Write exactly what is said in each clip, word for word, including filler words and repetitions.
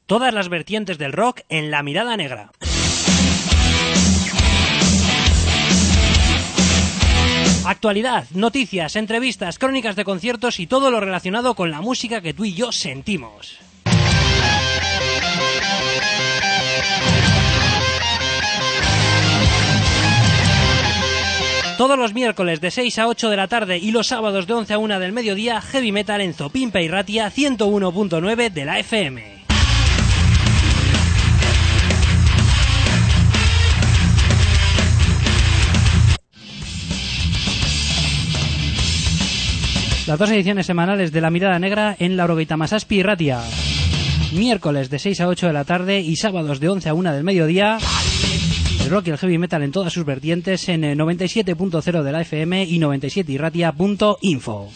Todas las vertientes del rock en La Mirada Negra. Actualidad, noticias, entrevistas, crónicas de conciertos y todo lo relacionado con la música que tú y yo sentimos. Todos los miércoles de seis a ocho de la tarde y los sábados de once a una del mediodía, Heavy Metal en Zopimpe y Ratia ciento uno punto nueve de la F M. Las dos ediciones semanales de La Mirada Negra en Laurogeita Masazpi y Ratia. Miércoles de seis a ocho de la tarde y sábados de once a una del mediodía. El rock y el heavy metal en todas sus vertientes en noventa y siete punto cero de la F M y noventa y siete irratia punto info.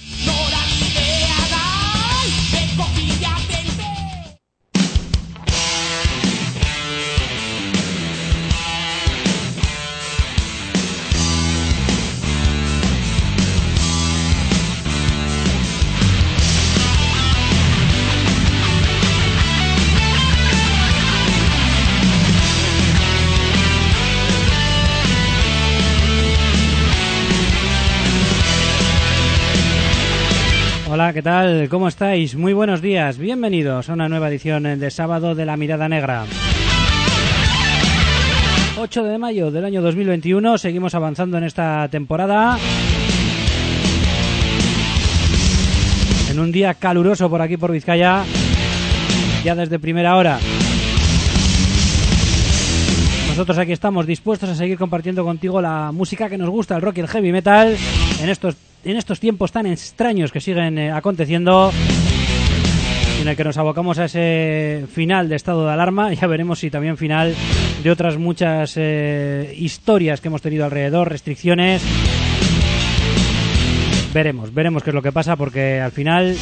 Hola, ¿qué tal? ¿Cómo estáis? Muy buenos días. Bienvenidos a una nueva edición de sábado de La Mirada Negra. ocho de mayo del año dos mil veintiuno. Seguimos avanzando en esta temporada. En un día caluroso por aquí por Vizcaya. Ya desde primera hora. Nosotros aquí estamos dispuestos a seguir compartiendo contigo la música que nos gusta, el rock y el heavy metal, en estos en estos tiempos tan extraños que siguen eh, aconteciendo, en el que nos abocamos a ese final de estado de alarma. Ya veremos si también final de otras muchas eh, historias que hemos tenido alrededor, restricciones. Veremos, veremos qué es lo que pasa, porque al final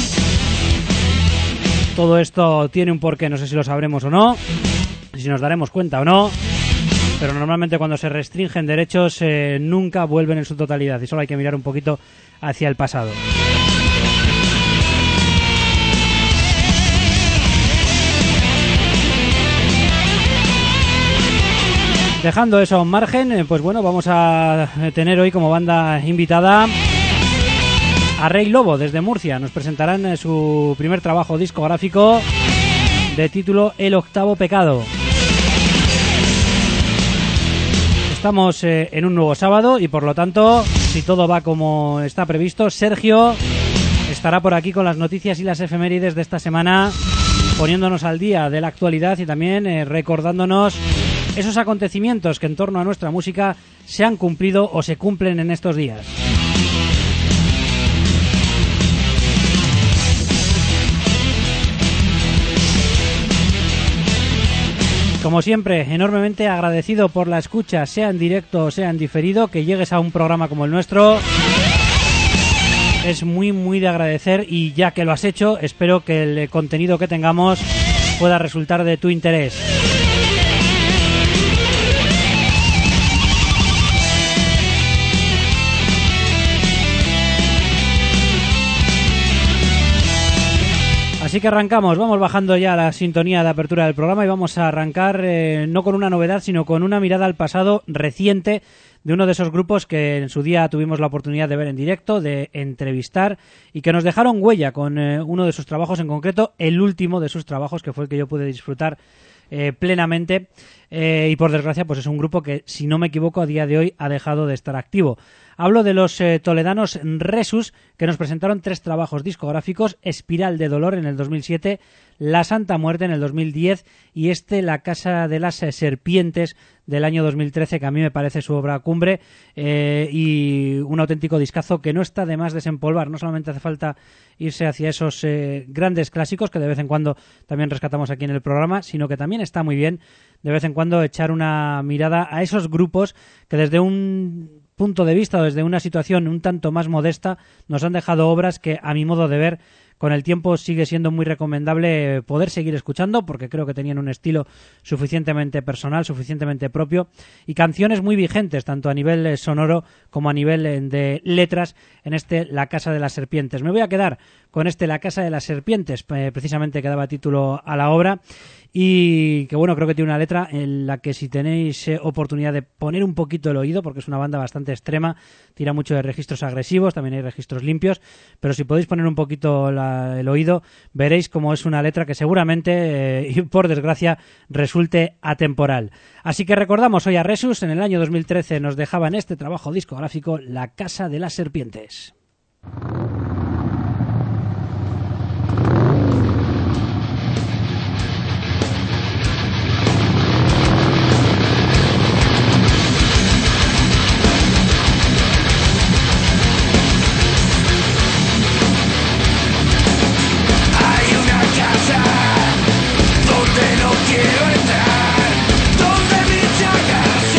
todo esto tiene un porqué, no sé si lo sabremos o no, si nos daremos cuenta o no, pero normalmente cuando se restringen derechos eh, nunca vuelven en su totalidad y solo hay que mirar un poquito hacia el pasado. Dejando eso a un margen, eh, pues bueno, vamos a tener hoy como banda invitada a Rey Lobo desde Murcia. Nos presentarán eh, su primer trabajo discográfico de título El Octavo Pecado. Estamos eh, en un nuevo sábado y por lo tanto, si todo va como está previsto, Sergio estará por aquí con las noticias y las efemérides de esta semana, poniéndonos al día de la actualidad y también eh, recordándonos esos acontecimientos que en torno a nuestra música se han cumplido o se cumplen en estos días. Como siempre, enormemente agradecido por la escucha, sea en directo o sea en diferido, que llegues a un programa como el nuestro. Es muy, muy de agradecer y ya que lo has hecho, espero que el contenido que tengamos pueda resultar de tu interés. Así que arrancamos, vamos bajando ya la sintonía de apertura del programa y vamos a arrancar eh, no con una novedad, sino con una mirada al pasado reciente de uno de esos grupos que en su día tuvimos la oportunidad de ver en directo, de entrevistar y que nos dejaron huella con eh, uno de sus trabajos en concreto, el último de sus trabajos, que fue el que yo pude disfrutar eh, plenamente eh, y por desgracia pues es un grupo que, si no me equivoco, a día de hoy ha dejado de estar activo. Hablo de los eh, toledanos Resus, que nos presentaron tres trabajos discográficos: Espiral de Dolor en el dos mil siete, La Santa Muerte en el dos mil diez y este La Casa de las Serpientes del año dos mil trece, que a mí me parece su obra cumbre eh, y un auténtico discazo que no está de más desempolvar. No solamente hace falta irse hacia esos eh, grandes clásicos que de vez en cuando también rescatamos aquí en el programa, sino que también está muy bien de vez en cuando echar una mirada a esos grupos que desde un punto de vista o desde una situación un tanto más modesta, nos han dejado obras que, a mi modo de ver, con el tiempo sigue siendo muy recomendable poder seguir escuchando, porque creo que tenían un estilo suficientemente personal, suficientemente propio, y canciones muy vigentes, tanto a nivel sonoro como a nivel de letras, en este La Casa de las Serpientes. Me voy a quedar con este La Casa de las Serpientes, precisamente que daba título a la obra, y que bueno, creo que tiene una letra en la que, si tenéis eh, oportunidad de poner un poquito el oído, porque es una banda bastante extrema, tira mucho de registros agresivos, también hay registros limpios, pero si podéis poner un poquito la, el oído, veréis cómo es una letra que seguramente eh, y por desgracia resulte atemporal. Así que recordamos hoy a Resus. En el año dos mil trece nos dejaba en este trabajo discográfico La Casa de las Serpientes.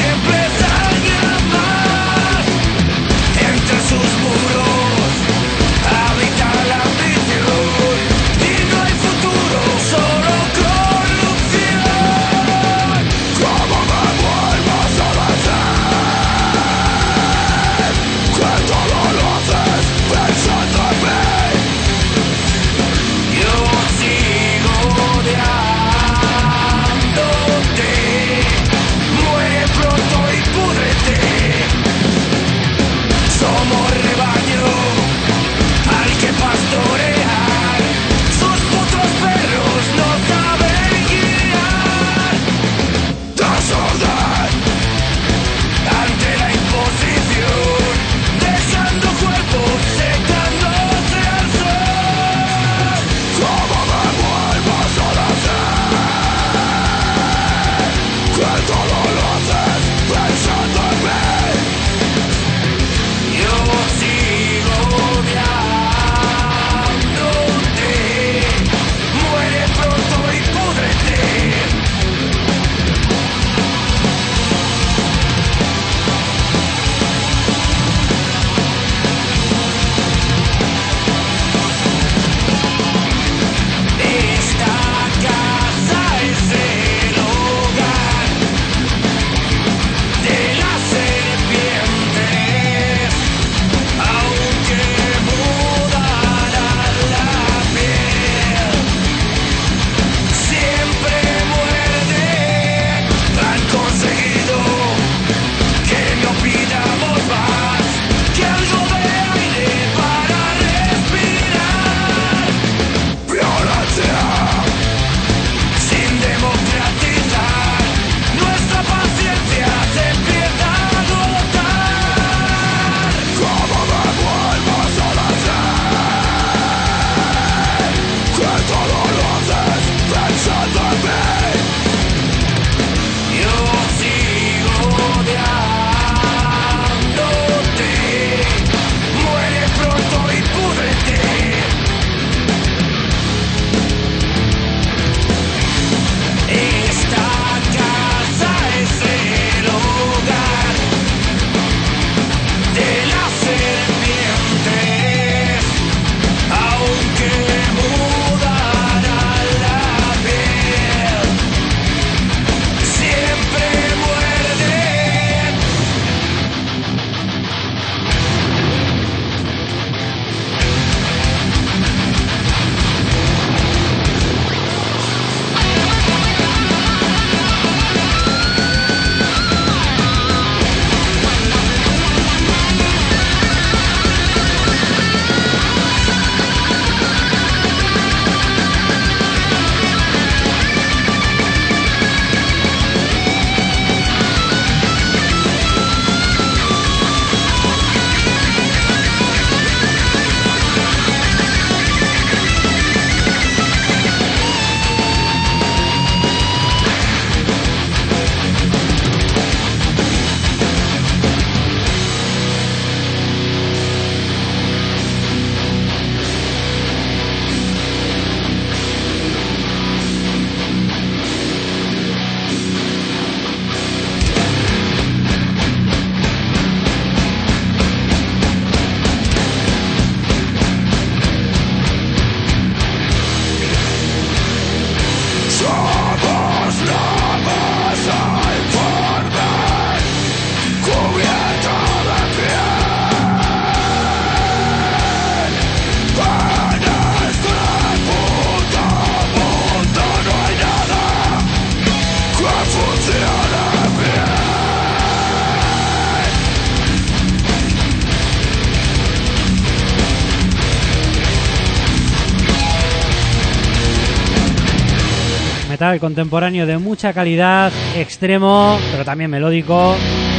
Entre sus muros metal contemporáneo de mucha calidad, extremo, pero también melódico.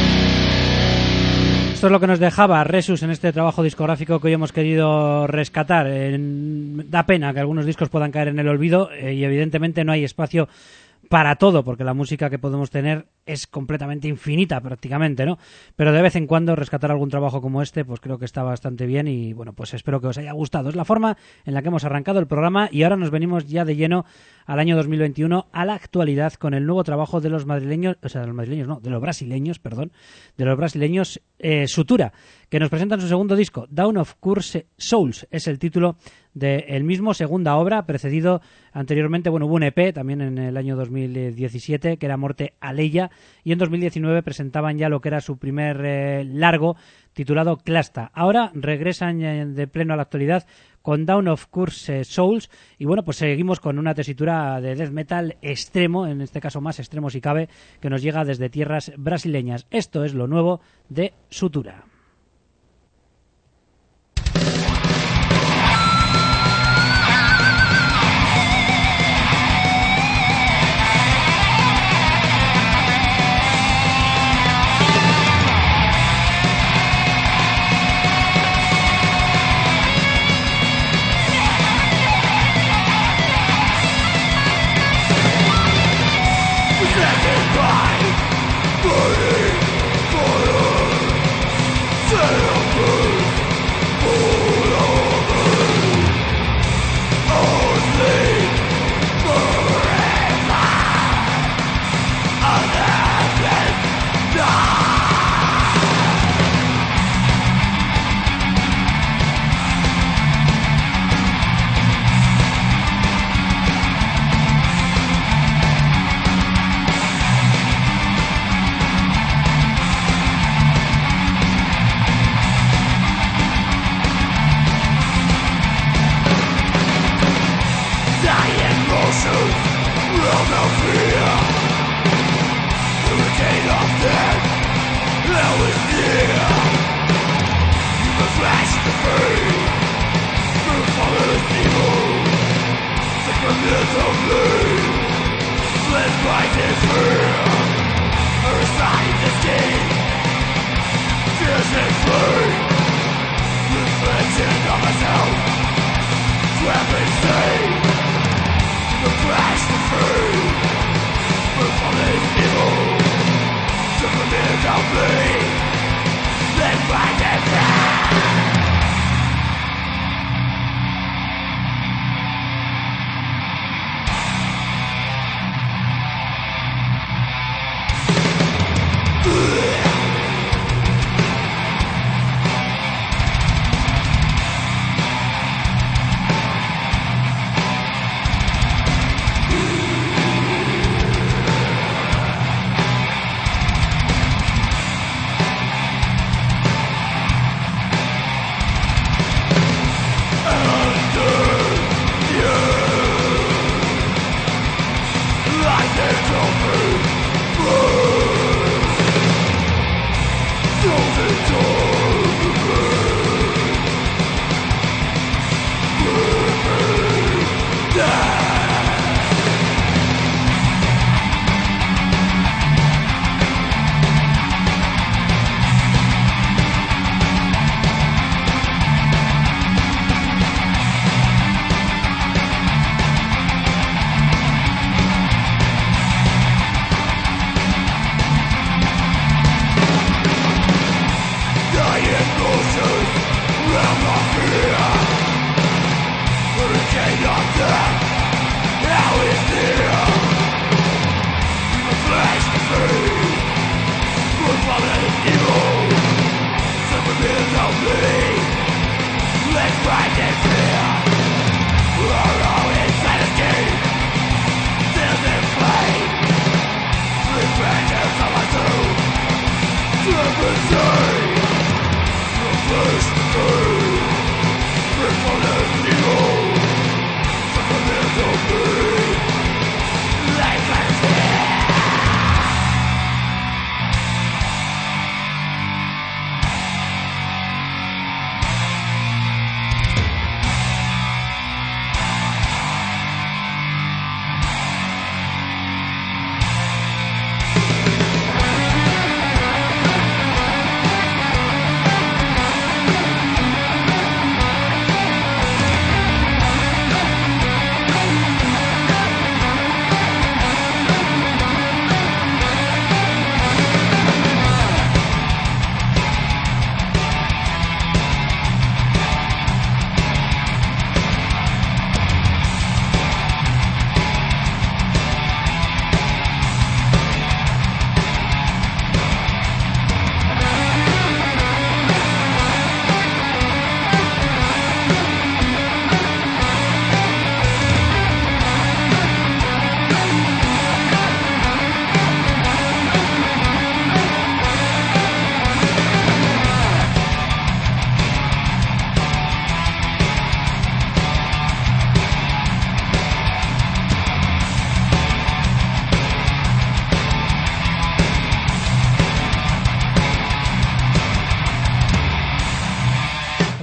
Esto es lo que nos dejaba Resus en este trabajo discográfico que hoy hemos querido rescatar. Eh, da pena que algunos discos puedan caer en el olvido eh, y evidentemente no hay espacio para todo, porque la música que podemos tener es completamente infinita prácticamente, ¿no? Pero de vez en cuando rescatar algún trabajo como este, pues creo que está bastante bien y bueno, pues espero que os haya gustado. Es la forma en la que hemos arrancado el programa y ahora nos venimos ya de lleno al año dos mil veintiuno, a la actualidad, con el nuevo trabajo de los madrileños, o sea, de los madrileños no, de los brasileños, perdón, de los brasileños eh, Sutura, que nos presentan su segundo disco, Down of Cursed Souls, es el título del mismo, segunda obra, precedido anteriormente, bueno, hubo un E P también en el año dos mil diecisiete, que era Morte Aleya, y en dos mil diecinueve presentaban ya lo que era su primer eh, largo, titulado Clasta. Ahora regresan eh, de pleno a la actualidad con Down of Cursed Souls, y bueno, pues seguimos con una tesitura de death metal extremo, en este caso más extremo si cabe, que nos llega desde tierras brasileñas. Esto es lo nuevo de Sutura.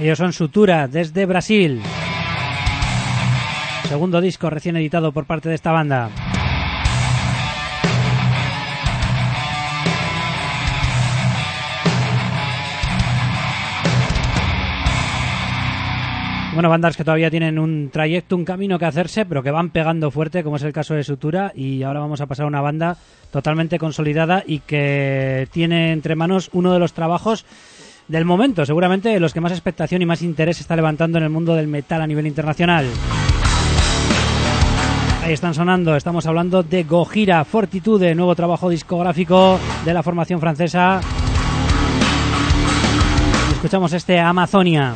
Ellos son Sutura, desde Brasil. Segundo disco recién editado por parte de esta banda. Bueno, bandas que todavía tienen un trayecto, un camino que hacerse, pero que van pegando fuerte, como es el caso de Sutura. Y ahora vamos a pasar a una banda totalmente consolidada y que tiene entre manos uno de los trabajos del momento, seguramente los que más expectación y más interés está levantando en el mundo del metal a nivel internacional. Ahí están sonando, estamos hablando de Gojira Fortitude, nuevo trabajo discográfico de la formación francesa. Escuchamos este Amazonia.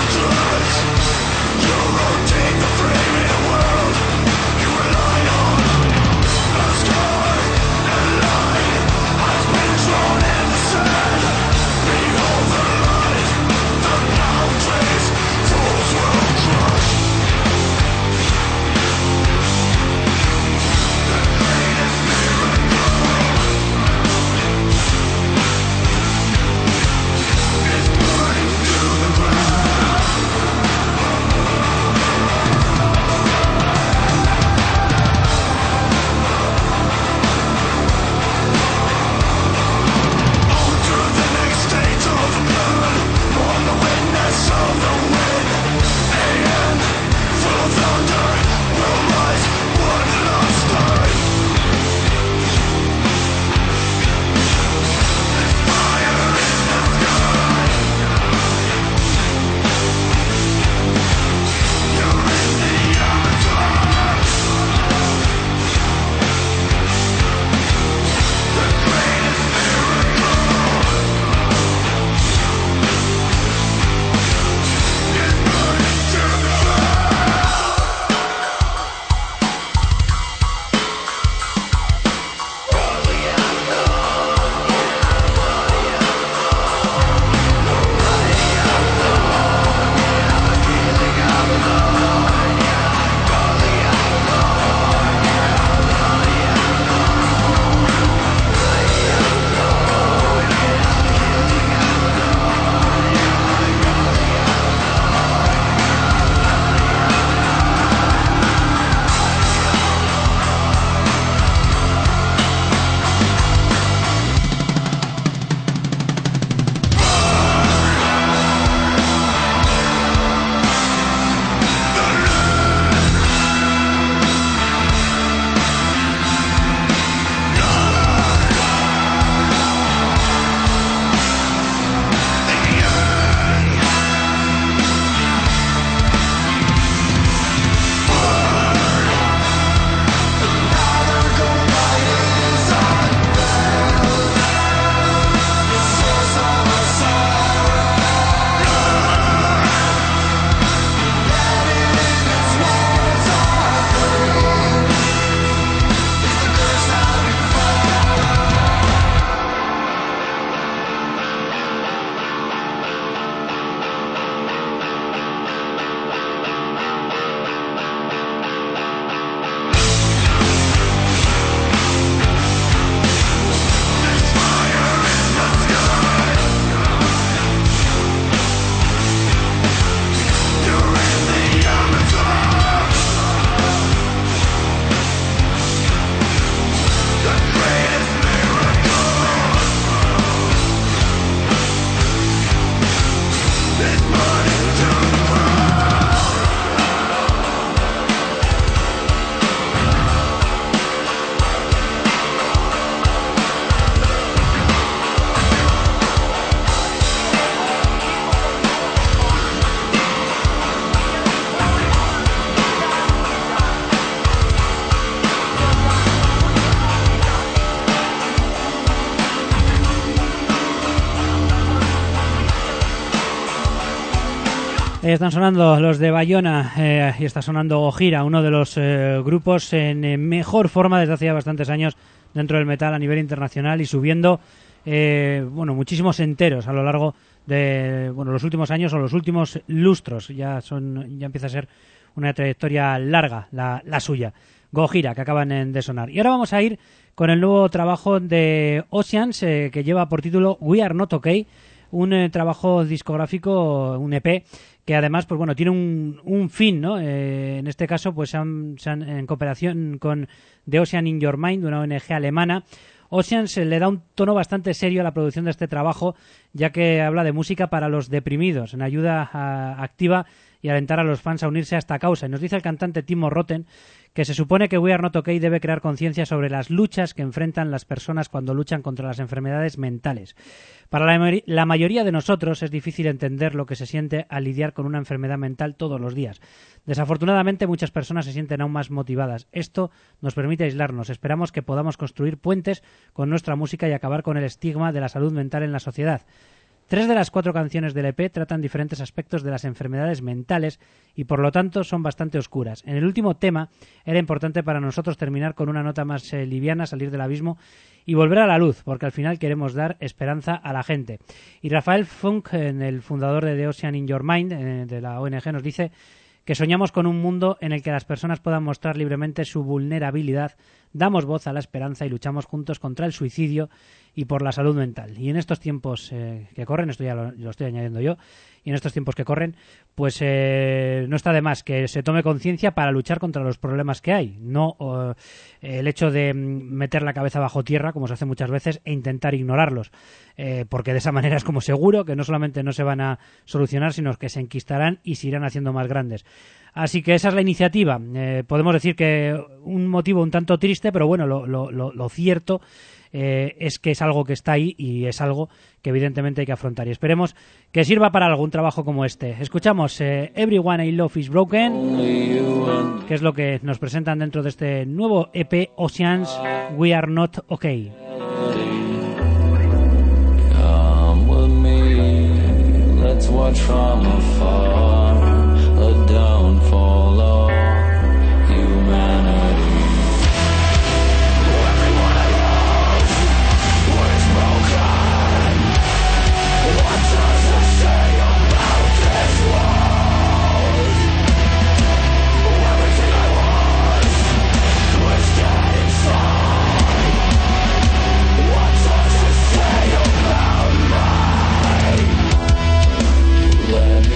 Take the frame in a world you rely on. Están sonando los de Bayona eh, y está sonando Gojira, uno de los eh, grupos en eh, mejor forma desde hace ya bastantes años dentro del metal a nivel internacional y subiendo eh, bueno muchísimos enteros a lo largo de bueno los últimos años o los últimos lustros. Ya son ya empieza a ser una trayectoria larga la, la suya. Gojira, que acaban de sonar. Y ahora vamos a ir con el nuevo trabajo de Oceans eh, que lleva por título We Are Not Okay, un eh, trabajo discográfico, un E P que además, pues bueno, tiene un, un fin, ¿no? Eh, en este caso, pues se han, se han, en cooperación con The Ocean in Your Mind, una O N G alemana, Oceans le da un tono bastante serio a la producción de este trabajo, ya que habla de música para los deprimidos, en ayuda a, activa y alentar a los fans a unirse a esta causa. Y nos dice el cantante Timo Rotten que se supone que We Are Not Okay debe crear conciencia sobre las luchas que enfrentan las personas cuando luchan contra las enfermedades mentales. Para la, la mayoría de nosotros es difícil entender lo que se siente al lidiar con una enfermedad mental todos los días. Desafortunadamente, muchas personas se sienten aún más motivadas. Esto nos permite aislarnos. Esperamos que podamos construir puentes con nuestra música y acabar con el estigma de la salud mental en la sociedad. Tres de las cuatro canciones del E P tratan diferentes aspectos de las enfermedades mentales y por lo tanto son bastante oscuras. En el último tema era importante para nosotros terminar con una nota más eh, liviana, salir del abismo y volver a la luz, porque al final queremos dar esperanza a la gente. Y Rafael Funk, en el fundador de The Ocean in Your Mind, eh, de la O N G, nos dice que soñamos con un mundo en el que las personas puedan mostrar libremente su vulnerabilidad, damos voz a la esperanza y luchamos juntos contra el suicidio y por la salud mental. Y en estos tiempos eh, que corren, esto ya lo, lo estoy añadiendo yo, y en estos tiempos que corren, pues eh, no está de más que se tome conciencia para luchar contra los problemas que hay. No uh, el hecho de meter la cabeza bajo tierra, como se hace muchas veces, e intentar ignorarlos. Eh, porque de esa manera es como seguro que no solamente no se van a solucionar, sino que se enquistarán y se irán haciendo más grandes. Así que esa es la iniciativa. Eh, podemos decir que un motivo un tanto triste, pero bueno, lo, lo, lo, lo cierto eh, es que es algo que está ahí y es algo que evidentemente hay que afrontar. Y esperemos que sirva para algún trabajo como este. Escuchamos eh, Everyone I Love Is Broken, que es lo que nos presentan dentro de este nuevo E P Oceans, We Are Not Okay. Come with me, let's watch from afar the downfall of humanity. Everyone I love was broken. What does it say about this world? Everything I was twisted inside. What does it say about me? Let me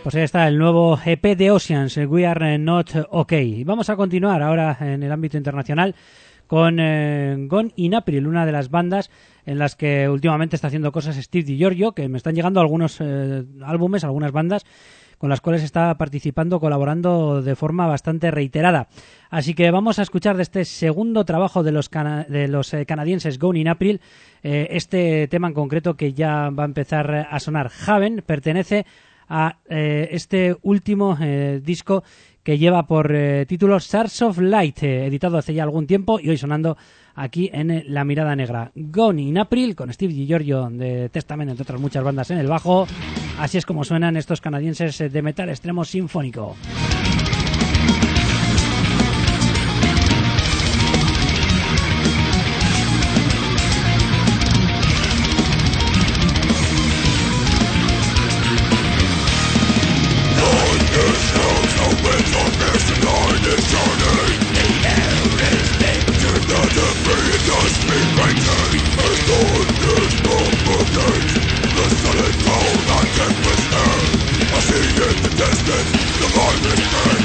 Pues ahí está el nuevo E P de Oceans, We Are Not Okay. Vamos a continuar ahora en el ámbito internacional con eh, Gone in April, una de las bandas en las que últimamente está haciendo cosas Steve DiGiorgio, que me están llegando algunos eh, álbumes, algunas bandas con las cuales está participando, colaborando de forma bastante reiterada. Así que vamos a escuchar de este segundo trabajo de los, cana- de los eh, canadienses Gone in April, eh, este tema en concreto que ya va a empezar a sonar. Haven pertenece a eh, este último eh, disco que lleva por eh, título Stars of Light, eh, editado hace ya algún tiempo y hoy sonando aquí en eh, La Mirada Negra. Gone in April, con Steve DiGiorgio de Testament, entre otras muchas bandas en el bajo. Así es como suenan estos canadienses de metal extremo sinfónico. The solid tone I can withstand. I see in the distance the violent pain.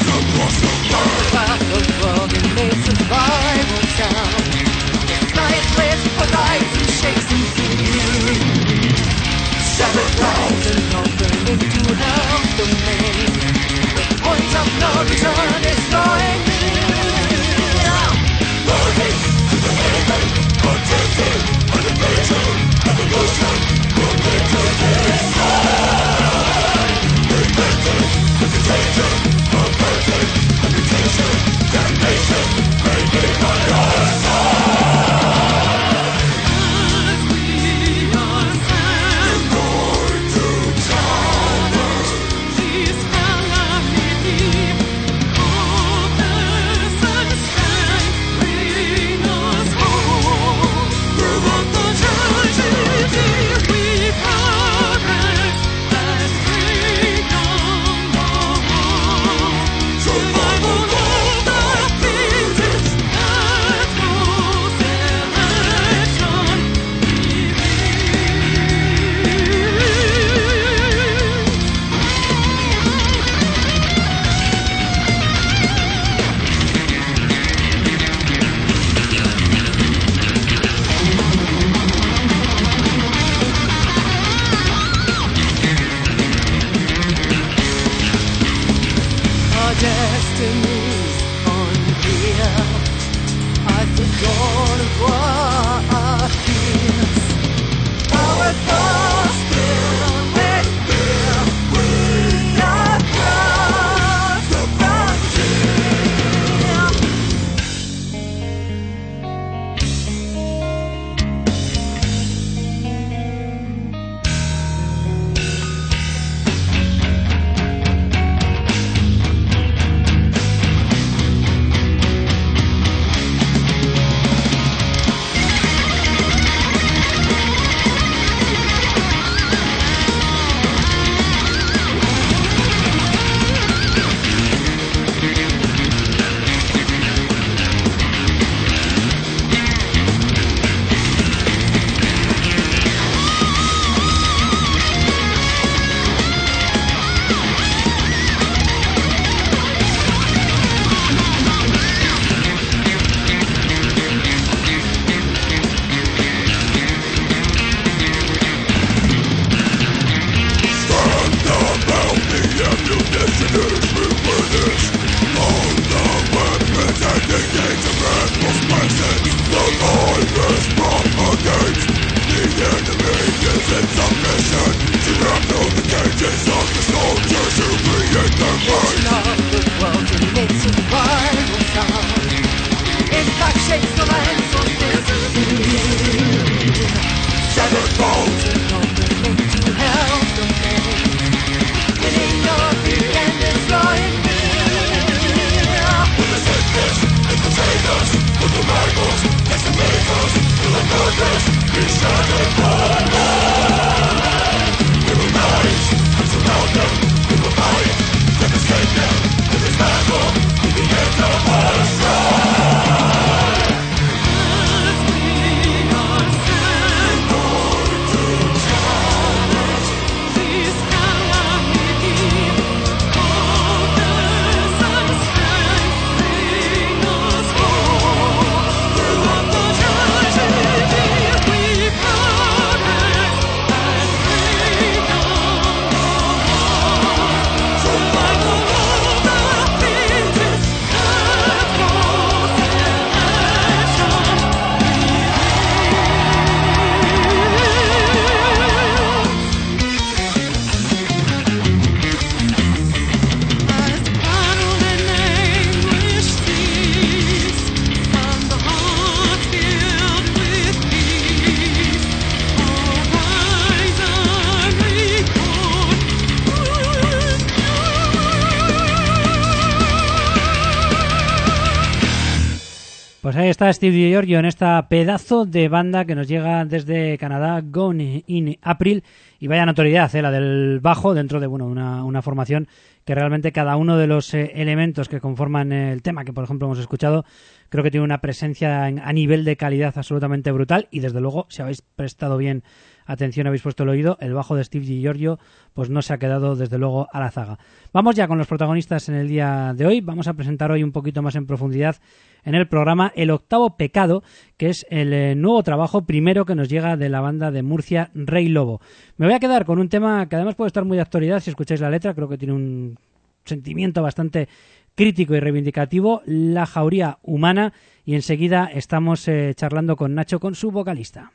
Pues ahí está Steve DiGiorgio en esta pedazo de banda que nos llega desde Canadá, Gone in April, y vaya notoriedad, eh, la del bajo dentro de bueno una, una formación que realmente cada uno de los eh, elementos que conforman el tema que por ejemplo hemos escuchado creo que tiene una presencia en, a nivel de calidad absolutamente brutal, y desde luego si habéis prestado bien atención, habéis puesto el oído, el bajo de Steve DiGiorgio pues no se ha quedado desde luego a la zaga. Vamos ya con los protagonistas en el día de hoy. Vamos a presentar hoy un poquito más en profundidad en el programa El Octavo Pecado, que es el eh, nuevo trabajo primero que nos llega de la banda de Murcia, Rey Lobo. Me voy a quedar con un tema que además puede estar muy de actualidad si escucháis la letra, creo que tiene un sentimiento bastante crítico y reivindicativo, La Jauría Humana, y enseguida estamos eh, charlando con Nacho, con su vocalista.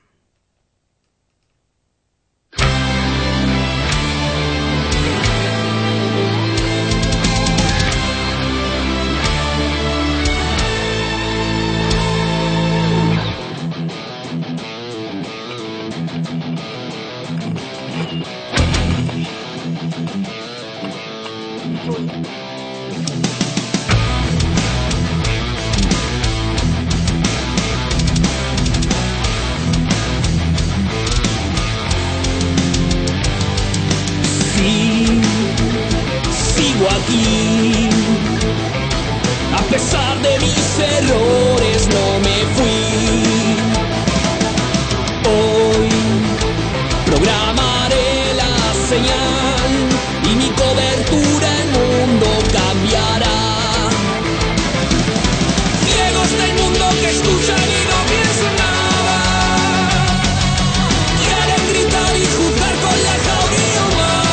Aquí, a pesar de mis errores, no me fui. Hoy programaré la señal y mi cobertura el mundo cambiará. Ciegos del mundo que escuchan y no piensan nada, quieren gritar y juzgar con la jauría humana.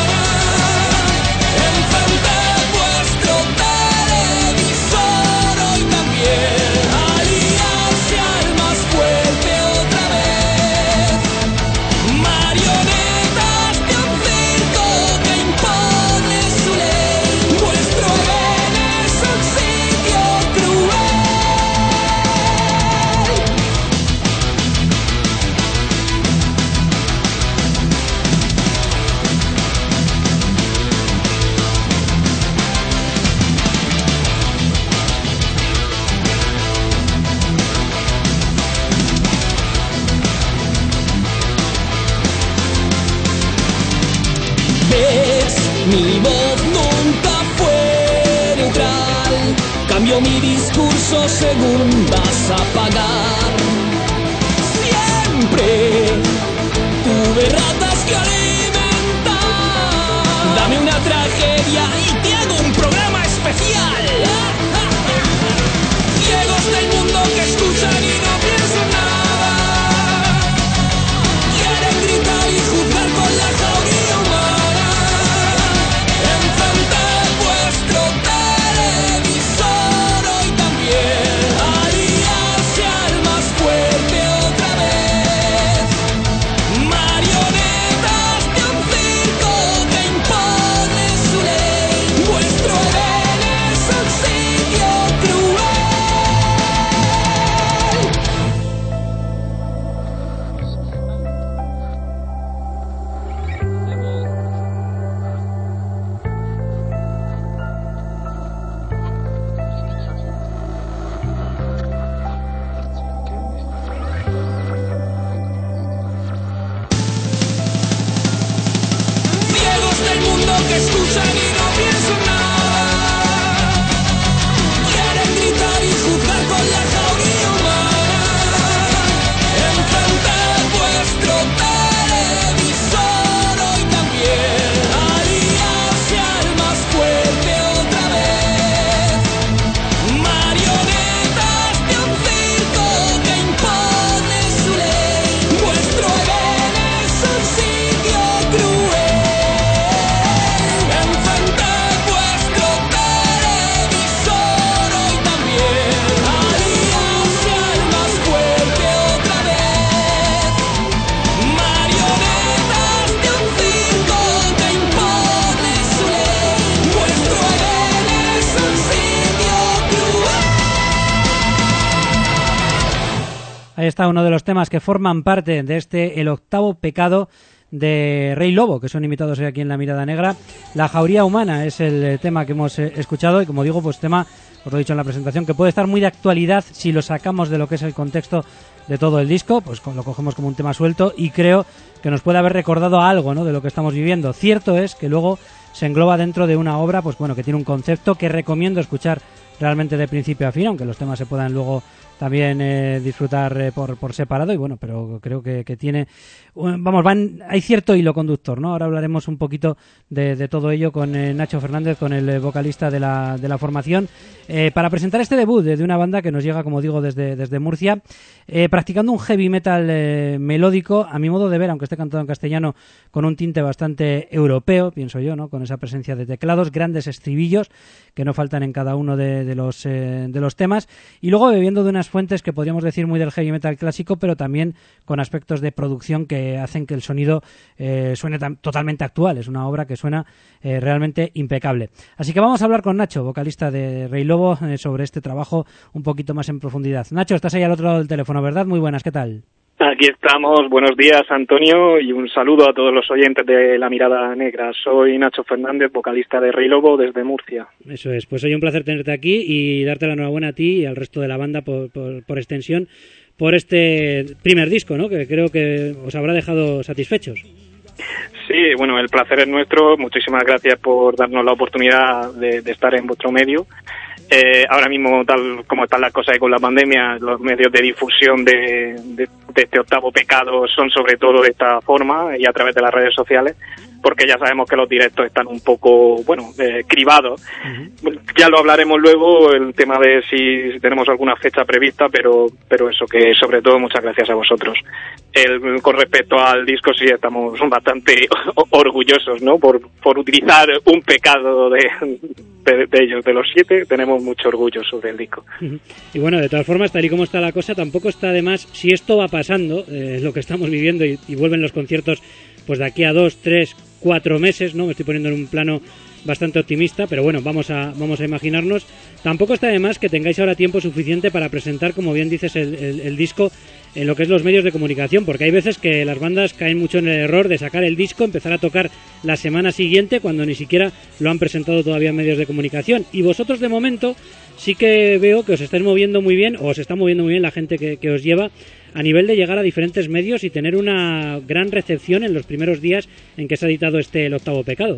Mi voz nunca fue neutral, cambio mi discurso según vas a pagar. Siempre tuve ratas que alimentar. Dame una tragedia y te hago un programa especial. Ciegos del mundo que escuchan y no piensan nada, quieren gritar y juzgar con la jauría humana. Ahí está uno de los temas que forman parte de este El Octavo Pecado de Rey Lobo, que son invitados hoy aquí en La Mirada Negra. La Jauría Humana es el tema que hemos eh, escuchado y, como digo, pues tema, os lo he dicho en la presentación, que puede estar muy de actualidad si lo sacamos de lo que es el contexto de todo el disco, pues lo cogemos como un tema suelto y creo que nos puede haber recordado algo, ¿no?, de lo que estamos viviendo. Cierto es que luego se engloba dentro de una obra, pues bueno, que tiene un concepto que recomiendo escuchar realmente de principio a fin, aunque los temas se puedan luego también eh, disfrutar eh, por, por separado, y bueno, pero creo que, que tiene, vamos, van, hay cierto hilo conductor, ¿no? Ahora hablaremos un poquito de, de todo ello con eh, Nacho Fernández, con el eh, vocalista de la, de la formación, eh, para presentar este debut de, de una banda que nos llega, como digo, desde, desde Murcia, eh, practicando un heavy metal eh, melódico, a mi modo de ver, aunque esté cantado en castellano, con un tinte bastante europeo, pienso yo, ¿no?, con esa presencia de teclados, grandes estribillos que no faltan en cada uno de, de los eh, de los temas, y luego bebiendo de unas fuentes que podríamos decir muy del heavy metal clásico, pero también con aspectos de producción que hacen que el sonido eh, suene tam- totalmente actual. Es una obra que suena eh, realmente impecable. Así que vamos a hablar con Nacho, vocalista de Rey Lobo, eh, sobre este trabajo un poquito más en profundidad. Nacho, estás ahí al otro lado del teléfono, ¿verdad? Muy buenas, ¿qué tal? Aquí estamos, buenos días, Antonio, y un saludo a todos los oyentes de La Mirada Negra. Soy Nacho Fernández, vocalista de Rey Lobo desde Murcia. Eso es, pues hoy un placer tenerte aquí y darte la enhorabuena a ti y al resto de la banda por, por, por extensión por este primer disco, ¿no?, que creo que os habrá dejado satisfechos. Sí, bueno, el placer es nuestro. Muchísimas gracias por darnos la oportunidad de, de estar en vuestro medio. Eh, ahora mismo, tal como están las cosas con la pandemia, los medios de difusión de, de, de este octavo pecado son sobre todo de esta forma y a través de las redes sociales, porque ya sabemos que los directos están un poco, bueno, eh, cribados. Uh-huh. Ya lo hablaremos luego, el tema de si tenemos alguna fecha prevista, pero pero eso, que sobre todo muchas gracias a vosotros. El, con respecto al disco, sí estamos bastante orgullosos, ¿no?, por por utilizar un pecado de, de, de ellos, de los siete, tenemos mucho orgullo sobre el disco. Uh-huh. Y bueno, de todas formas, tal y como está la cosa, tampoco está de más, si esto va pasando, eh, lo que estamos viviendo, y, y vuelven los conciertos pues de aquí a dos, tres, cuatro meses, ¿no? Me estoy poniendo en un plano bastante optimista, pero bueno, vamos a vamos a imaginarnos. Tampoco está de más que tengáis ahora tiempo suficiente para presentar, como bien dices, el, el, el disco en lo que es los medios de comunicación, porque hay veces que las bandas caen mucho en el error de sacar el disco, empezar a tocar la semana siguiente cuando ni siquiera lo han presentado todavía en medios de comunicación. Y vosotros, de momento, sí que veo que os estáis moviendo muy bien, o os está moviendo muy bien la gente que, que os lleva, a nivel de llegar a diferentes medios y tener una gran recepción en los primeros días en que se ha editado este El Octavo Pecado.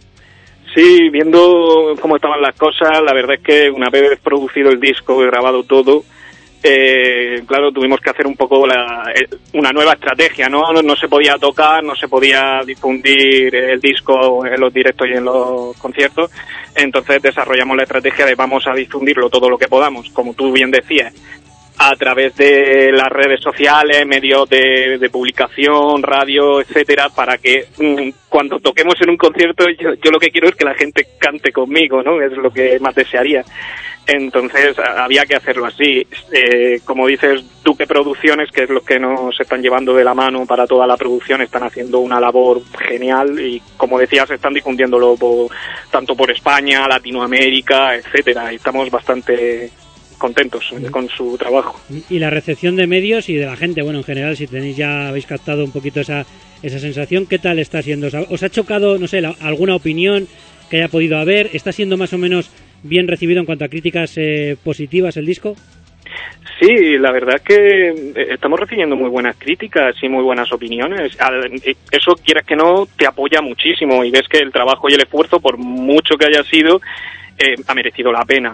Sí, viendo cómo estaban las cosas, la verdad es que una vez producido el disco y grabado todo, eh, claro, tuvimos que hacer un poco la, una nueva estrategia, ¿no? No se podía tocar, no se podía difundir el disco en los directos y en los conciertos, entonces desarrollamos la estrategia de vamos a difundirlo todo lo que podamos, como tú bien decías, a través de las redes sociales, medios de, de publicación, radio, etcétera, para que mmm, cuando toquemos en un concierto, yo, yo lo que quiero es que la gente cante conmigo, ¿no? Es lo que más desearía. Entonces había que hacerlo así. Eh, como dices, Duque Producciones, que es los que nos están llevando de la mano para toda la producción, están haciendo una labor genial y, como decías, están difundiéndolo por, tanto por España, Latinoamérica, etcétera. Y estamos bastante contentos con su trabajo. Y la recepción de medios y de la gente, bueno, en general, si tenéis ya habéis captado un poquito esa esa sensación, ¿qué tal está siendo? ¿Os ha chocado, no sé, la, alguna opinión que haya podido haber? ¿Está siendo más o menos bien recibido en cuanto a críticas eh, positivas el disco? Sí, la verdad es que estamos recibiendo muy buenas críticas y muy buenas opiniones. Eso, quieras que no, te apoya muchísimo y ves que el trabajo y el esfuerzo, por mucho que haya sido, eh, ha merecido la pena.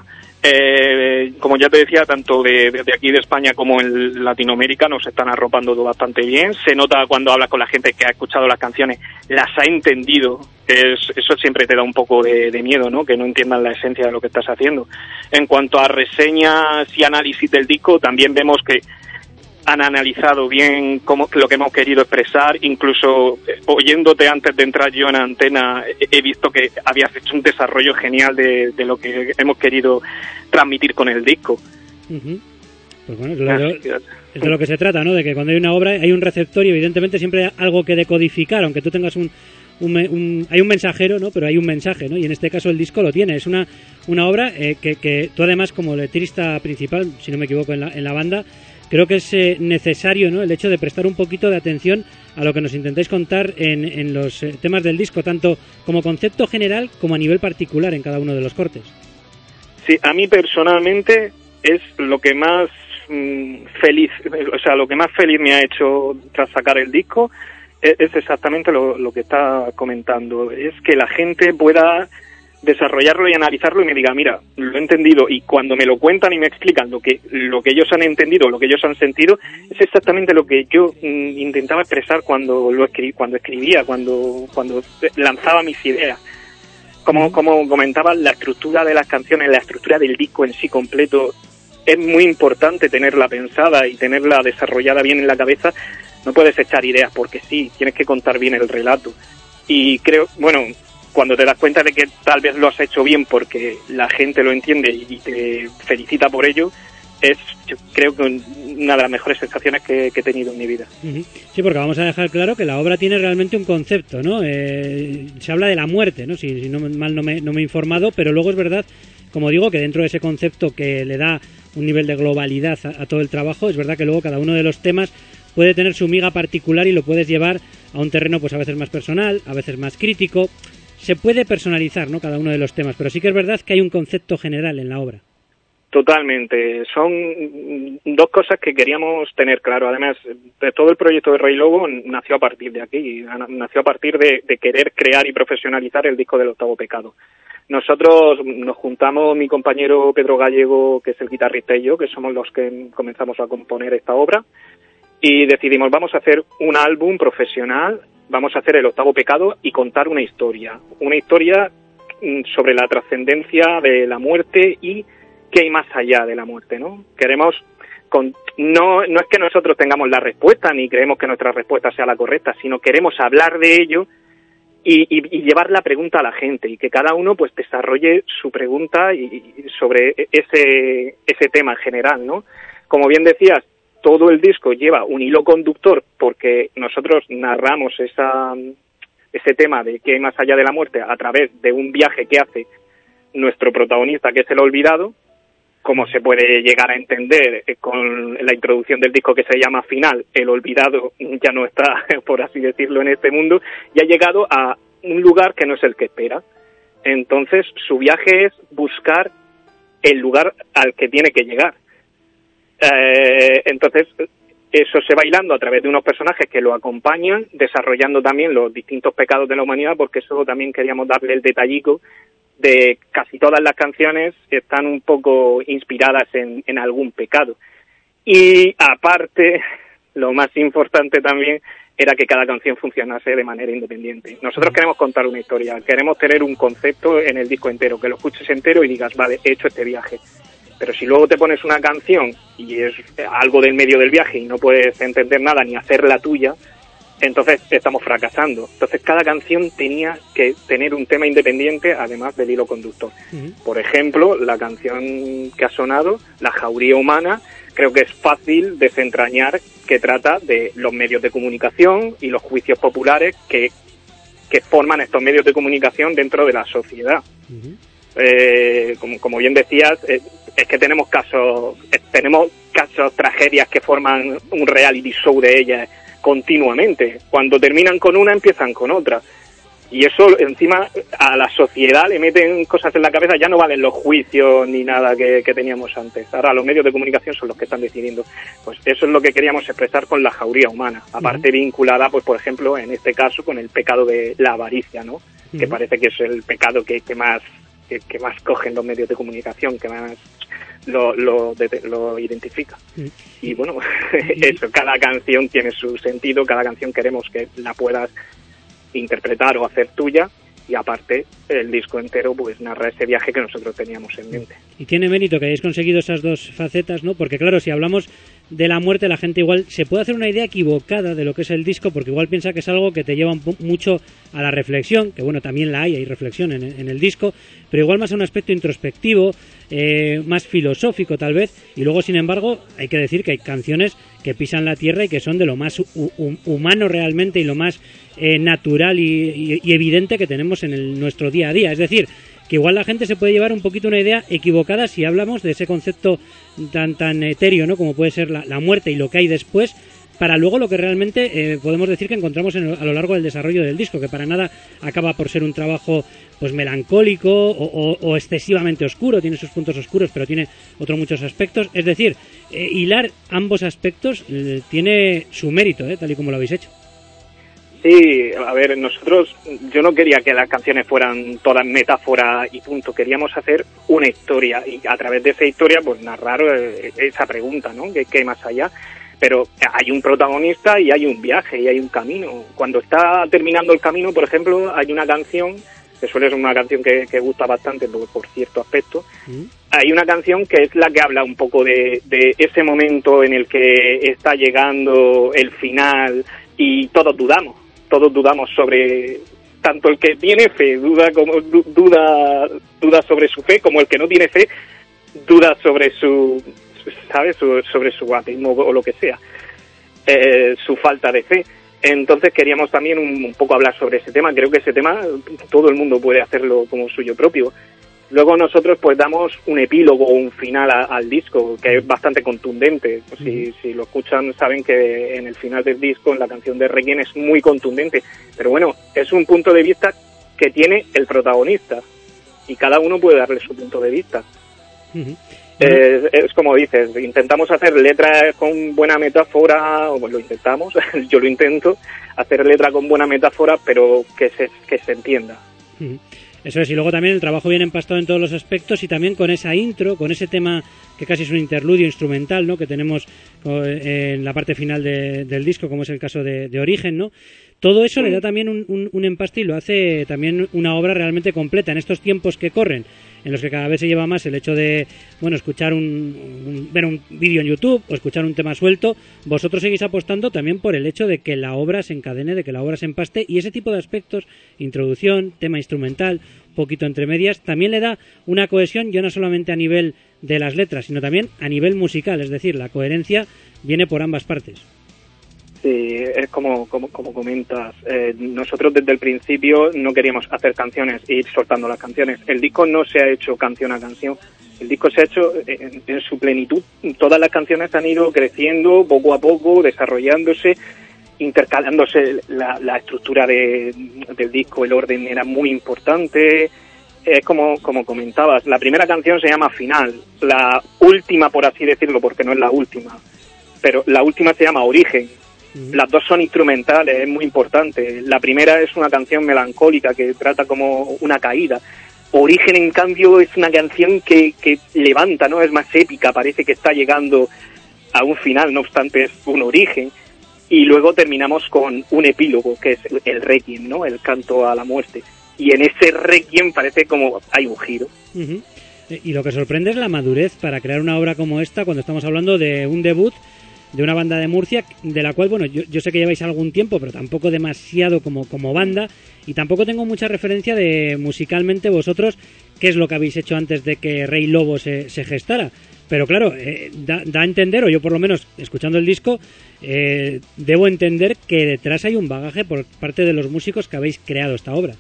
Eh, como ya te decía, tanto de, de aquí de España como en Latinoamérica nos están arropando bastante bien. Se nota cuando hablas con la gente que ha escuchado las canciones, las ha entendido. Es, eso siempre te da un poco de, de miedo, ¿no? Que no entiendan la esencia de lo que estás haciendo. En cuanto a reseñas y análisis del disco, también vemos que han analizado bien cómo, lo que hemos querido expresar. Incluso eh, oyéndote antes de entrar yo en antena, he, he visto que habías hecho un desarrollo genial de, de lo que hemos querido transmitir con el disco. Uh-huh. Pues bueno, es, lo, es de lo que se trata, ¿no? De que cuando hay una obra hay un receptor y evidentemente siempre hay algo que decodificar, aunque tú tengas un, un, un hay un mensajero, ¿no? Pero hay un mensaje, ¿no? Y en este caso el disco lo tiene. Es una una obra eh, que, que tú además, como letrista principal, si no me equivoco, en la, en la banda, creo que es eh, necesario, ¿no?, el hecho de prestar un poquito de atención a lo que nos intentáis contar en, en los eh, temas del disco, tanto como concepto general como a nivel particular en cada uno de los cortes. Sí, a mí personalmente es lo que más mmm, feliz, o sea, lo que más feliz me ha hecho tras sacar el disco es, es exactamente lo, lo que está comentando, es que la gente pueda desarrollarlo y analizarlo y me diga, mira, lo he entendido, y cuando me lo cuentan y me explican lo que lo que ellos han entendido, lo que ellos han sentido, es exactamente lo que yo mm, intentaba expresar cuando lo escribí, cuando escribía, cuando cuando lanzaba mis ideas. Como como comentaba, la estructura de las canciones, la estructura del disco en sí completo, es muy importante tenerla pensada y tenerla desarrollada bien en la cabeza. No puedes echar ideas porque sí, tienes que contar bien el relato. Y creo, bueno, cuando te das cuenta de que tal vez lo has hecho bien porque la gente lo entiende y te felicita por ello, es, yo creo que una de las mejores sensaciones que, que he tenido en mi vida. Sí, porque vamos a dejar claro que la obra tiene realmente un concepto, ¿no? Eh, se habla de la muerte, ¿no? Si, si no mal no me, no me he informado, pero luego es verdad, como digo, que dentro de ese concepto que le da un nivel de globalidad a, a todo el trabajo, es verdad que luego cada uno de los temas puede tener su miga particular y lo puedes llevar a un terreno pues a veces más personal, a veces más crítico. Se puede personalizar, ¿no?, cada uno de los temas, pero sí que es verdad que hay un concepto general en la obra. Totalmente. Son dos cosas que queríamos tener claro. Además, de todo el proyecto de Rey Lobo nació a partir de aquí, nació a partir de, de querer crear y profesionalizar el disco del Octavo Pecado. Nosotros nos juntamos, mi compañero Pedro Gallego, que es el guitarrista, y yo, que somos los que comenzamos a componer esta obra, y decidimos, vamos a hacer un álbum profesional, vamos a hacer el Octavo Pecado y contar una historia. Una historia sobre la trascendencia de la muerte y qué hay más allá de la muerte, ¿no? Queremos, con, no, no es que nosotros tengamos la respuesta ni creemos que nuestra respuesta sea la correcta, sino queremos hablar de ello y, y, y llevar la pregunta a la gente y que cada uno pues desarrolle su pregunta y, y sobre ese, ese tema en general, ¿no? Como bien decías, todo el disco lleva un hilo conductor porque nosotros narramos esa, ese tema de qué hay más allá de la muerte a través de un viaje que hace nuestro protagonista, que es el olvidado, como se puede llegar a entender con la introducción del disco que se llama Final. El olvidado ya no está, por así decirlo, en este mundo y ha llegado a un lugar que no es el que espera. Entonces su viaje es buscar el lugar al que tiene que llegar. Eh, entonces eso se va hilando a través de unos personajes que lo acompañan, desarrollando también los distintos pecados de la humanidad, porque eso también queríamos darle el detallico de casi todas las canciones están un poco inspiradas en, en algún pecado. Y aparte, lo más importante también era que cada canción funcionase de manera independiente. Nosotros queremos contar una historia, queremos tener un concepto en el disco entero, que lo escuches entero y digas, vale, he hecho este viaje. Pero si luego te pones una canción y es algo del medio del viaje y no puedes entender nada ni hacerla tuya, entonces estamos fracasando. Entonces cada canción tenía que tener un tema independiente además del hilo conductor. Uh-huh. Por ejemplo, la canción que ha sonado, La Jauría Humana, creo que es fácil desentrañar que trata de los medios de comunicación y los juicios populares que, que forman estos medios de comunicación dentro de la sociedad. Uh-huh. Eh, como, como bien decías, eh, es que tenemos casos, eh, tenemos casos, tragedias que forman un reality show de ellas continuamente. Cuando terminan con una, empiezan con otra. Y eso, encima, a la sociedad le meten cosas en la cabeza, ya no valen los juicios ni nada que, que teníamos antes. Ahora los medios de comunicación son los que están decidiendo. Pues eso es lo que queríamos expresar con La Jauría Humana. Aparte, uh-huh, vinculada, pues por ejemplo, en este caso, con el pecado de la avaricia, ¿no? Uh-huh. Que parece que es el pecado que, que más que, que más cogen los medios de comunicación, que más lo, lo, de, lo identifica. Uh-huh. Y bueno, eso, cada canción tiene su sentido, cada canción queremos que la puedas interpretar o hacer tuya, y aparte el disco entero pues narra ese viaje que nosotros teníamos en mente. Y tiene mérito que hayáis conseguido esas dos facetas, ¿no? Porque claro, si hablamos de la muerte, la gente igual se puede hacer una idea equivocada de lo que es el disco, porque igual piensa que es algo que te lleva mucho a la reflexión, que bueno, también la hay, hay reflexión en, en el disco, pero igual más a un aspecto introspectivo, eh, más filosófico tal vez, y luego sin embargo hay que decir que hay canciones que pisan la tierra y que son de lo más hu- hu- humano realmente y lo más eh, natural y, y, y evidente que tenemos en el, nuestro día a día. Es decir, que igual la gente se puede llevar un poquito una idea equivocada si hablamos de ese concepto tan tan etéreo, ¿no? Como puede ser la, la muerte y lo que hay después, para luego lo que realmente eh, podemos decir que encontramos en, a lo largo del desarrollo del disco, que para nada acaba por ser un trabajo pues melancólico o, o, o excesivamente oscuro, tiene sus puntos oscuros, pero tiene otros muchos aspectos. Es decir, eh, hilar ambos aspectos eh, tiene su mérito, eh, tal y como lo habéis hecho. Sí, a ver, nosotros, yo no quería que las canciones fueran todas metáforas y punto, queríamos hacer una historia y a través de esa historia pues narrar eh, esa pregunta, ¿no? ¿Qué, qué hay más allá? Pero hay un protagonista y hay un viaje y hay un camino. Cuando está terminando el camino, por ejemplo, hay una canción, que suele ser una canción que, que gusta bastante por, por cierto aspecto, mm. hay una canción que es la que habla un poco de, de ese momento en el que está llegando el final y todos dudamos. Todos dudamos sobre, tanto el que tiene fe duda como duda duda sobre su fe, como el que no tiene fe duda sobre su, ¿sabes? Su, sobre su ateísmo o lo que sea, eh, su falta de fe. Entonces queríamos también un, un poco hablar sobre ese tema. Creo que ese tema todo el mundo puede hacerlo como suyo propio. Luego nosotros pues damos un epílogo o un final a, al disco que es bastante contundente. Pues, si, si lo escuchan saben que en el final del disco, en la canción de Requiem, es muy contundente. Pero bueno, es un punto de vista que tiene el protagonista y cada uno puede darle su punto de vista. Uh-huh. Eh, es como dices, intentamos hacer letras con buena metáfora, o bueno, lo intentamos, yo lo intento, hacer letra con buena metáfora, pero que se, que se entienda. Uh-huh. Eso es, y luego también el trabajo bien empastado en todos los aspectos y también con esa intro, con ese tema que casi es un interludio instrumental, ¿no? Que tenemos en la parte final de, del disco, como es el caso de, de Origen, ¿no? Todo eso le da también un, un, un empaste y lo hace también una obra realmente completa en estos tiempos que corren, en los que cada vez se lleva más el hecho de, bueno, escuchar un, un ver un vídeo en YouTube o escuchar un tema suelto. Vosotros seguís apostando también por el hecho de que la obra se encadene, de que la obra se empaste, y ese tipo de aspectos, introducción, tema instrumental, poquito entre medias, también le da una cohesión, ya no solamente a nivel de las letras, sino también a nivel musical, es decir, la coherencia viene por ambas partes. Sí, es como, como, como comentas, eh, nosotros desde el principio no queríamos hacer canciones e ir soltando las canciones. El disco no se ha hecho canción a canción, el disco se ha hecho en, en su plenitud. Todas las canciones han ido creciendo poco a poco, desarrollándose, intercalándose la, la estructura de, del disco, el orden era muy importante. Es como, como comentabas, la primera canción se llama Final, la última, por así decirlo, porque no es la última, pero la última se llama Origen. Las dos son instrumentales, es muy importante. La primera es una canción melancólica que trata como una caída. Origen, en cambio, es una canción que, que levanta, ¿no? Es más épica, parece que está llegando a un final, no obstante es un origen. Y luego terminamos con un epílogo, que es el Requiem, ¿no? El canto a la muerte. Y en ese Requiem parece como hay un giro. Uh-huh. Y lo que sorprende es la madurez para crear una obra como esta, cuando estamos hablando de un debut de una banda de Murcia, de la cual, bueno, yo, yo sé que lleváis algún tiempo, pero tampoco demasiado como, como banda, y tampoco tengo mucha referencia de musicalmente vosotros qué es lo que habéis hecho antes de que Rey Lobo se, se gestara. Pero claro, eh, da, da a entender, o yo por lo menos, escuchando el disco, eh, debo entender que detrás hay un bagaje por parte de los músicos que habéis creado esta obra.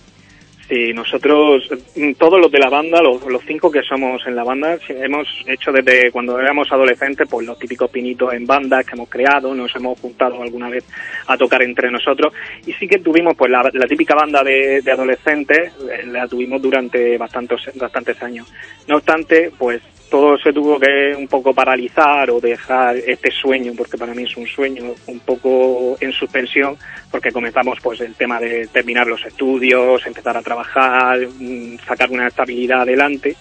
Sí, nosotros, todos los de la banda, los, los cinco que somos en la banda, hemos hecho desde cuando éramos adolescentes, pues los típicos pinitos en bandas que hemos creado, nos hemos juntado alguna vez a tocar entre nosotros, y sí que tuvimos pues la, la típica banda de, de adolescentes, la tuvimos durante bastantes, bastantes años. No obstante, pues todo se tuvo que un poco paralizar o dejar este sueño, porque para mí es un sueño, un poco en suspensión, porque comenzamos pues el tema de terminar los estudios, empezar a trabajar, sacar una estabilidad adelante.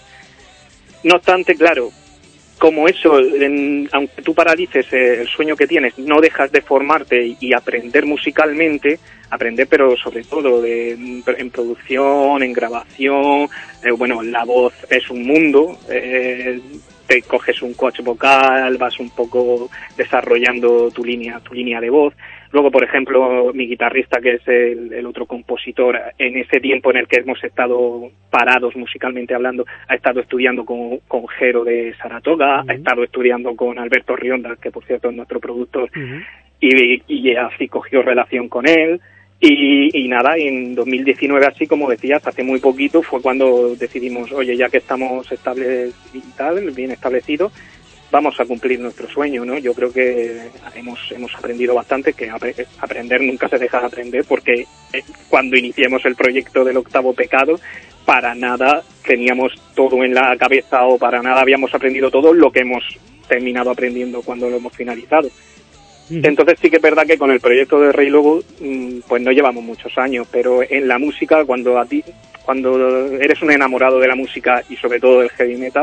No obstante, claro, como eso, en, aunque tú paralices el sueño que tienes, no dejas de formarte y aprender musicalmente, aprender pero sobre todo de, en producción, en grabación, eh, bueno, la voz es un mundo, eh, te coges un coach vocal, vas un poco desarrollando tu línea, tu línea de voz. Luego, por ejemplo, mi guitarrista, que es el, el otro compositor, en ese tiempo en el que hemos estado parados musicalmente hablando, ha estado estudiando con, con Jero de Saratoga, uh-huh. ha estado estudiando con Alberto Rionda, que por cierto es nuestro productor, uh-huh. y, y así cogió relación con él. Y, y nada, en dos mil diecinueve, así como decías, hace muy poquito, fue cuando decidimos, oye, ya que estamos estables y tal, bien establecidos, vamos a cumplir nuestro sueño, ¿no? Yo creo que hemos hemos aprendido bastante, que ap- aprender nunca se deja de aprender, porque eh, cuando iniciamos el proyecto del Octavo Pecado, para nada teníamos todo en la cabeza o para nada habíamos aprendido todo lo que hemos terminado aprendiendo cuando lo hemos finalizado. Entonces sí que es verdad que con el proyecto de Rey Lobo pues no llevamos muchos años, pero en la música, cuando a ti, cuando eres un enamorado de la música y sobre todo del heavy metal,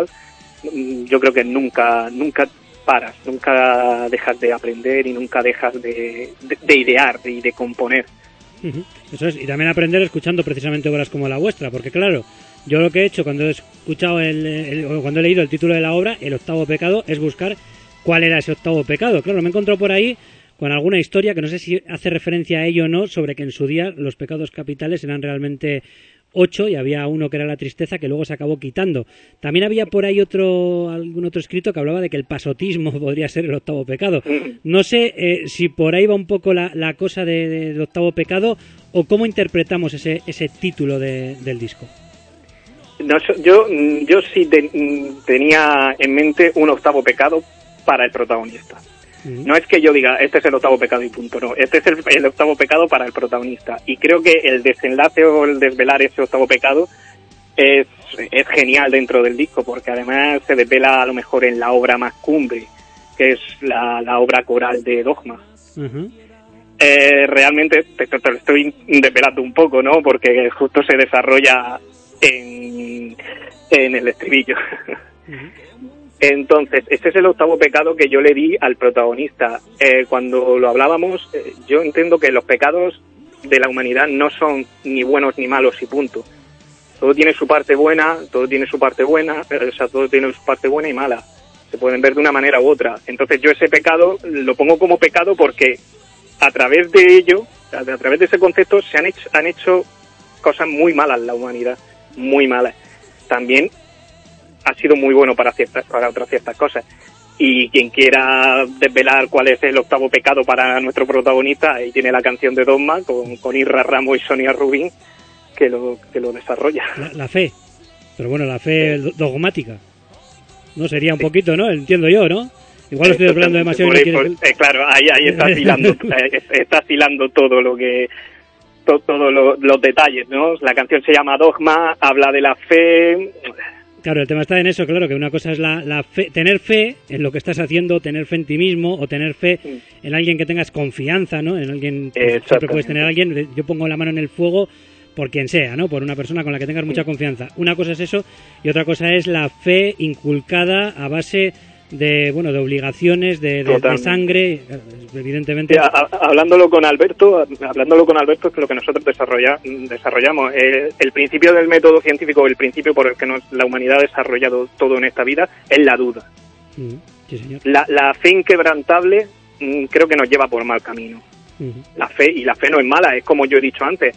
yo creo que nunca nunca paras, nunca dejas de aprender y nunca dejas de, de, de idear y de componer. Uh-huh. Eso es, y también aprender escuchando precisamente obras como la vuestra, porque claro, yo lo que he hecho cuando he escuchado el, el, el cuando he leído el título de la obra, El Octavo Pecado, es buscar cuál era ese octavo pecado. Claro, me he encontrado por ahí con alguna historia que no sé si hace referencia a ello o no, sobre que en su día los pecados capitales eran realmente ocho y había uno que era la tristeza, que luego se acabó quitando. También había por ahí otro algún otro escrito que hablaba de que el pasotismo podría ser el octavo pecado. No sé eh, si por ahí va un poco la, la cosa de, de, del octavo pecado, o cómo interpretamos ese, ese título de, del disco. No, yo, yo sí te, tenía en mente un octavo pecado para el protagonista. Uh-huh. No es que yo diga, este es el octavo pecado y punto, no. Este es el, el octavo pecado para el protagonista. Y creo que el desenlace o el desvelar ese octavo pecado es, es genial dentro del disco, porque además se desvela a lo mejor en la obra más cumbre, que es la, la obra coral de Dogma. Uh-huh. Eh, realmente te, te, te lo estoy desvelando un poco, ¿no? Porque justo se desarrolla en, en el estribillo. Uh-huh. Entonces, este es el octavo pecado que yo le di al protagonista. Eh, cuando lo hablábamos, eh, yo entiendo que los pecados de la humanidad no son ni buenos ni malos y punto. Todo tiene su parte buena, todo tiene su parte buena, o sea, todo tiene su parte buena y mala. Se pueden ver de una manera u otra. Entonces yo ese pecado lo pongo como pecado porque a través de ello, a través de ese concepto, se han hecho, han hecho cosas muy malas en la humanidad, muy malas. También ha sido muy bueno para ciertas, para otras ciertas cosas. Y quien quiera desvelar cuál es el octavo pecado para nuestro protagonista, ahí tiene la canción de Dogma con, con Isra Ramos y Sonia Rubín, que lo, que lo desarrolla. La, la fe, pero bueno, la fe sí. Dogmática, ¿no? Sería un poquito, ¿no? Entiendo yo, ¿no? Igual lo estoy desvelando demasiado. Por, por, eh, claro, ahí, ahí está hilando, está hilando todo lo que... todos todo lo, los detalles, ¿no? La canción se llama Dogma, habla de la fe... Claro, el tema está en eso, claro, que una cosa es la, la fe, tener fe en lo que estás haciendo, tener fe en ti mismo, o tener fe en alguien que tengas confianza, ¿no? En alguien, pues, siempre puedes tener a alguien, yo pongo la mano en el fuego por quien sea, ¿no? Por una persona con la que tengas mucha confianza. Una cosa es eso, y otra cosa es la fe inculcada a base de, bueno, de obligaciones, de, de, de sangre, evidentemente. Sí, a, a, hablándolo con Alberto, hablándolo con Alberto, es que lo que nosotros desarrolla, desarrollamos, eh, el principio del método científico, el principio por el que nos, la humanidad ha desarrollado todo en esta vida, es la duda. Mm, sí, señor. La, la fe inquebrantable mm, creo que nos lleva por mal camino. Uh-huh. La fe, y la fe no es mala, es como yo he dicho antes,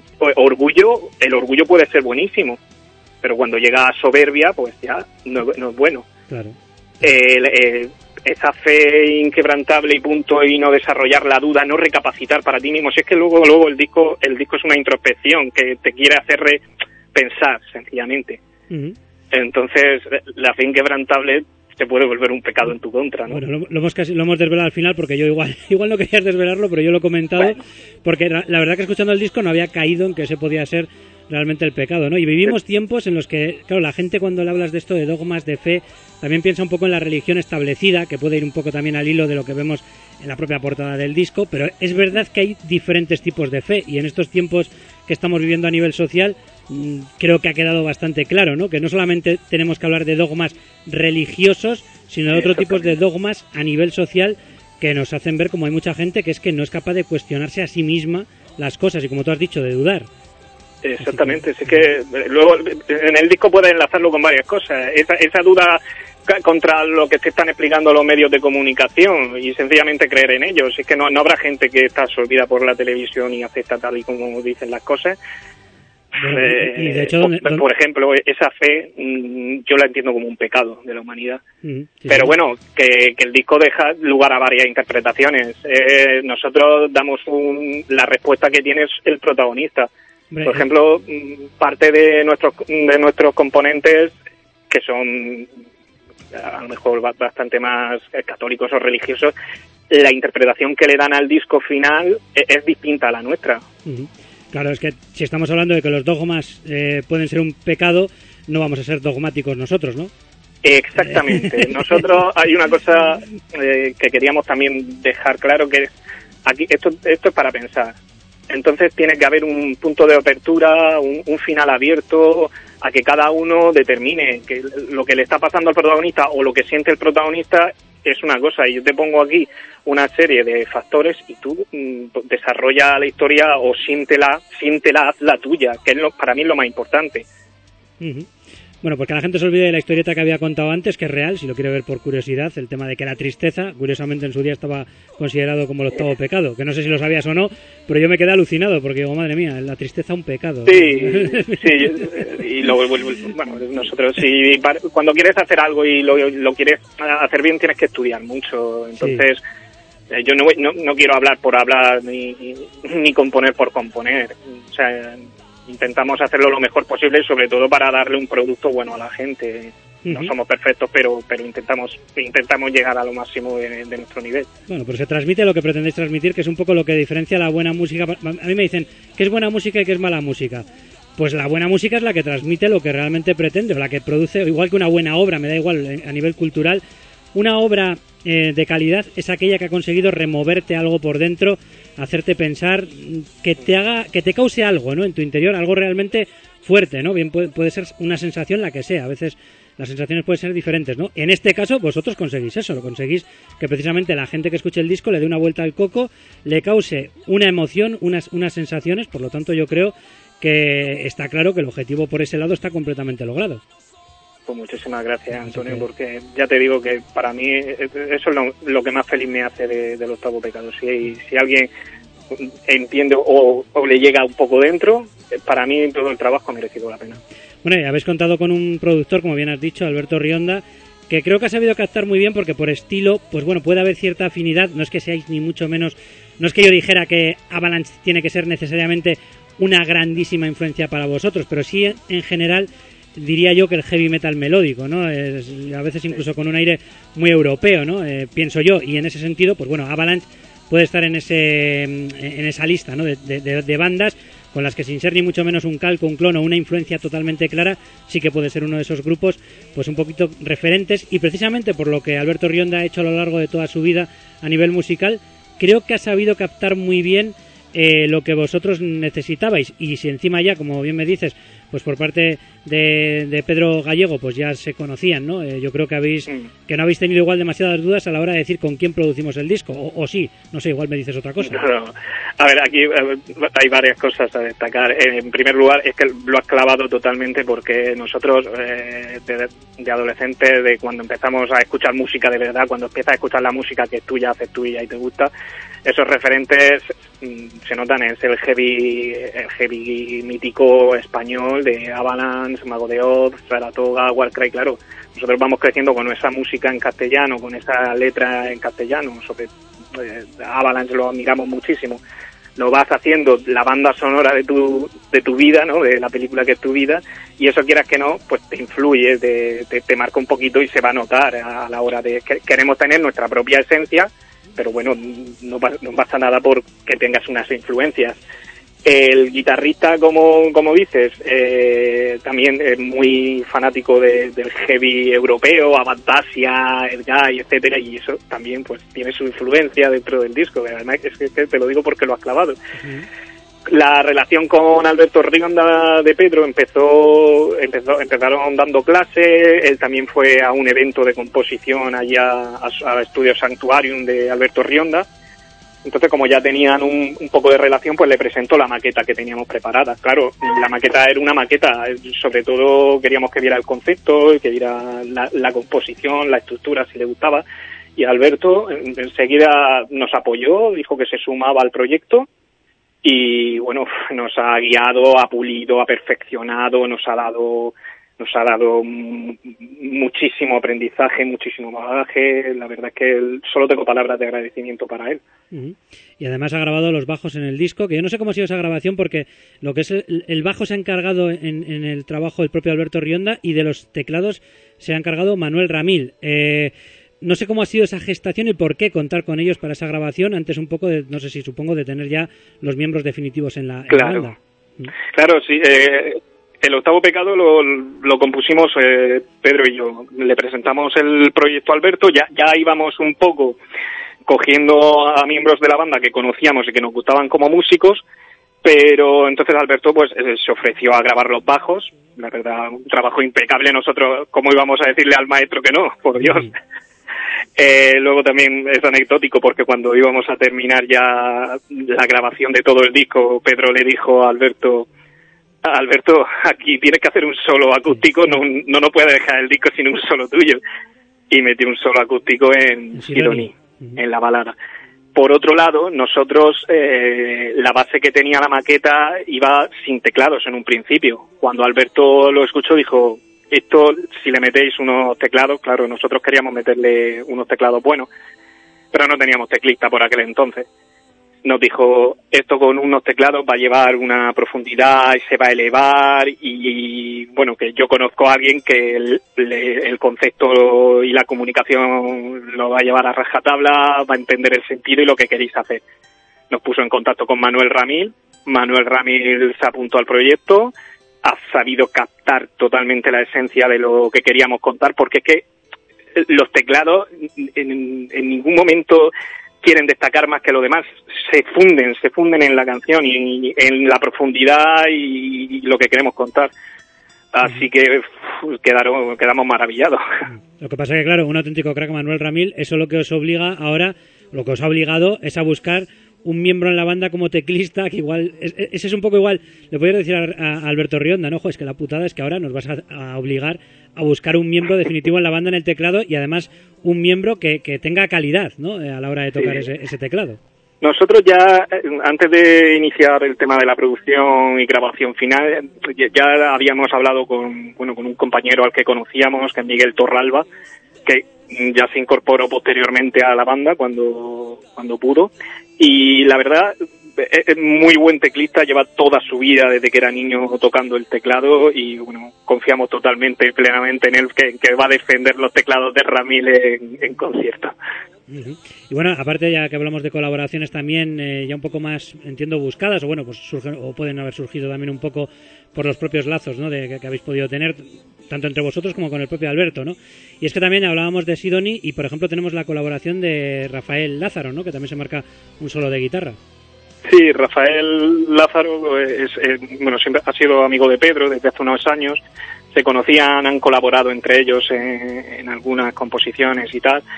orgullo, el orgullo puede ser buenísimo, pero cuando llega a soberbia, pues ya no, no es bueno. Claro. Eh, eh, esa fe inquebrantable y punto, y no desarrollar la duda, no recapacitar para ti mismo. Si es que luego luego el disco el disco es una introspección que te quiere hacer re- pensar sencillamente. Uh-huh. Entonces la fe inquebrantable se puede volver un pecado en tu contra, ¿no? Bueno, lo, lo hemos casi lo hemos desvelado al final, porque yo igual igual no querías desvelarlo, pero yo lo he comentado, bueno. Porque la, la verdad que escuchando el disco no había caído en que ese podía ser realmente el pecado, ¿no? Y vivimos tiempos en los que, claro, la gente cuando le hablas de esto de dogmas, de fe, también piensa un poco en la religión establecida, que puede ir un poco también al hilo de lo que vemos en la propia portada del disco, pero es verdad que hay diferentes tipos de fe, y en estos tiempos que estamos viviendo a nivel social, creo que ha quedado bastante claro, ¿no? Que no solamente tenemos que hablar de dogmas religiosos, sino de otros tipos de dogmas a nivel social que nos hacen ver como hay mucha gente que es que no es capaz de cuestionarse a sí misma las cosas, y como tú has dicho, de dudar. Exactamente, es que luego en el disco puedes enlazarlo con varias cosas. Esa, esa duda contra lo que te están explicando los medios de comunicación y sencillamente creer en ellos. Es que no, no habrá gente que está absorbida por la televisión y acepta tal y como dicen las cosas. Bueno, eh, y de hecho, por, ¿dónde, por ejemplo, esa fe mmm, yo la entiendo como un pecado de la humanidad. Uh-huh, sí, Pero sí. bueno, que, que el disco deja lugar a varias interpretaciones. Eh, nosotros damos un, la respuesta que tiene es el protagonista. Hombre, Por ejemplo, parte de nuestros de nuestros componentes, que son a lo mejor bastante más católicos o religiosos, la interpretación que le dan al disco final es, es distinta a la nuestra. Uh-huh. Claro, es que si estamos hablando de que los dogmas eh, pueden ser un pecado, no vamos a ser dogmáticos nosotros, ¿no? Exactamente. Nosotros hay una cosa eh, que queríamos también dejar claro, que aquí esto esto es para pensar. Entonces tiene que haber un punto de apertura, un, un final abierto, a que cada uno determine que lo que le está pasando al protagonista o lo que siente el protagonista es una cosa, y yo te pongo aquí una serie de factores y tú mm, desarrolla la historia o siéntela, siéntela, haz la tuya, que es lo, para mí es lo más importante. Uh-huh. Bueno, porque la gente se olvide de la historieta que había contado antes, que es real, si lo quiere ver por curiosidad, el tema de que la tristeza, curiosamente en su día estaba considerado como el octavo pecado, que no sé si lo sabías o no, pero yo me quedé alucinado, porque digo, madre mía, la tristeza un pecado. Sí, sí, y lo, bueno, nosotros, si cuando quieres hacer algo y lo, lo quieres hacer bien, tienes que estudiar mucho, entonces sí. eh, yo no, no, no quiero hablar por hablar, ni, ni componer por componer, o sea... Intentamos hacerlo lo mejor posible, sobre todo para darle un producto bueno a la gente. Uh-huh. No somos perfectos, pero pero intentamos intentamos llegar a lo máximo de, de nuestro nivel. Bueno, pero se transmite lo que pretendéis transmitir, que es un poco lo que diferencia la buena música. A mí me dicen que es buena música y que es mala música. Pues la buena música es la que transmite lo que realmente pretende, o la que produce, igual que una buena obra, me da igual, a nivel cultural. Una obra eh, de calidad es aquella que ha conseguido removerte algo por dentro, hacerte pensar, que te haga, que te cause algo, ¿no? En tu interior, algo realmente fuerte, ¿no? Bien puede, puede ser una sensación la que sea, a veces las sensaciones pueden ser diferentes, ¿no? En este caso, vosotros conseguís eso, lo conseguís que precisamente la gente que escuche el disco le dé una vuelta al coco, le cause una emoción, unas, unas sensaciones, por lo tanto yo creo que está claro que el objetivo por ese lado está completamente logrado. Pues muchísimas gracias, Antonio, porque ya te digo que para mí eso es lo, lo que más feliz me hace de, del octavo pecado. Si, si alguien entiende o, o le llega un poco dentro, para mí todo el trabajo ha merecido la pena. Bueno, y habéis contado con un productor, como bien has dicho, Alberto Rionda, que creo que ha sabido captar muy bien, porque por estilo, pues bueno, puede haber cierta afinidad, no es que seáis ni mucho menos, no es que yo dijera que Avalanche tiene que ser necesariamente una grandísima influencia para vosotros, pero sí en general diría yo que el heavy metal melódico, ¿no? Es, a veces incluso con un aire muy europeo, ¿no? Eh, pienso yo, y en ese sentido, pues bueno, Avalanche puede estar en ese en esa lista, ¿no? De, de, de bandas con las que, sin ser ni mucho menos un calco, un clon o una influencia totalmente clara, sí que puede ser uno de esos grupos pues un poquito referentes, y precisamente por lo que Alberto Rionda ha hecho a lo largo de toda su vida a nivel musical, creo que ha sabido captar muy bien eh, lo que vosotros necesitabais, y si encima ya, como bien me dices, pues por parte de, de Pedro Gallego, pues ya se conocían, ¿no? Eh, yo creo que habéis mm. que no habéis tenido igual demasiadas dudas a la hora de decir con quién producimos el disco, o, o sí, no sé, igual me dices otra cosa. No, no. A ver, aquí hay varias cosas a destacar. En primer lugar, es que lo has clavado totalmente, porque nosotros, eh, de, de adolescentes, de cuando empezamos a escuchar música de verdad, cuando empiezas a escuchar la música que tú ya haces tuya y te gusta, esos referentes mm, se notan, es el heavy, el heavy mítico español de Avalanche, Mago de Oz, Saratoga, Warcry. Claro, nosotros vamos creciendo con esa música en castellano, con esa letra en castellano. Sobre eh, Avalanche lo admiramos muchísimo. Lo vas haciendo la banda sonora de tu de tu vida, ¿no? De la película que es tu vida, y eso, quieras que no, pues te influye, te, te, te marca un poquito y se va a notar a la hora de que queremos tener nuestra propia esencia, pero bueno, no, no pasa nada por que tengas unas influencias. El guitarrista, como como dices, eh, también es muy fanático de, del heavy europeo, Avantasia, Edguy, etcétera, y eso también pues tiene su influencia dentro del disco. Además, es que, que te lo digo porque lo has clavado. Uh-huh. La relación con Alberto Rionda de Pedro empezó, empezó empezaron dando clases. Él también fue a un evento de composición allá al estudio Sanctuarium de Alberto Rionda. Entonces, como ya tenían un, un poco de relación, pues le presentó la maqueta que teníamos preparada. Claro, la maqueta era una maqueta, sobre todo queríamos que viera el concepto, que viera la, la composición, la estructura, si le gustaba. Y Alberto enseguida nos apoyó, dijo que se sumaba al proyecto, y bueno, nos ha guiado, ha pulido, ha perfeccionado, nos ha dado nos ha dado muchísimo aprendizaje, muchísimo bagaje. La verdad es que solo tengo palabras de agradecimiento para él. Uh-huh. Y además ha grabado los bajos en el disco, que yo no sé cómo ha sido esa grabación, porque lo que es el, el bajo se ha encargado en, en el trabajo del propio Alberto Rionda, y de los teclados se ha encargado Manuel Ramil. Eh, no sé cómo ha sido esa gestación y por qué contar con ellos para esa grabación, antes un poco de, no sé si supongo, de tener ya los miembros definitivos en la, en claro. la banda. Claro, sí. Eh, el octavo pecado lo, lo compusimos eh, Pedro y yo. Le presentamos el proyecto a Alberto, ya, ya íbamos un poco cogiendo a miembros de la banda que conocíamos y que nos gustaban como músicos, pero entonces Alberto pues se ofreció a grabar los bajos. La verdad, un trabajo impecable. Nosotros, ¿cómo íbamos a decirle al maestro que no? Por Dios. Sí. Eh, luego también es anecdótico porque cuando íbamos a terminar ya la grabación de todo el disco, Pedro le dijo a Alberto: Alberto, aquí tienes que hacer un solo acústico, no, no nos puedes dejar el disco sin un solo tuyo. Y metió un solo acústico en Sidoní, uh-huh. en la balada. Por otro lado, nosotros, eh, la base que tenía la maqueta iba sin teclados en un principio. Cuando Alberto lo escuchó dijo: esto, si le metéis unos teclados, claro, nosotros queríamos meterle unos teclados buenos, pero no teníamos teclista por aquel entonces. Nos dijo: esto con unos teclados va a llevar una profundidad y se va a elevar, y, y bueno, que yo conozco a alguien que el, el concepto y la comunicación lo va a llevar a rajatabla, va a entender el sentido y lo que queréis hacer. Nos puso en contacto con Manuel Ramil. Manuel Ramil se apuntó al proyecto, ha sabido captar totalmente la esencia de lo que queríamos contar, porque es que los teclados en, en ningún momento quieren destacar más que lo demás, se funden, se funden en la canción y en la profundidad y lo que queremos contar. Así que uf, quedaron, quedamos maravillados. Lo que pasa es que, claro, un auténtico crack, Manuel Ramil, eso lo que os obliga ahora, lo que os ha obligado es a buscar un miembro en la banda como teclista, que igual, ese es un poco igual, le podrías decir a, a Alberto Rionda, ¿no? Ojo, es que la putada es que ahora nos vas a, a obligar a buscar un miembro definitivo en la banda en el teclado, y además un miembro que, que tenga calidad, ¿no? A la hora de tocar sí. ese, ese teclado. Nosotros ya, antes de iniciar el tema de la producción y grabación final, ya habíamos hablado con, bueno, con un compañero al que conocíamos, que es Miguel Torralba, que ya se incorporó posteriormente a la banda cuando, cuando pudo. Y la verdad, es muy buen teclista, lleva toda su vida desde que era niño tocando el teclado, y bueno, confiamos totalmente, plenamente en él, que, que va a defender los teclados de Ramil en, en concierto. Uh-huh. Y bueno, aparte, ya que hablamos de colaboraciones también, eh, ya un poco más, entiendo, buscadas, o bueno, pues surgen, o pueden haber surgido también un poco por los propios lazos, ¿no?, de, que, que habéis podido tener, tanto entre vosotros como con el propio Alberto, ¿no? Y es que también hablábamos de Sidoní, y por ejemplo tenemos la colaboración de Rafael Lázaro, ¿no?, que también se marca un solo de guitarra. Sí, Rafael Lázaro es, es, bueno, siempre ha sido amigo de Pedro desde hace unos años. Se conocían, han colaborado entre ellos en, en algunas composiciones y tal.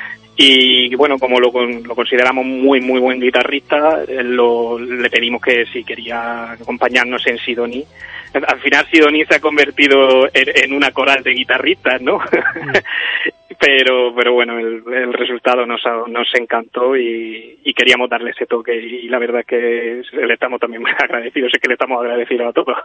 Y bueno, como lo, lo consideramos muy, muy buen guitarrista, lo, le pedimos que si quería acompañarnos en Sidoní. Al final Sidoní se ha convertido en, en una coral de guitarristas, ¿no? Mm. pero pero bueno, el, el resultado nos, nos encantó y, y queríamos darle ese toque, y, y la verdad es que le estamos también muy agradecidos, es que le estamos agradecidos a todos.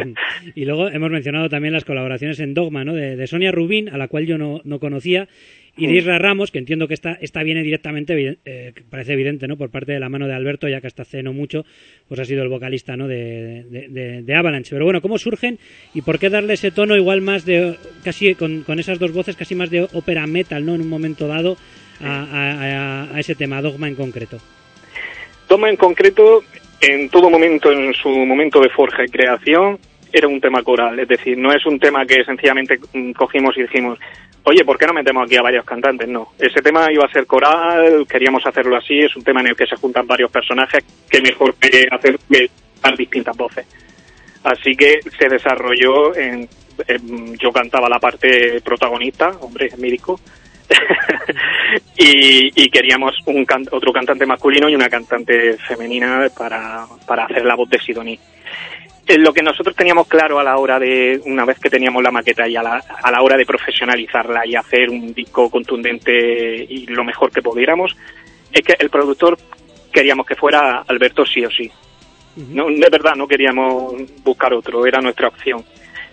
Y luego hemos mencionado también las colaboraciones en Dogma, ¿no?, de, de Sonia Rubín, a la cual yo no, no conocía, y de Isra Ramos, que entiendo que esta, esta viene directamente, eh, parece evidente, ¿no?, por parte de la mano de Alberto, ya que hasta hace no mucho pues ha sido el vocalista, ¿no?, de, de, de, de Avalanche. Pero bueno, ¿cómo surgen y por qué darle ese tono igual más de, casi con, con esas dos voces, casi más de ópera metal, ¿no?, en un momento dado a, a, a ese tema, Dogma en concreto? Dogma en concreto, en todo momento, en su momento de forja y creación, era un tema coral, es decir, no es un tema que sencillamente cogimos y dijimos: oye, ¿por qué no metemos aquí a varios cantantes? No, ese tema iba a ser coral, queríamos hacerlo así, es un tema en el que se juntan varios personajes, que mejor que hacer que dar distintas voces. Así que se desarrolló, en, en, yo cantaba la parte protagonista, hombre, es mi disco, y, y queríamos un can, otro cantante masculino y una cantante femenina para, para hacer la voz de Sidoní. Lo que nosotros teníamos claro a la hora de, una vez que teníamos la maqueta y a la, a la hora de profesionalizarla y hacer un disco contundente y lo mejor que pudiéramos, es que el productor queríamos que fuera Alberto sí o sí. No, de verdad, no queríamos buscar otro, era nuestra opción.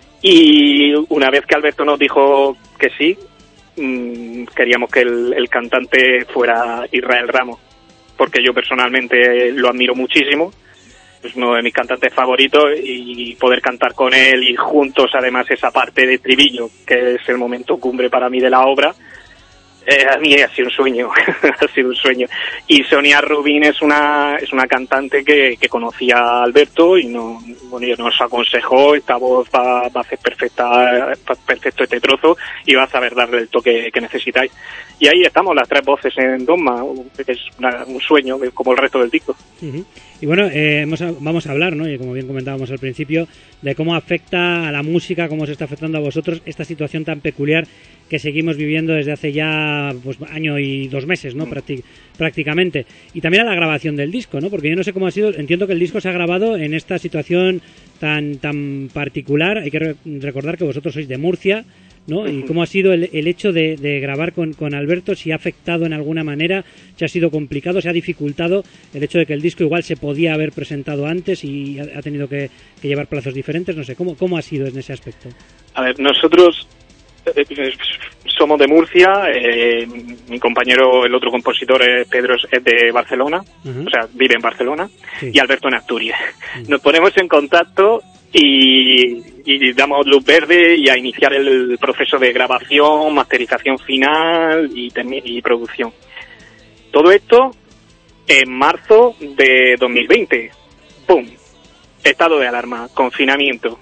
Y una vez que Alberto nos dijo que sí, mmm, queríamos que el, el cantante fuera Israel Ramos, porque yo personalmente lo admiro muchísimo, es uno de mis cantantes favoritos, y poder cantar con él y juntos además esa parte de estribillo, que es el momento cumbre para mí de la obra, Eh, a mí ha sido un sueño, ha sido un sueño. Y Sonia Rubín es una es una cantante que, que conocía a Alberto y no, bueno, y nos aconsejó, esta voz va, va a hacer perfecta, perfecto este trozo y va a saber darle el toque que necesitáis. Y ahí estamos, las tres voces en Dogma, que es una, un sueño como el resto del disco. Uh-huh. Y bueno, eh, hemos, vamos a hablar, ¿no? Y como bien comentábamos al principio, de cómo afecta a la música, cómo se está afectando a vosotros esta situación tan peculiar que seguimos viviendo desde hace ya pues año y dos meses, ¿no? Prácti- prácticamente. Y también a la grabación del disco, ¿no? Porque yo no sé cómo ha sido, entiendo que el disco se ha grabado en esta situación tan tan particular. Hay que re- recordar que vosotros sois de Murcia, ¿no? Y cómo ha sido el, el hecho de, de grabar con, con Alberto, si ha afectado en alguna manera, si ha sido complicado, si ha dificultado el hecho de que el disco igual se podía haber presentado antes y ha, ha tenido que, que llevar plazos diferentes, no sé, ¿cómo, cómo ha sido en ese aspecto? A ver, nosotros eh, somos de Murcia, eh, mi compañero, el otro compositor, es Pedro, es de Barcelona, uh-huh. O sea, vive en Barcelona, sí. Y Alberto en Asturias. Uh-huh. Nos ponemos en contacto y, y damos luz verde y a iniciar el proceso de grabación, masterización final y, y producción. Todo esto en marzo de dos mil veinte. ¡Pum! Estado de alarma, confinamiento.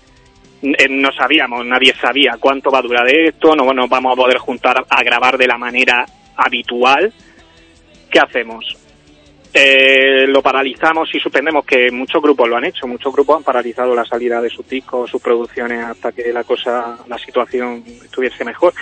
No sabíamos, nadie sabía cuánto va a durar esto, no nos vamos a poder juntar a grabar de la manera habitual. ¿Qué hacemos? Eh, lo paralizamos y suspendemos, que muchos grupos lo han hecho, muchos grupos han paralizado la salida de sus discos, sus producciones hasta que la cosa, la situación estuviese mejor.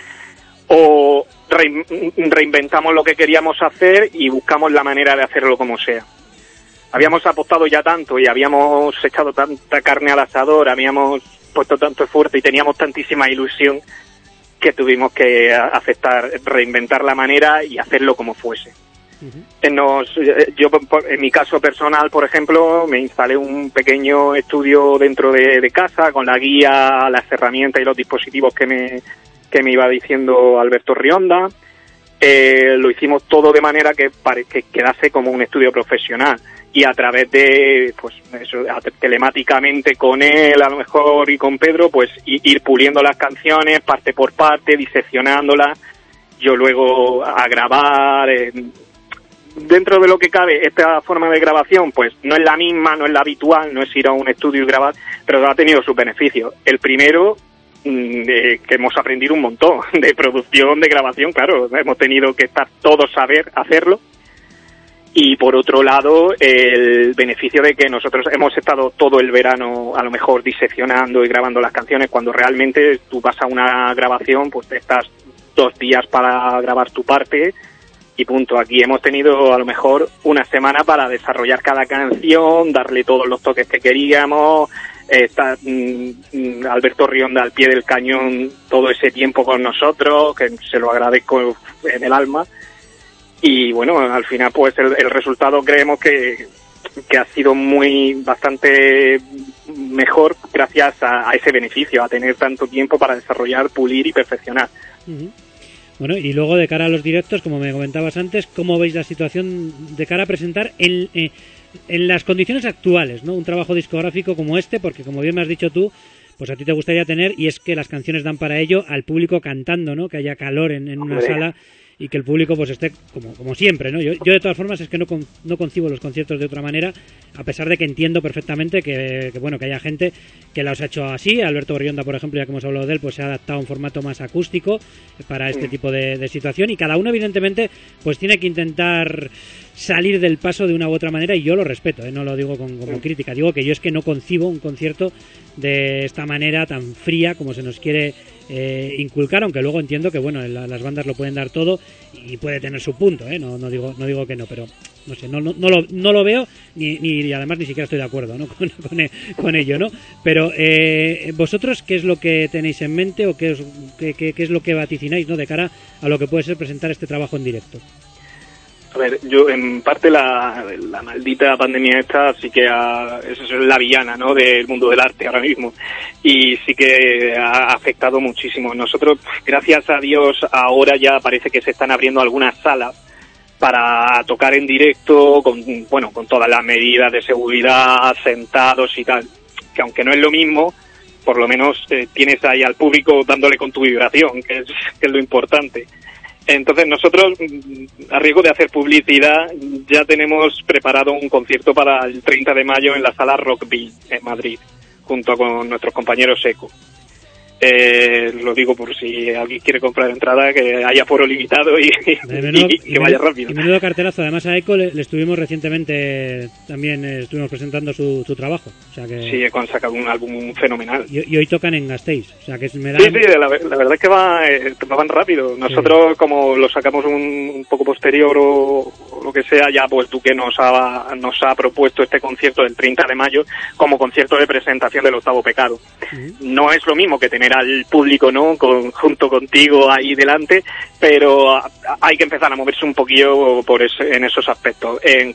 O re, reinventamos lo que queríamos hacer y buscamos la manera de hacerlo como sea. Habíamos apostado ya tanto y habíamos echado tanta carne al asador, habíamos puesto tanto esfuerzo y teníamos tantísima ilusión que tuvimos que aceptar, reinventar la manera y hacerlo como fuese. Uh-huh. Nos, yo, en mi caso personal, por ejemplo, me instalé un pequeño estudio dentro de, de casa con la guía, las herramientas y los dispositivos que me, que me iba diciendo Alberto Rionda. Eh, lo hicimos todo de manera que, pare, que quedase como un estudio profesional. Y a través de, pues, eso, telemáticamente con él, a lo mejor, y con Pedro, pues, ir puliendo las canciones, parte por parte, diseccionándolas. Yo luego a grabar. Eh, dentro de lo que cabe, esta forma de grabación, pues, no es la misma, no es la habitual, no es ir a un estudio y grabar, pero ha tenido sus beneficios. El primero, eh, que hemos aprendido un montón de producción, de grabación, claro, hemos tenido que estar todos saber hacerlo. Y por otro lado, el beneficio de que nosotros hemos estado todo el verano a lo mejor diseccionando y grabando las canciones, cuando realmente tú vas a una grabación, pues estás dos días para grabar tu parte y punto. Aquí hemos tenido a lo mejor una semana para desarrollar cada canción, darle todos los toques que queríamos. Está mm, Alberto Rionda al pie del cañón todo ese tiempo con nosotros, que se lo agradezco en el alma. Y bueno, al final pues el, el resultado creemos que, que ha sido muy bastante mejor gracias a, a ese beneficio, a tener tanto tiempo para desarrollar, pulir y perfeccionar. Uh-huh. Bueno, y luego de cara a los directos, como me comentabas antes, ¿cómo veis la situación de cara a presentar en, eh, en las condiciones actuales, ¿no? Un trabajo discográfico como este, porque como bien me has dicho tú, pues a ti te gustaría tener, y es que las canciones dan para ello, al público cantando, ¿no? Que haya calor en, en una Hombre. sala y que el público pues esté como, como siempre, ¿no? Yo, yo de todas formas es que no, con, no concibo los conciertos de otra manera, a pesar de que entiendo perfectamente que, que bueno, que haya gente que los ha hecho así. Alberto Rionda, por ejemplo, ya que hemos hablado de él, pues se ha adaptado a un formato más acústico para este tipo de, de situación, y cada uno evidentemente pues tiene que intentar salir del paso de una u otra manera, y yo lo respeto, ¿eh? No lo digo con, como crítica, digo que yo es que no concibo un concierto de esta manera tan fría como se nos quiere eh, inculcar, aunque luego entiendo que bueno, la, las bandas lo pueden dar todo y puede tener su punto, ¿eh? No, no digo no digo que no, pero no sé, no, no, no, lo, no lo veo ni, ni y además ni siquiera estoy de acuerdo, ¿no? con, con, con ello, ¿no? Pero eh, vosotros, ¿qué es lo que tenéis en mente o qué es, qué, qué, qué es lo que vaticináis, ¿no? De cara a lo que puede ser presentar este trabajo en directo. A ver, yo en parte la, la maldita pandemia esta sí que ha, es la villana, ¿no?, del mundo del arte ahora mismo, y sí que ha afectado muchísimo. Nosotros, gracias a Dios, ahora ya parece que se están abriendo algunas salas para tocar en directo con, bueno, con todas las medidas de seguridad, sentados y tal, que aunque no es lo mismo, por lo menos eh, tienes ahí al público dándole con tu vibración, que es, que es lo importante. Entonces nosotros, a riesgo de hacer publicidad, ya tenemos preparado un concierto para el treinta de mayo en la sala Rockville, en Madrid, junto con nuestros compañeros Eco. Eh, lo digo por si alguien quiere comprar entrada, que haya aforo limitado y, menudo, y que y vaya rápido. Y menudo cartelazo. Además a Eco le, le estuvimos recientemente, también eh, estuvimos presentando su, su trabajo. O sea que... Sí, han sacado un álbum fenomenal. Y, y hoy tocan en Gasteiz. O sea que me da... Sí, sí, la, la verdad es que va, eh, van rápido. Nosotros, sí, como lo sacamos un, un poco posterior o, o lo que sea, ya pues Duque nos ha, nos ha propuesto este concierto del treinta de mayo como concierto de presentación del Octavo Pecado. Uh-huh. No es lo mismo que tener al público, ¿no?, con, junto contigo ahí delante, pero hay que empezar a moverse un poquillo por ese, en esos aspectos. En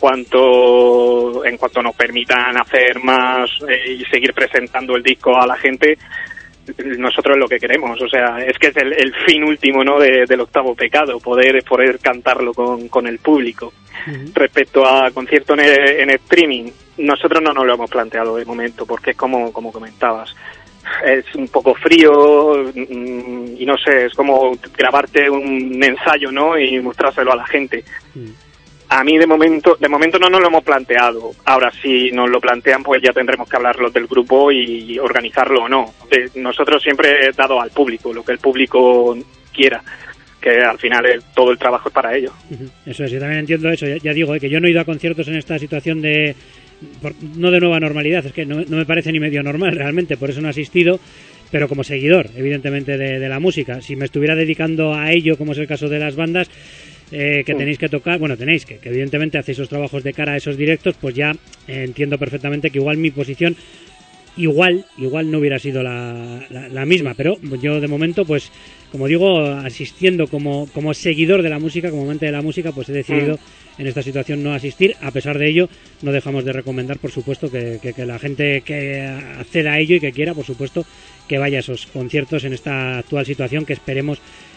cuanto en cuanto nos permitan hacer más eh, y seguir presentando el disco a la gente, nosotros es lo que queremos. O sea, es que es el, el fin último, ¿no?, de, del Octavo Pecado, poder poder cantarlo con, con el público. Uh-huh. Respecto a concierto en, en streaming, nosotros no nos lo hemos planteado de momento, porque es como, como comentabas, es un poco frío y no sé, es como grabarte un ensayo, ¿no?, y mostrárselo a la gente. Mm. A mí de momento de momento no nos lo hemos planteado. Ahora, si nos lo plantean, pues ya tendremos que hablarlo del grupo y organizarlo o no. Nosotros siempre he dado al público lo que el público quiera, que al final el, todo el trabajo es para ellos. Eso es, yo también entiendo eso. Ya, ya digo, eh, que yo no he ido a conciertos en esta situación de... Por, no de nueva normalidad, es que no, no me parece ni medio normal realmente, por eso no he asistido, pero como seguidor, evidentemente, de, de la música. Si me estuviera dedicando a ello, como es el caso de las bandas, eh, que tenéis que tocar, bueno, tenéis que, que evidentemente hacéis esos trabajos de cara a esos directos, pues ya eh, entiendo perfectamente que igual mi posición igual igual no hubiera sido la, la, la misma, pero yo de momento, pues como digo, asistiendo como, como seguidor de la música, como amante de la música, pues he decidido mm. en esta situación no asistir. A pesar de ello, no dejamos de recomendar, por supuesto, que, que, que la gente que acceda a ello y que quiera, por supuesto, que vaya a esos conciertos en esta actual situación, que esperemos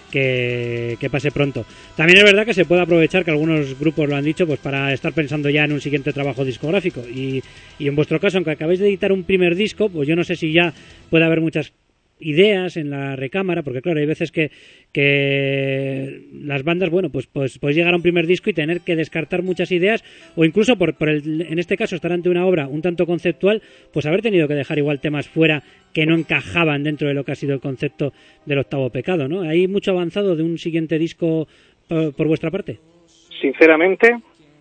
que, que pase pronto. También es verdad que se puede aprovechar, que algunos grupos lo han dicho, pues para estar pensando ya en un siguiente trabajo discográfico. Y, y en vuestro caso, aunque acabáis de editar un primer disco, pues yo no sé si ya puede haber muchas ideas en la recámara, porque claro, hay veces que, que las bandas, bueno, pues, pues puedes llegar a un primer disco y tener que descartar muchas ideas, o incluso por, por el, en este caso estar ante una obra un tanto conceptual, pues haber tenido que dejar igual temas fuera que no encajaban dentro de lo que ha sido el concepto del Octavo Pecado, ¿no? ¿Hay mucho avanzado de un siguiente disco por, por vuestra parte? Sinceramente,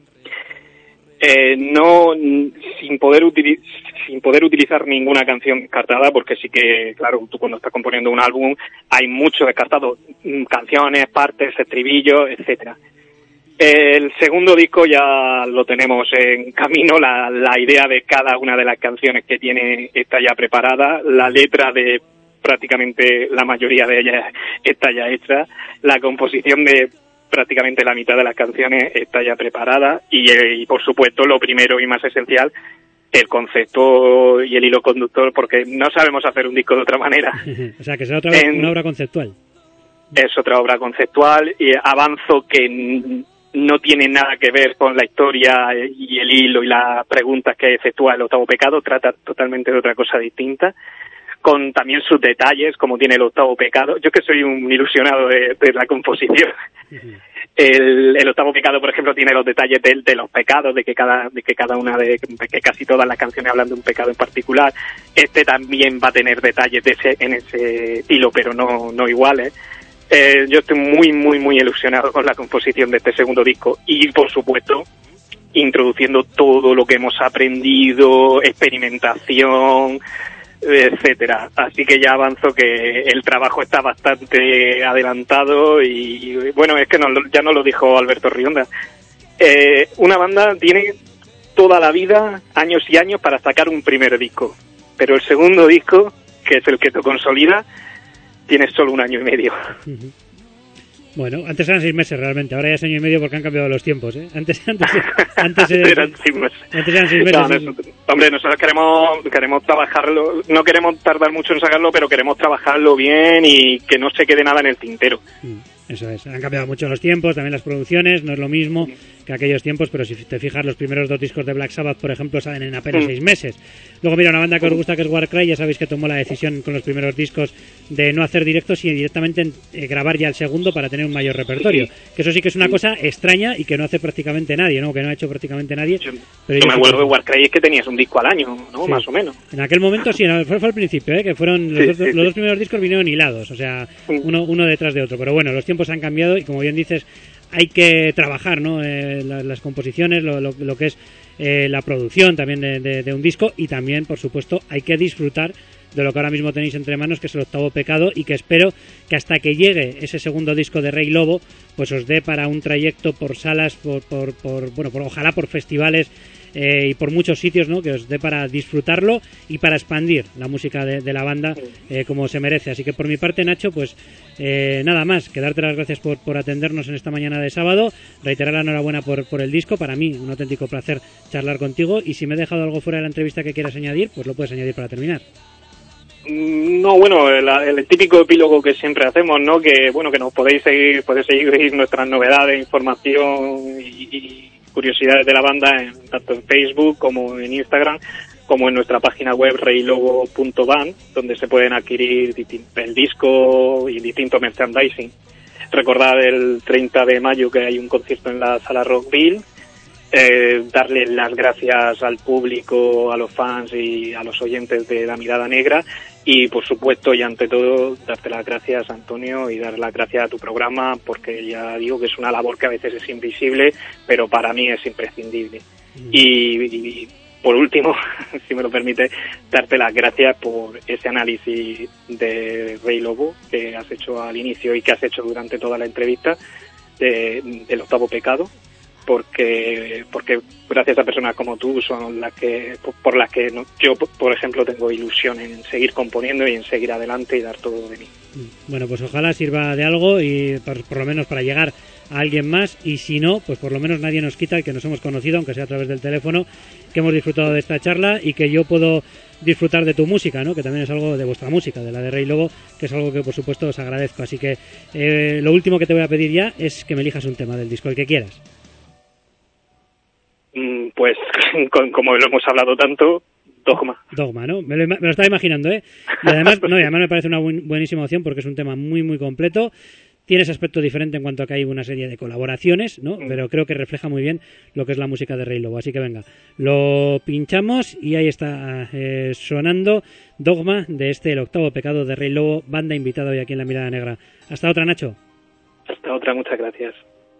eh, no, sin poder utilizar sin poder utilizar ninguna canción descartada, porque sí que, claro, tú cuando estás componiendo un álbum hay mucho descartado, canciones, partes, estribillos, etcétera. El segundo disco ya lo tenemos en camino, la, la idea de cada una de las canciones que tiene está ya preparada, la letra de prácticamente la mayoría de ellas está ya hecha, la composición de prácticamente la mitad de las canciones está ya preparada y, y por supuesto, lo primero y más esencial, el concepto y el hilo conductor, porque no sabemos hacer un disco de otra manera. O sea, que será otra en, una obra conceptual. Es otra obra conceptual y avanzo que no tiene nada que ver con la historia y el hilo y las preguntas que efectúa el Octavo Pecado, trata totalmente de otra cosa distinta, con también sus detalles, como tiene el Octavo Pecado. Yo que soy un ilusionado de, de la composición. Uh-huh. El, el Octavo Pecado, por ejemplo, tiene los detalles de, de los pecados, de que cada de que cada una de que casi todas las canciones hablan de un pecado en particular. Este también va a tener detalles de ese, en ese estilo, pero no no iguales. Eh, yo estoy muy muy muy ilusionado con la composición de este segundo disco y, por supuesto, introduciendo todo lo que hemos aprendido, experimentación, etcétera. Así que ya avanzo que el trabajo está bastante adelantado y, y bueno, es que no, ya nos lo dijo Alberto Rionda. Eh, una banda tiene toda la vida, años y años, para sacar un primer disco, pero el segundo disco, que es el que te consolida, tienes solo un año y medio. Bueno, antes eran seis meses realmente, ahora ya es año y medio porque han cambiado los tiempos, ¿eh? Antes, antes, antes, eh, eran seis meses. antes eran seis meses. No, nosotros- hombre, nosotros queremos queremos trabajarlo, no queremos tardar mucho en sacarlo, pero queremos trabajarlo bien y que no se quede nada en el tintero. Mm, Eso es, han cambiado mucho los tiempos, también las producciones, no es lo mismo que aquellos tiempos, pero si te fijas, los primeros dos discos de Black Sabbath, por ejemplo, salen en apenas Mm. seis meses. Luego, mira, una banda que os gusta, que es Warcry, ya sabéis que tomó la decisión con los primeros discos de no hacer directos y directamente eh, grabar ya el segundo para tener un mayor repertorio. Que eso sí que es una cosa extraña y que no hace prácticamente nadie, ¿no? Que no ha hecho prácticamente nadie. Yo, pero yo ellos me sí acuerdo que- de Warcry es que tenías un disco al año, ¿no? Sí. Más o menos. En aquel momento sí, no, fue, fue al principio, ¿eh? Que fueron los, Sí, dos, sí, los sí. dos primeros discos vinieron hilados, o sea, Mm. uno, uno detrás de otro. Pero bueno, los tiempos han cambiado y como bien dices, hay que trabajar, ¿no? Eh, la- las composiciones, lo, lo- lo que es eh, la producción también de, de- de un disco y también, por supuesto, hay que disfrutar de lo que ahora mismo tenéis entre manos, que es el Octavo Pecado, y que espero que hasta que llegue ese segundo disco de Rey Lobo, pues os dé para un trayecto por salas, por, por, por bueno, por, ojalá por festivales eh, y por muchos sitios, ¿no? Que os dé para disfrutarlo y para expandir la música de, de la banda eh, como se merece. Así que por mi parte, Nacho, pues eh, nada más, que darte las gracias por, por atendernos en esta mañana de sábado, reiterar la enhorabuena por, por el disco, para mí un auténtico placer charlar contigo y si me he dejado algo fuera de la entrevista que quieras añadir, pues lo puedes añadir para terminar. Mm, No, bueno, el, el típico epílogo que siempre hacemos, ¿no? Que bueno, que nos podéis seguir, podéis seguir nuestras novedades, información y, y curiosidades de la banda en, tanto en Facebook como en Instagram, como en nuestra página web reylobo punto band, donde se pueden adquirir distin- el disco y distintos merchandising. Recordad el treinta de mayo que hay un concierto en la Sala Rockville. Eh, darle las gracias al público, a los fans y a los oyentes de La Mirada Negra y por supuesto y ante todo darte las gracias, Antonio, y dar las gracias a tu programa porque ya digo que es una labor que a veces es invisible pero para mí es imprescindible. Mm. Y, y por último, si me lo permite, darte las gracias por ese análisis de Rey Lobo que has hecho al inicio y que has hecho durante toda la entrevista de, del Octavo Pecado, porque porque gracias a personas como tú son las que por, por las que no, yo por ejemplo tengo ilusión en seguir componiendo y en seguir adelante y dar todo de mí. Bueno, pues ojalá sirva de algo y por, por lo menos para llegar a alguien más y si no, pues por lo menos nadie nos quita el que nos hemos conocido, aunque sea a través del teléfono, que hemos disfrutado de esta charla y que yo puedo disfrutar de tu música, ¿no? Que también es algo de vuestra música, de la de Rey Lobo, que es algo que por supuesto os agradezco. Así que eh, lo último que te voy a pedir ya es que me elijas un tema del disco, el que quieras. Pues con, como lo hemos hablado tanto, Dogma. Dogma, ¿no? Me lo, me lo estaba imaginando, ¿eh? Y además, no, y además me parece una buen, buenísima opción porque es un tema muy, muy completo. Tiene ese aspecto diferente en cuanto a que hay una serie de colaboraciones, ¿no? Mm. Pero creo que refleja muy bien lo que es la música de Rey Lobo. Así que venga, lo pinchamos y ahí está eh, sonando Dogma de este El Octavo Pecado de Rey Lobo, banda invitada hoy aquí en La Mirada Negra. Hasta otra, Nacho. Hasta otra, muchas gracias.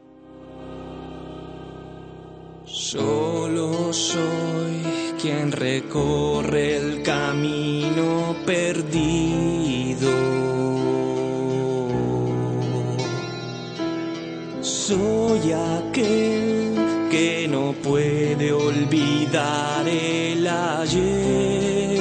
Solo soy quien recorre el camino perdido. Soy aquel que no puede olvidar el ayer.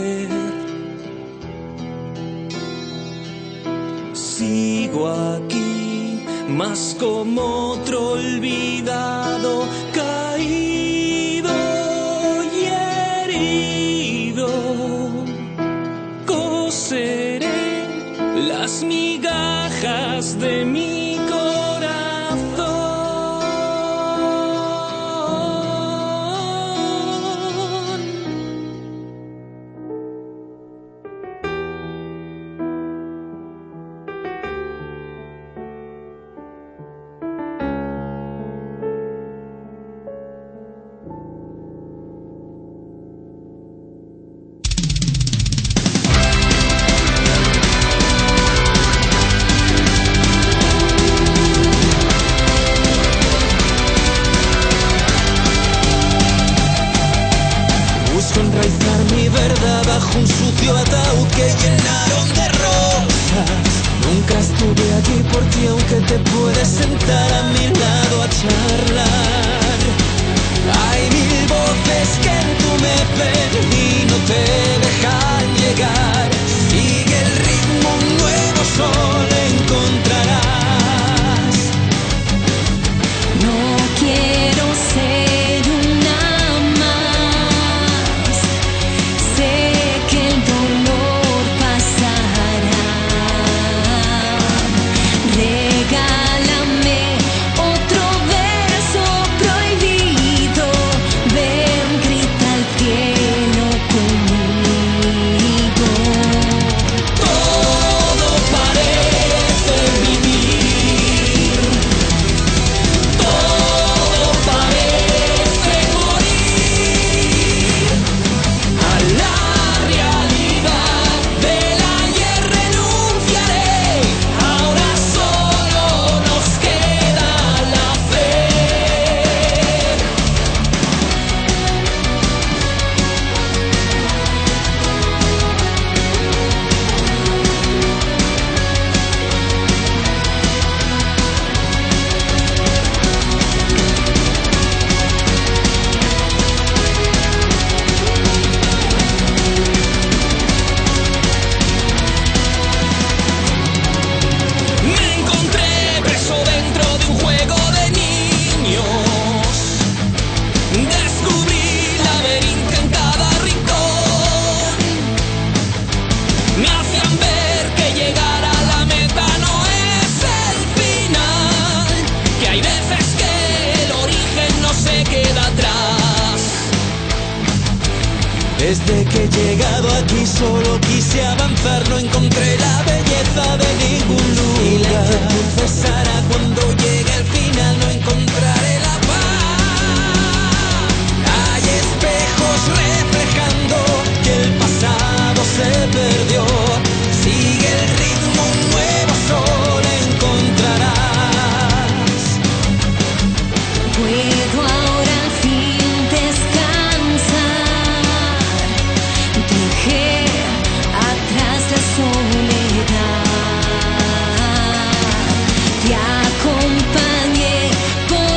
Sigo aquí, más como otro olvidado, caído y herido. Coseré las migajas de mi corazón. Desde que he llegado aquí solo quise avanzar, no encontré la belleza de ningún lugar. Y la inquietud cesará cuando llegue el final, no encontraré la paz. Hay espejos reflejando que el pasado se perdió. Sigue el ritmo, un nuevo sol encontrarás. Puedo ahora al fin descansar. Dejé atrás la soledad. Te acompañé por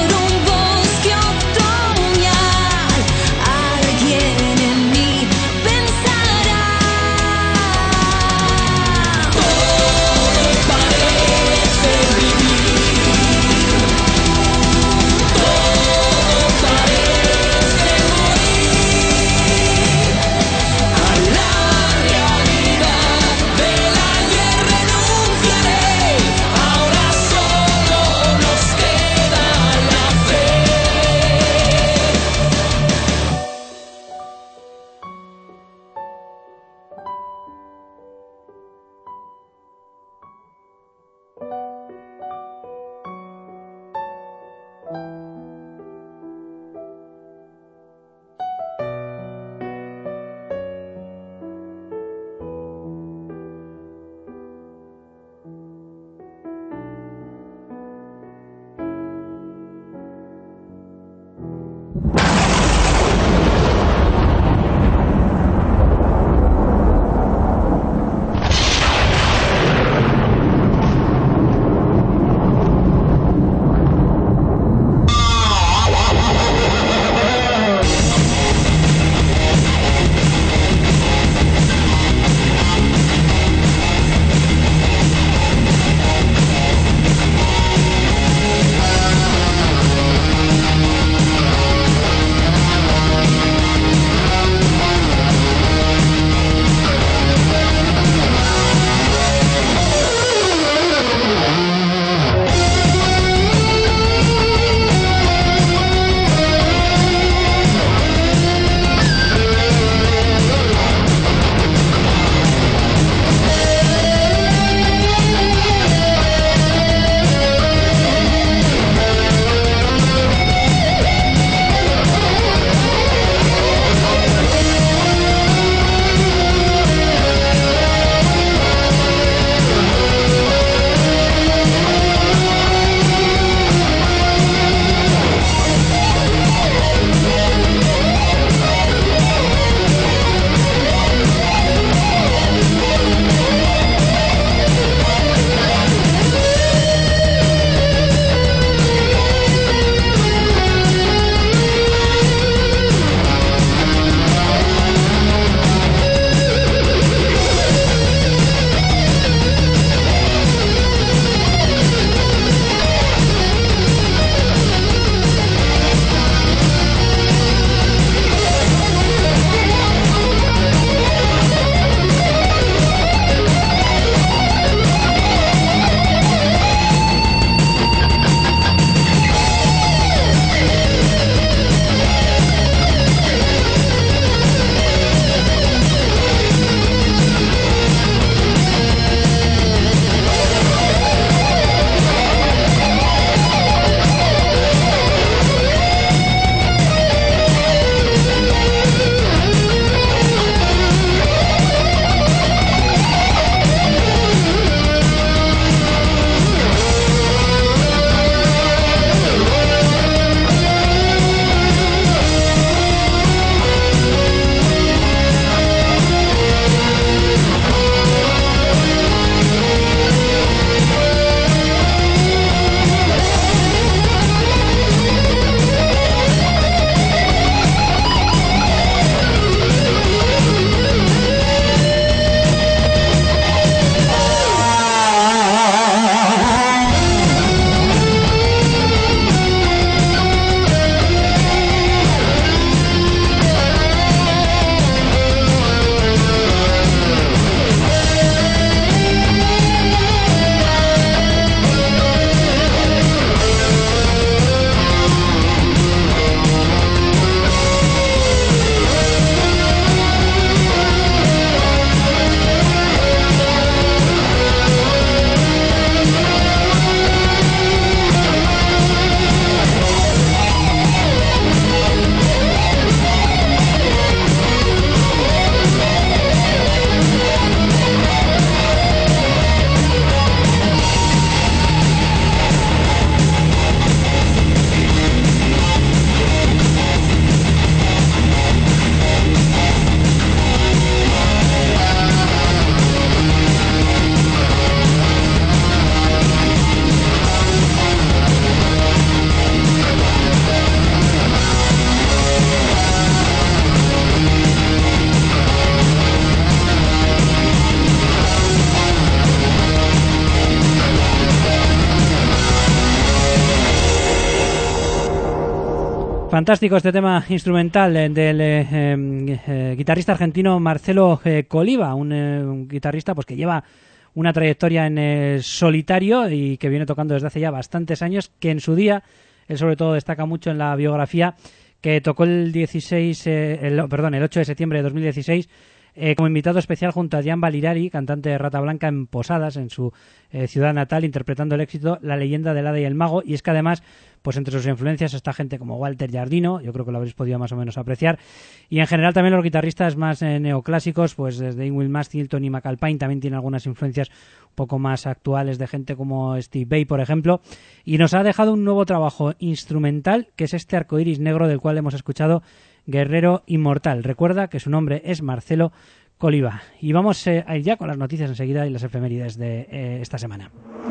Fantástico este tema instrumental eh, del eh, eh, guitarrista argentino Marcelo eh, Coliva, un, eh, un guitarrista pues que lleva una trayectoria en eh, solitario y que viene tocando desde hace ya bastantes años, que en su día, él sobre todo destaca mucho en la biografía, que tocó el dieciséis, eh, el, perdón, el ocho de septiembre de dos mil dieciséis eh, como invitado especial junto a Jan Valirari, cantante de Rata Blanca, en Posadas, en su eh, ciudad natal, interpretando el éxito La leyenda del hada y el mago. Y es que además, pues entre sus influencias está gente como Walter Giardino, yo creo que lo habréis podido más o menos apreciar, y en general también los guitarristas más eh, neoclásicos, pues desde Ingrid Mastil, Tony McAlpine, también tiene algunas influencias un poco más actuales de gente como Steve Vai, por ejemplo, y nos ha dejado un nuevo trabajo instrumental, que es este Arcoiris Negro, del cual hemos escuchado Guerrero Inmortal. Recuerda que su nombre es Marcelo Coliva. Y vamos eh, a ir ya con las noticias enseguida y las efemérides de eh, esta semana.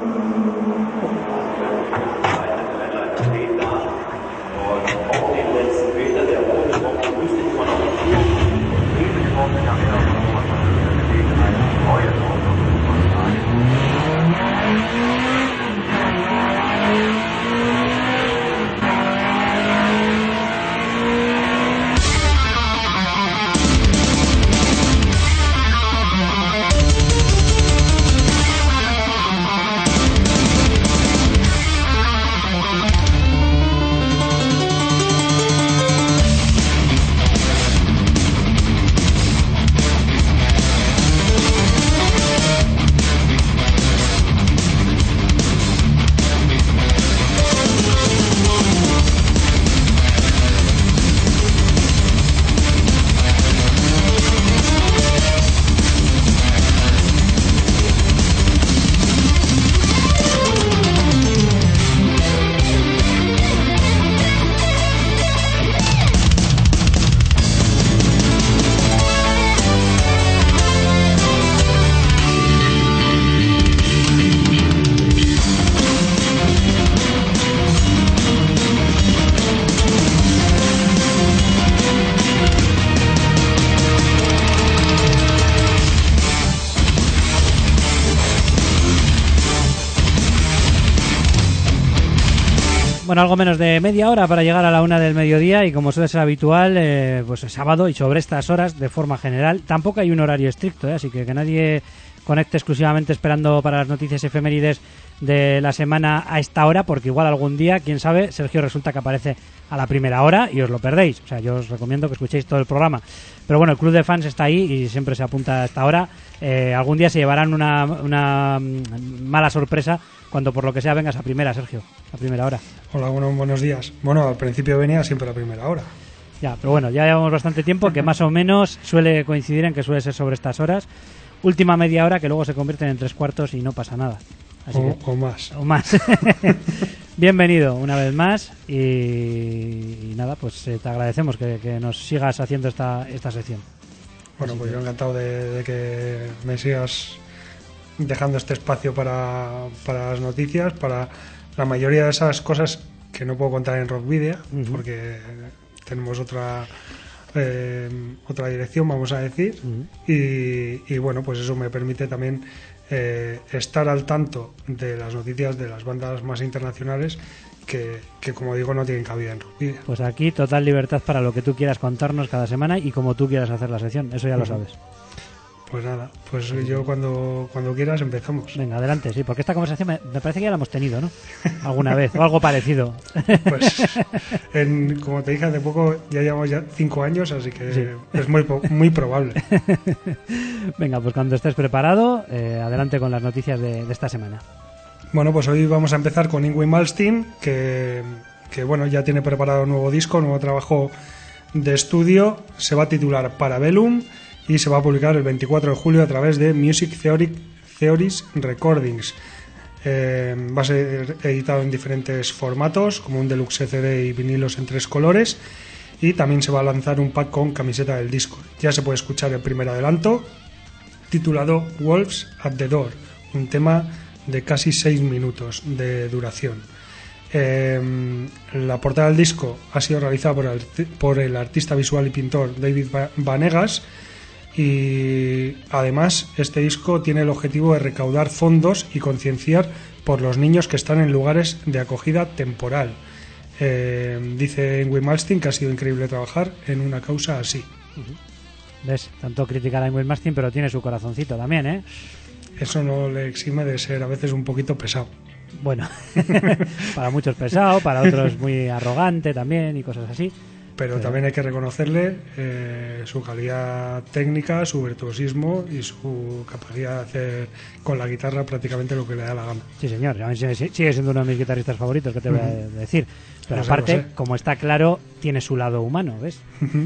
Bueno, algo menos de media hora para llegar a la una del mediodía y como suele ser habitual, eh, pues es sábado y sobre estas horas, de forma general, tampoco hay un horario estricto, ¿eh? Así que que nadie conecte exclusivamente esperando para las noticias efemérides de la semana a esta hora, porque igual algún día, quién sabe, Sergio resulta que aparece a la primera hora y os lo perdéis. O sea, yo os recomiendo que escuchéis todo el programa. Pero bueno, el club de fans está ahí y siempre se apunta a esta hora. Eh, algún día se llevarán una, una mala sorpresa cuando por lo que sea vengas a primera, Sergio, a primera hora. Hola, bueno, buenos días. Bueno, al principio venía siempre a primera hora. Ya, pero bueno, ya llevamos bastante tiempo, que más o menos suele coincidir en que suele ser sobre estas horas. Última media hora que luego se convierten en tres cuartos y no pasa nada. Así o, que, o más. O más. Bienvenido una vez más y, y nada, pues eh, te agradecemos que, que nos sigas haciendo esta, esta sección. Bueno, Así pues que... yo encantado de, de que me sigas dejando este espacio para, para las noticias, para la mayoría de esas cosas que no puedo contar en Rock Video, uh-huh. porque tenemos otra eh, otra dirección, vamos a decir, uh-huh. y, y bueno, pues eso me permite también eh, estar al tanto de las noticias de las bandas más internacionales que, que como digo, no tienen cabida en Rock Video. Pues aquí total libertad para lo que tú quieras contarnos cada semana y como tú quieras hacer la sección, eso ya uh-huh. lo sabes. Pues nada, pues yo cuando, cuando quieras empezamos. Venga, adelante, sí, porque esta conversación me, me parece que ya la hemos tenido, ¿no? Alguna vez, o algo parecido. Pues, en, como te dije hace poco, ya llevamos ya cinco años, así que sí. Es muy, muy probable. Venga, pues cuando estés preparado, eh, adelante con las noticias de, de esta semana. Bueno, pues hoy vamos a empezar con Yngwie Malmsteen, que, que bueno, ya tiene preparado un nuevo disco, un nuevo trabajo de estudio, se va a titular Parabellum, y se va a publicar el veinticuatro de julio a través de Music Theory, Theories Recordings. Eh, va a ser editado en diferentes formatos, como un deluxe C D y vinilos en tres colores, y también se va a lanzar un pack con camiseta del disco. Ya se puede escuchar el primer adelanto, titulado Wolves at the Door, un tema de casi seis minutos de duración. Eh, la portada del disco ha sido realizada por el, por el artista visual y pintor David Vanegas. Y además este disco tiene el objetivo de recaudar fondos y concienciar por los niños que están en lugares de acogida temporal. Eh, dice Yngwie Malmsteen que ha sido increíble trabajar en una causa así. ¿Ves? Tanto criticar a Yngwie Malmsteen, pero tiene su corazoncito también, ¿eh? Eso no le exime de ser a veces un poquito pesado. Bueno, para muchos pesado, para otros muy arrogante también y cosas así. Pero, pero también hay que reconocerle eh, su calidad técnica, su virtuosismo y su capacidad de hacer con la guitarra prácticamente lo que le da la gana. Sí, señor. A mí sigue sigue siendo uno de mis guitarristas favoritos, que te voy a decir. Pero Lo sé, aparte, lo sé. como está claro, tiene su lado humano, ¿ves?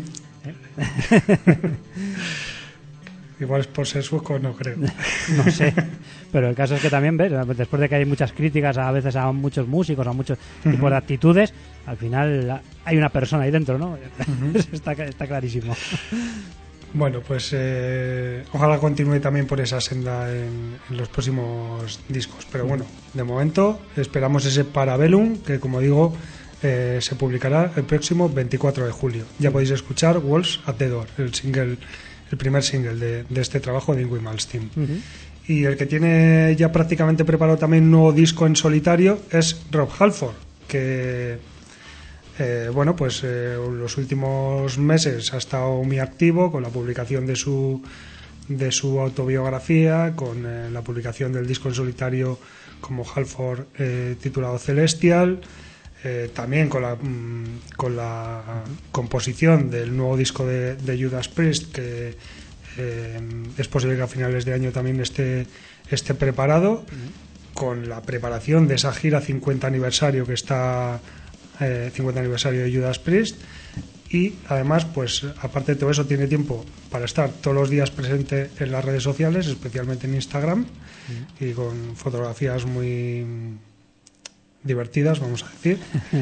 Igual es por ser sueco, no creo. No sé. Pero el caso es que también, ves, después de que hay muchas críticas a veces a muchos músicos, a muchos tipos de actitudes, al final hay una persona ahí dentro, ¿no? está, está clarísimo. Bueno, pues eh, ojalá continúe también por esa senda en, en los próximos discos. Pero bueno, de momento esperamos ese Parabellum, que como digo, eh, se publicará el próximo veinticuatro de julio. Ya podéis escuchar Walls at the Door, el single, el primer single de, de este trabajo de Yngwie Malmsteen. Uh-huh. Y el que tiene ya prácticamente preparado también un nuevo disco en solitario es Rob Halford, que eh, bueno, pues eh, los últimos meses ha estado muy activo con la publicación de su de su autobiografía, con eh, la publicación del disco en solitario como Halford eh, titulado Celestial, eh, también con la mm, con la composición del nuevo disco de, de Judas Priest, que Eh, es posible que a finales de año también esté, esté preparado, uh-huh. con la preparación de esa gira cincuenta aniversario que está eh, cincuenta aniversario de Judas Priest, y además, pues aparte de todo eso, tiene tiempo para estar todos los días presente en las redes sociales, especialmente en Instagram, uh-huh. y con fotografías muy divertidas, vamos a decir.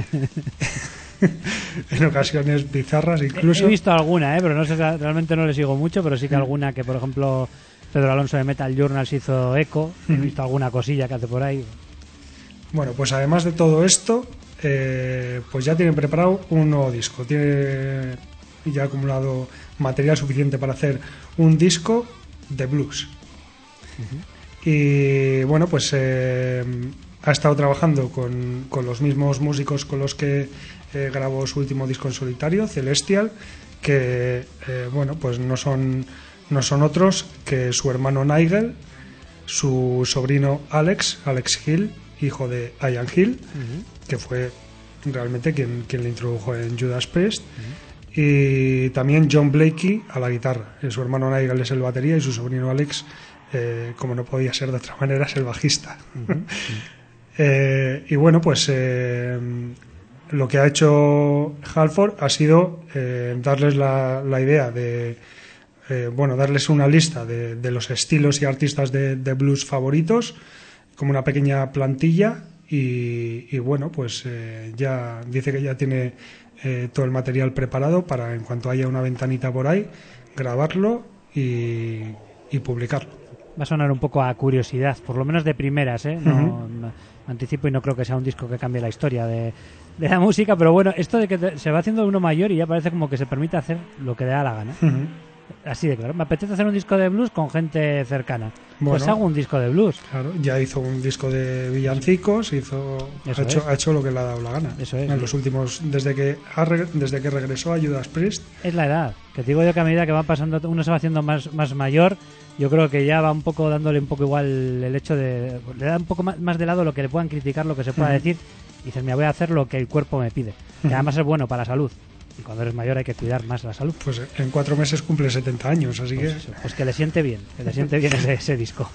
En ocasiones bizarras incluso. He visto alguna, ¿eh? Pero no sé, realmente no le sigo mucho, pero sí que alguna que, por ejemplo, Pedro Alonso de Metal Journal se hizo eco. He visto alguna cosilla que hace por ahí. Bueno, pues además de todo esto, eh, pues ya tienen preparado un nuevo disco. Tiene ya acumulado material suficiente para hacer un disco de blues. Uh-huh. Y bueno, pues eh, ha estado trabajando con, con los mismos músicos con los que Eh, grabó su último disco en solitario, Celestial, que eh, bueno, pues no son no son otros que su hermano Nigel, su sobrino Alex, Alex Hill, hijo de Ian Hill, uh-huh. que fue realmente quien, quien le introdujo en Judas Priest, uh-huh. y también John Blakey a la guitarra. Su hermano Nigel es el batería y su sobrino Alex, eh, como no podía ser de otra manera, es el bajista. Uh-huh. Uh-huh. eh, y bueno, pues eh, lo que ha hecho Halford ha sido eh, darles la, la idea de eh, bueno, darles una lista de, de los estilos y artistas de, de blues favoritos, como una pequeña plantilla, y, y bueno, pues eh, ya dice que ya tiene eh, todo el material preparado para, en cuanto haya una ventanita por ahí, grabarlo y, y publicarlo. Va a sonar un poco a curiosidad, por lo menos de primeras, ¿eh? No, Uh-huh. no anticipo, y no creo que sea un disco que cambie la historia de, de la música, pero bueno, esto de que te, se va haciendo uno mayor y ya parece como que se permite hacer lo que le da la gana. Uh-huh. Así de claro, me apetece hacer un disco de blues con gente cercana. Bueno, pues hago un disco de blues. Claro, ya hizo un disco de villancicos, hizo ha hecho, ha hecho lo que le ha dado la gana. Eso es. En los últimos, desde que ha, desde que regresó a Judas Priest. Es la edad, que te digo yo que a medida que va pasando, uno se va haciendo más, más mayor. Yo creo que ya va un poco dándole un poco igual el hecho de... Le da un poco más, más de lado lo que le puedan criticar, lo que se pueda uh-huh. decir. Y dices, me voy a hacer lo que el cuerpo me pide. Uh-huh. Que además es bueno para la salud. Y cuando eres mayor hay que cuidar más la salud. Pues en cuatro meses cumple setenta años, así pues que... Eso, pues que le siente bien, que le siente bien ese, ese disco.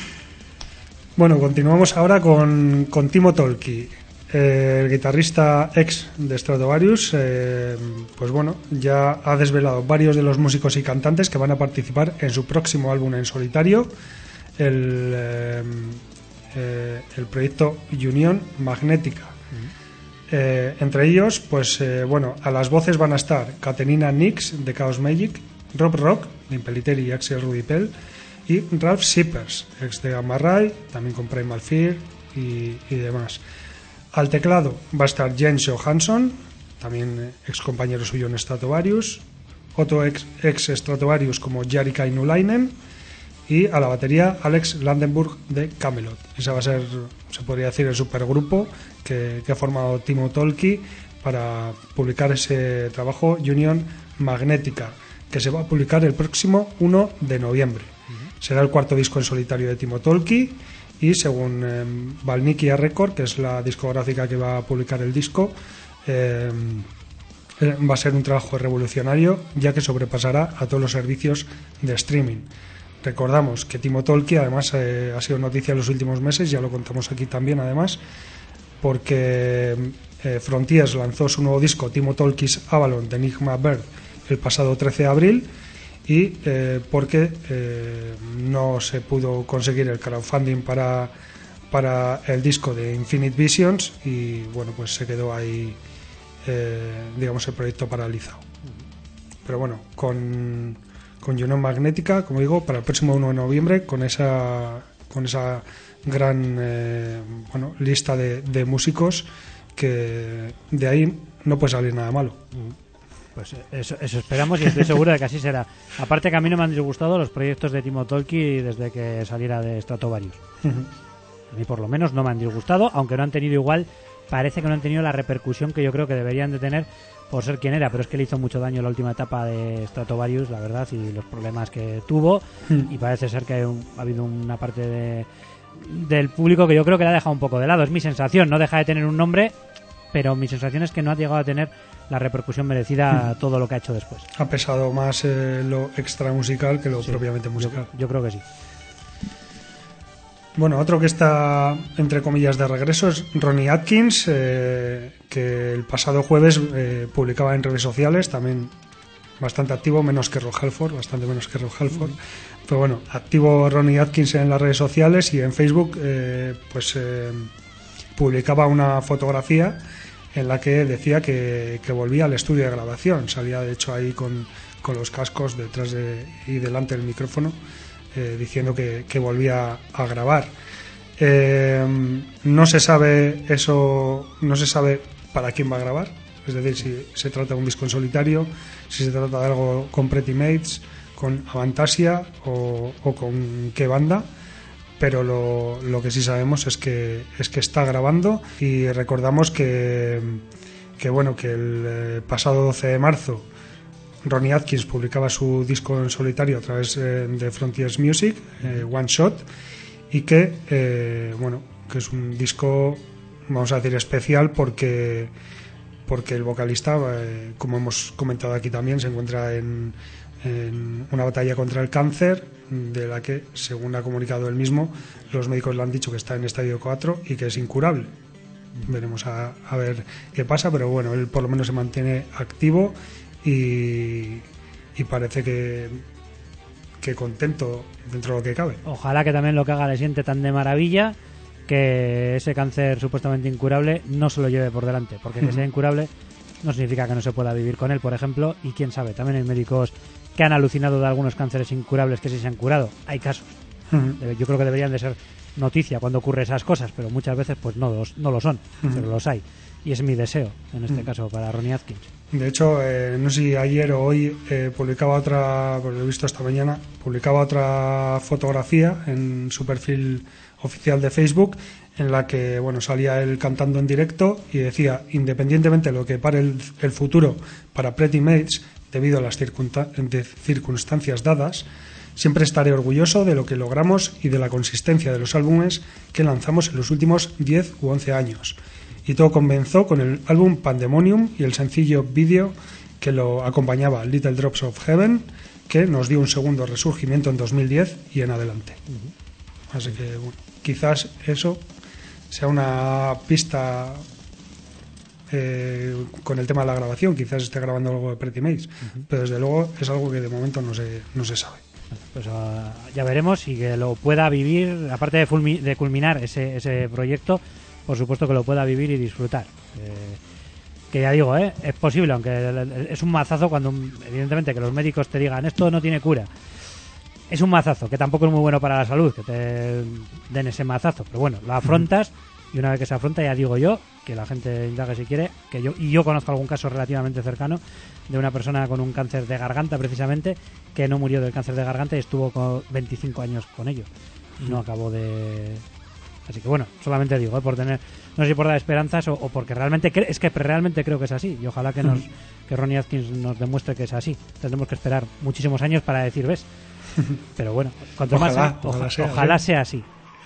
Bueno, continuamos ahora con, con Timo Tolkki, eh, el guitarrista ex de Stratovarius. Eh, pues bueno, ya ha desvelado varios de los músicos y cantantes que van a participar en su próximo álbum en solitario, el, eh, eh, el proyecto Unión Magnética. Uh-huh. Eh, entre ellos, pues eh, bueno, a las voces van a estar Caterina Nix de Chaos Magic, Rob Rock de Impellitteri y Axel Rudy Pell, y Ralph Shippers, ex de Gamma Ray, también con Primal Fear y, y demás. Al teclado va a estar Jens Johansson, también ex compañero suyo en Stratovarius, otro ex, ex Stratovarius como Jari Kainulainen, y a la batería Alex Landenburg de Camelot. Ese va a ser, se podría decir, el supergrupo que, que ha formado Timo Tolkki para publicar ese trabajo Union Magnética, que se va a publicar el próximo uno de noviembre. Uh-huh. Será el cuarto disco en solitario de Timo Tolkki y según eh, Valnikia Record, que es la discográfica que va a publicar el disco, eh, va a ser un trabajo revolucionario, ya que sobrepasará a todos los servicios de streaming. Recordamos que Timo Tolkki además eh, ha sido noticia en los últimos meses, ya lo contamos aquí también además, porque eh, Frontiers lanzó su nuevo disco Timo Tolkki's Avalon de Enigma Bird el pasado trece de abril y eh, porque eh, no se pudo conseguir el crowdfunding para, para el disco de Infinite Visions y bueno, pues se quedó ahí eh, digamos el proyecto paralizado. Pero bueno, con, con Union Magnética, como digo, para el próximo uno de noviembre con esa con esa gran eh, bueno, lista de, de músicos que de ahí no puede salir nada malo. Pues eso, eso esperamos y estoy seguro de que así será. Aparte que a mí no me han disgustado los proyectos de Timo Tolkki desde que saliera de Stratovarius. Uh-huh. A mí por lo menos no me han disgustado, aunque no han tenido igual, parece que no han tenido la repercusión que yo creo que deberían de tener por ser quien era, pero es que le hizo mucho daño la última etapa de Stratovarius, la verdad, y los problemas que tuvo, uh-huh. y parece ser que hay un, ha habido una parte de, del público que yo creo que la ha dejado un poco de lado. Es mi sensación, no deja de tener un nombre, pero mi sensación es que no ha llegado a tener la repercusión merecida a todo lo que ha hecho después. Ha pesado más eh, lo extra musical que lo sí, propiamente musical. Yo, yo creo que sí. Bueno, otro que está entre comillas de regreso es Ronnie Atkins, eh, que el pasado jueves eh, publicaba en redes sociales, también bastante activo, menos que Rob Halford, bastante menos que Rob Halford. Mm. Pero bueno, activo Ronnie Atkins en las redes sociales y en Facebook eh, pues eh, publicaba una fotografía en la que decía que, que volvía al estudio de grabación. Salía de hecho ahí con, con los cascos detrás de, y delante del micrófono, eh, diciendo que, que volvía a grabar. Eh, no se sabe eso, no se sabe para quién va a grabar, es decir, si se trata de un disco en solitario, si se trata de algo con Pretty Mates, con Avantasia o, o con qué banda. Pero lo, lo que sí sabemos es que es que está grabando y recordamos que, que bueno que el eh, pasado doce de marzo Ronnie Atkins publicaba su disco en solitario a través eh, de Frontiers Music, eh, One Shot, y que eh, bueno que es un disco, vamos a decir, especial porque porque el vocalista, eh, como hemos comentado aquí también, se encuentra en en una batalla contra el cáncer, de la que, según ha comunicado él mismo, los médicos le han dicho que está en estadio cuatro y que es incurable. Veremos a, a ver qué pasa, pero bueno, él por lo menos se mantiene activo y, y parece que, que contento dentro de lo que cabe. Ojalá que también lo que haga le siente tan de maravilla que ese cáncer supuestamente incurable no se lo lleve por delante, porque que sea incurable no significa que no se pueda vivir con él, por ejemplo, y quién sabe, también hay médicos que han alucinado de algunos cánceres incurables que sí se han curado. Hay casos. Uh-huh. Yo creo que deberían de ser noticia cuando ocurre esas cosas, pero muchas veces pues no, los, no lo son, uh-huh. pero los hay. Y es mi deseo, en este uh-huh. caso, para Ronnie Atkins. De hecho, eh, no sé si ayer o hoy eh, publicaba otra, porque lo he visto esta mañana, publicaba otra fotografía en su perfil oficial de Facebook, en la que bueno salía él cantando en directo y decía: independientemente de lo que pare el, el futuro para Pretty Mates, debido a las circunta- de circunstancias dadas, siempre estaré orgulloso de lo que logramos y de la consistencia de los álbumes que lanzamos en los últimos diez u once años. Y todo comenzó con el álbum Pandemonium y el sencillo vídeo que lo acompañaba, Little Drops of Heaven, que nos dio un segundo resurgimiento en dos mil diez y en adelante. Uh-huh. Así que bueno, quizás eso sea una pista eh, con el tema de la grabación. Quizás esté grabando algo de Pretty Mates, uh-huh. pero desde luego es algo que de momento no se, no se sabe. Pues uh, ya veremos, y que lo pueda vivir, aparte de, fulmi- de culminar ese, ese proyecto, por supuesto que lo pueda vivir y disfrutar. Eh, que ya digo, ¿eh? Es posible, aunque es un mazazo cuando, evidentemente, que los médicos te digan esto no tiene cura. Es un mazazo, que tampoco es muy bueno para la salud, que te den ese mazazo, pero bueno, lo afrontas y una vez que se afronta, ya digo yo, que la gente indague si quiere, que yo y yo conozco algún caso relativamente cercano de una persona con un cáncer de garganta precisamente, que no murió del cáncer de garganta y estuvo con veinticinco años con ello y no acabó de... Así que bueno, solamente digo, ¿eh? por tener, no sé si por dar esperanzas o, o porque realmente cre- es que realmente creo que es así, y ojalá que nos que Ronnie Atkins nos demuestre que es así. Tendremos que esperar muchísimos años para decir, ¿ves? Pero bueno, cuanto Ojalá, más, ¿eh? ojalá ojalá, sea, ojalá ¿sí? sea así.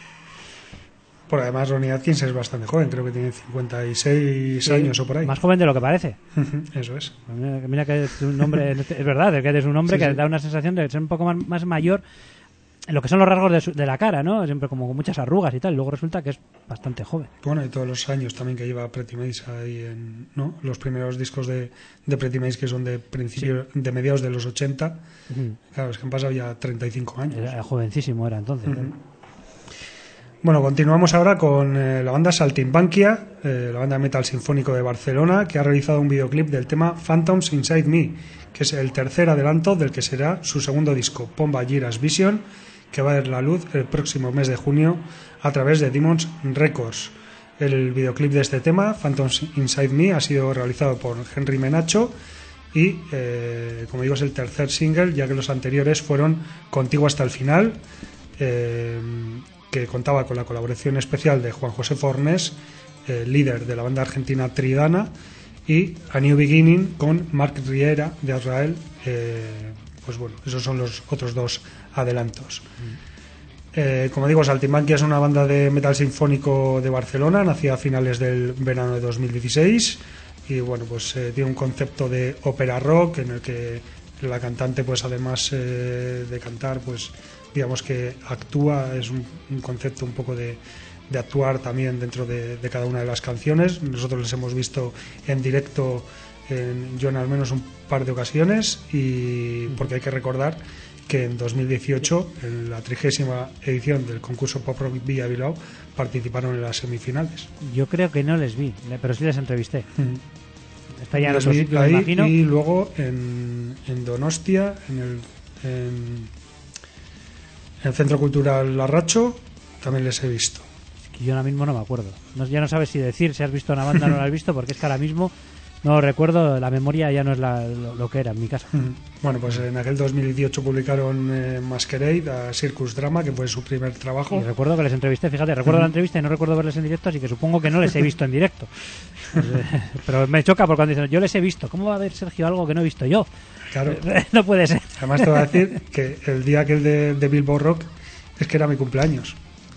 Por además, Ronnie Atkins es bastante joven, creo que tiene cincuenta y seis Sí, años o por ahí. Más joven de lo que parece. Eso es. Mira, mira que es un hombre, es verdad, es que eres un hombre Sí, que sí. da una sensación de ser un poco más, más mayor en lo que son los rasgos de, su- de la cara, ¿no? Siempre como con muchas arrugas y tal, y luego resulta que es bastante joven. Bueno, y todos los años también que lleva Pretty Mace ahí en, ¿no? Los primeros discos de, de Pretty Mace que son de principio, de mediados de los ochenta. Ujú. Claro, es que han pasado ya treinta y cinco años. Era jovencísimo era entonces. ¿eh? Ujú. Bueno, continuamos ahora con eh, la banda Saltimbanquia, eh, la banda de metal sinfónico de Barcelona, que ha realizado un videoclip del tema Phantoms Inside Me, que es el tercer adelanto del que será su segundo disco, Pomba Giras Vision, que va a ver la luz el próximo mes de junio a través de Demons Records. El videoclip de este tema, Phantoms Inside Me, ha sido realizado por Henry Menacho y, eh, como digo, es el tercer single, ya que los anteriores fueron Contigo hasta el final, eh, que contaba con la colaboración especial de Juan José Fornés, eh, líder de la banda argentina Tridana, y A New Beginning con Marc Riera de Israel. Eh, pues bueno, esos son los otros dos adelantos. Eh, como digo, Saltimbanquia es una banda de metal sinfónico de Barcelona, nacida a finales del verano de dos mil dieciséis, y bueno, pues eh, tiene un concepto de ópera rock en el que la cantante, pues además eh, de cantar, pues digamos que actúa, es un, un concepto un poco de, de actuar también dentro de, de cada una de las canciones. Nosotros les hemos visto en directo, en, yo en al menos un par de ocasiones, y porque hay que recordar que en dos mil dieciocho, en la trigésima edición del concurso Pop Rock Villa Bilbao, participaron en las semifinales. Yo creo que no les vi, pero sí les entrevisté. Está ya en Les otro vi sitio, me ahí, imagino. y luego en, en Donostia, en el en, el Centro Cultural Larracho, también les he visto. Que yo ahora mismo no me acuerdo. No, ya no sabes si decir si has visto una banda o no la has visto, porque es que ahora mismo no lo recuerdo, la memoria ya no es la- lo, lo que era en mi caso. Bueno, pues en aquel dos mil dieciocho publicaron eh, Masquerade, a Circus Drama, que fue su primer trabajo. Y recuerdo que les entrevisté, fíjate, recuerdo la entrevista y no recuerdo verles en directo, así que supongo que no les he visto en directo. Pues, eh, pero me choca porque cuando dicen, yo les he visto, ¿cómo va a ver Sergio algo que no he visto yo? Claro. No puede ser. Además te voy a decir que el día aquel de, de Billboard Rock es que era mi cumpleaños.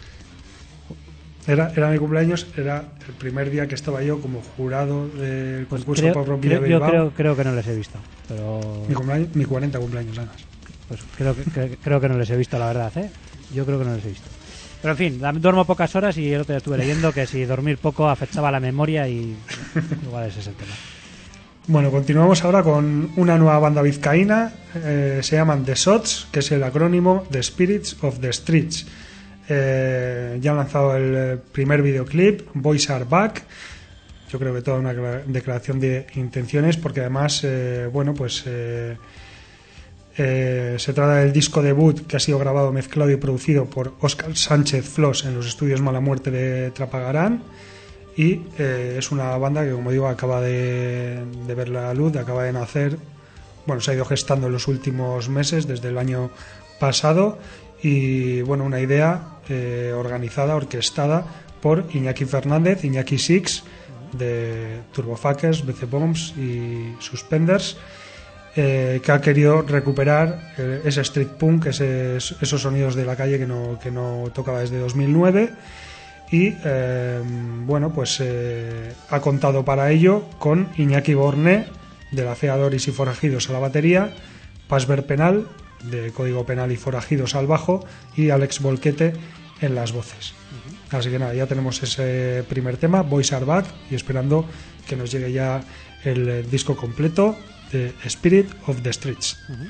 Era, era mi cumpleaños, era el primer día que estaba yo como jurado del Pues concurso creo, Pop Rock creo- Villa yo Bilbao. creo, creo que no les he visto, pero Mi, cumpleaños, mi cuarenta cumpleaños, además. pues creo, que, que- creo que no les he visto, la verdad, ¿eh? Yo creo que no les he visto. Pero en fin, la- duermo pocas horas y el otro día estuve leyendo que si dormir poco afectaba la memoria y igual ese es el tema. Bueno, continuamos ahora con una nueva banda vizcaína, eh, se llaman The Sots, que es el acrónimo de Spirits of the Streets. Eh, ya han lanzado el eh, primer videoclip, Boys Are Back. Yo creo que toda una cla- declaración de intenciones, porque además, eh, bueno, pues eh, eh, se trata del disco debut que ha sido grabado, mezclado y producido por Óscar Sánchez Flos en los estudios Mala Muerte de Trapagarán. Y eh, es una banda que, como digo, acaba de, de ver la luz, acaba de nacer. Bueno, se ha ido gestando en los últimos meses, desde el año pasado. Y bueno, una idea eh, organizada, orquestada por Iñaki Fernández, Iñaki Six, de Turbofuckers, B C Bombs y Suspenders, eh, que ha querido recuperar eh, ese street punk, ese, esos sonidos de la calle que no, que no tocaba desde dos mil nueve. Y eh, bueno, pues eh, ha contado para ello con Iñaki Borné, de la C E A Doris y Forajidos a la batería, Pasver Penal, de Código Penal y Forajidos al bajo, y Alex Volquete en las voces. Uh-huh. Así que nada, ya tenemos ese primer tema, Boys Are Back, y esperando que nos llegue ya el, el disco completo de Spirit of the Streets. Uh-huh.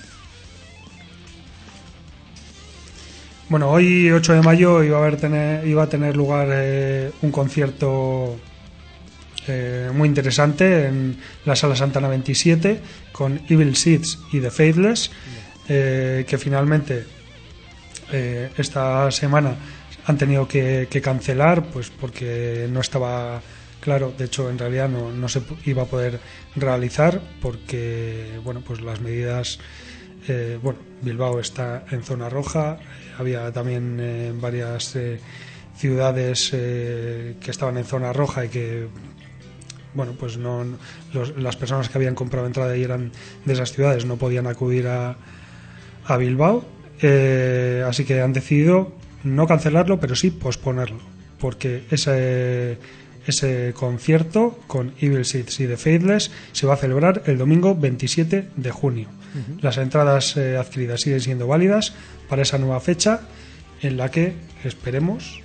Bueno, hoy ocho de mayo iba a, haber tener, iba a tener lugar eh, un concierto eh, muy interesante en la Sala Santana veintisiete con Evil Seeds y The Faithless, eh, que finalmente eh, esta semana han tenido que, que cancelar, pues porque no estaba claro. De hecho, en realidad no, no se iba a poder realizar porque, bueno, pues las medidas. Eh, bueno, Bilbao está en zona roja. Había también eh, varias eh, ciudades eh, que estaban en zona roja y que, bueno, pues no los, las personas que habían comprado entrada y eran de esas ciudades no podían acudir a, a Bilbao. Eh, así que han decidido no cancelarlo, pero sí posponerlo, porque ese, ese concierto con Evil Seeds y The Faithless se va a celebrar el domingo veintisiete de junio. Uh-huh. Las entradas eh, adquiridas siguen siendo válidas para esa nueva fecha, en la que esperemos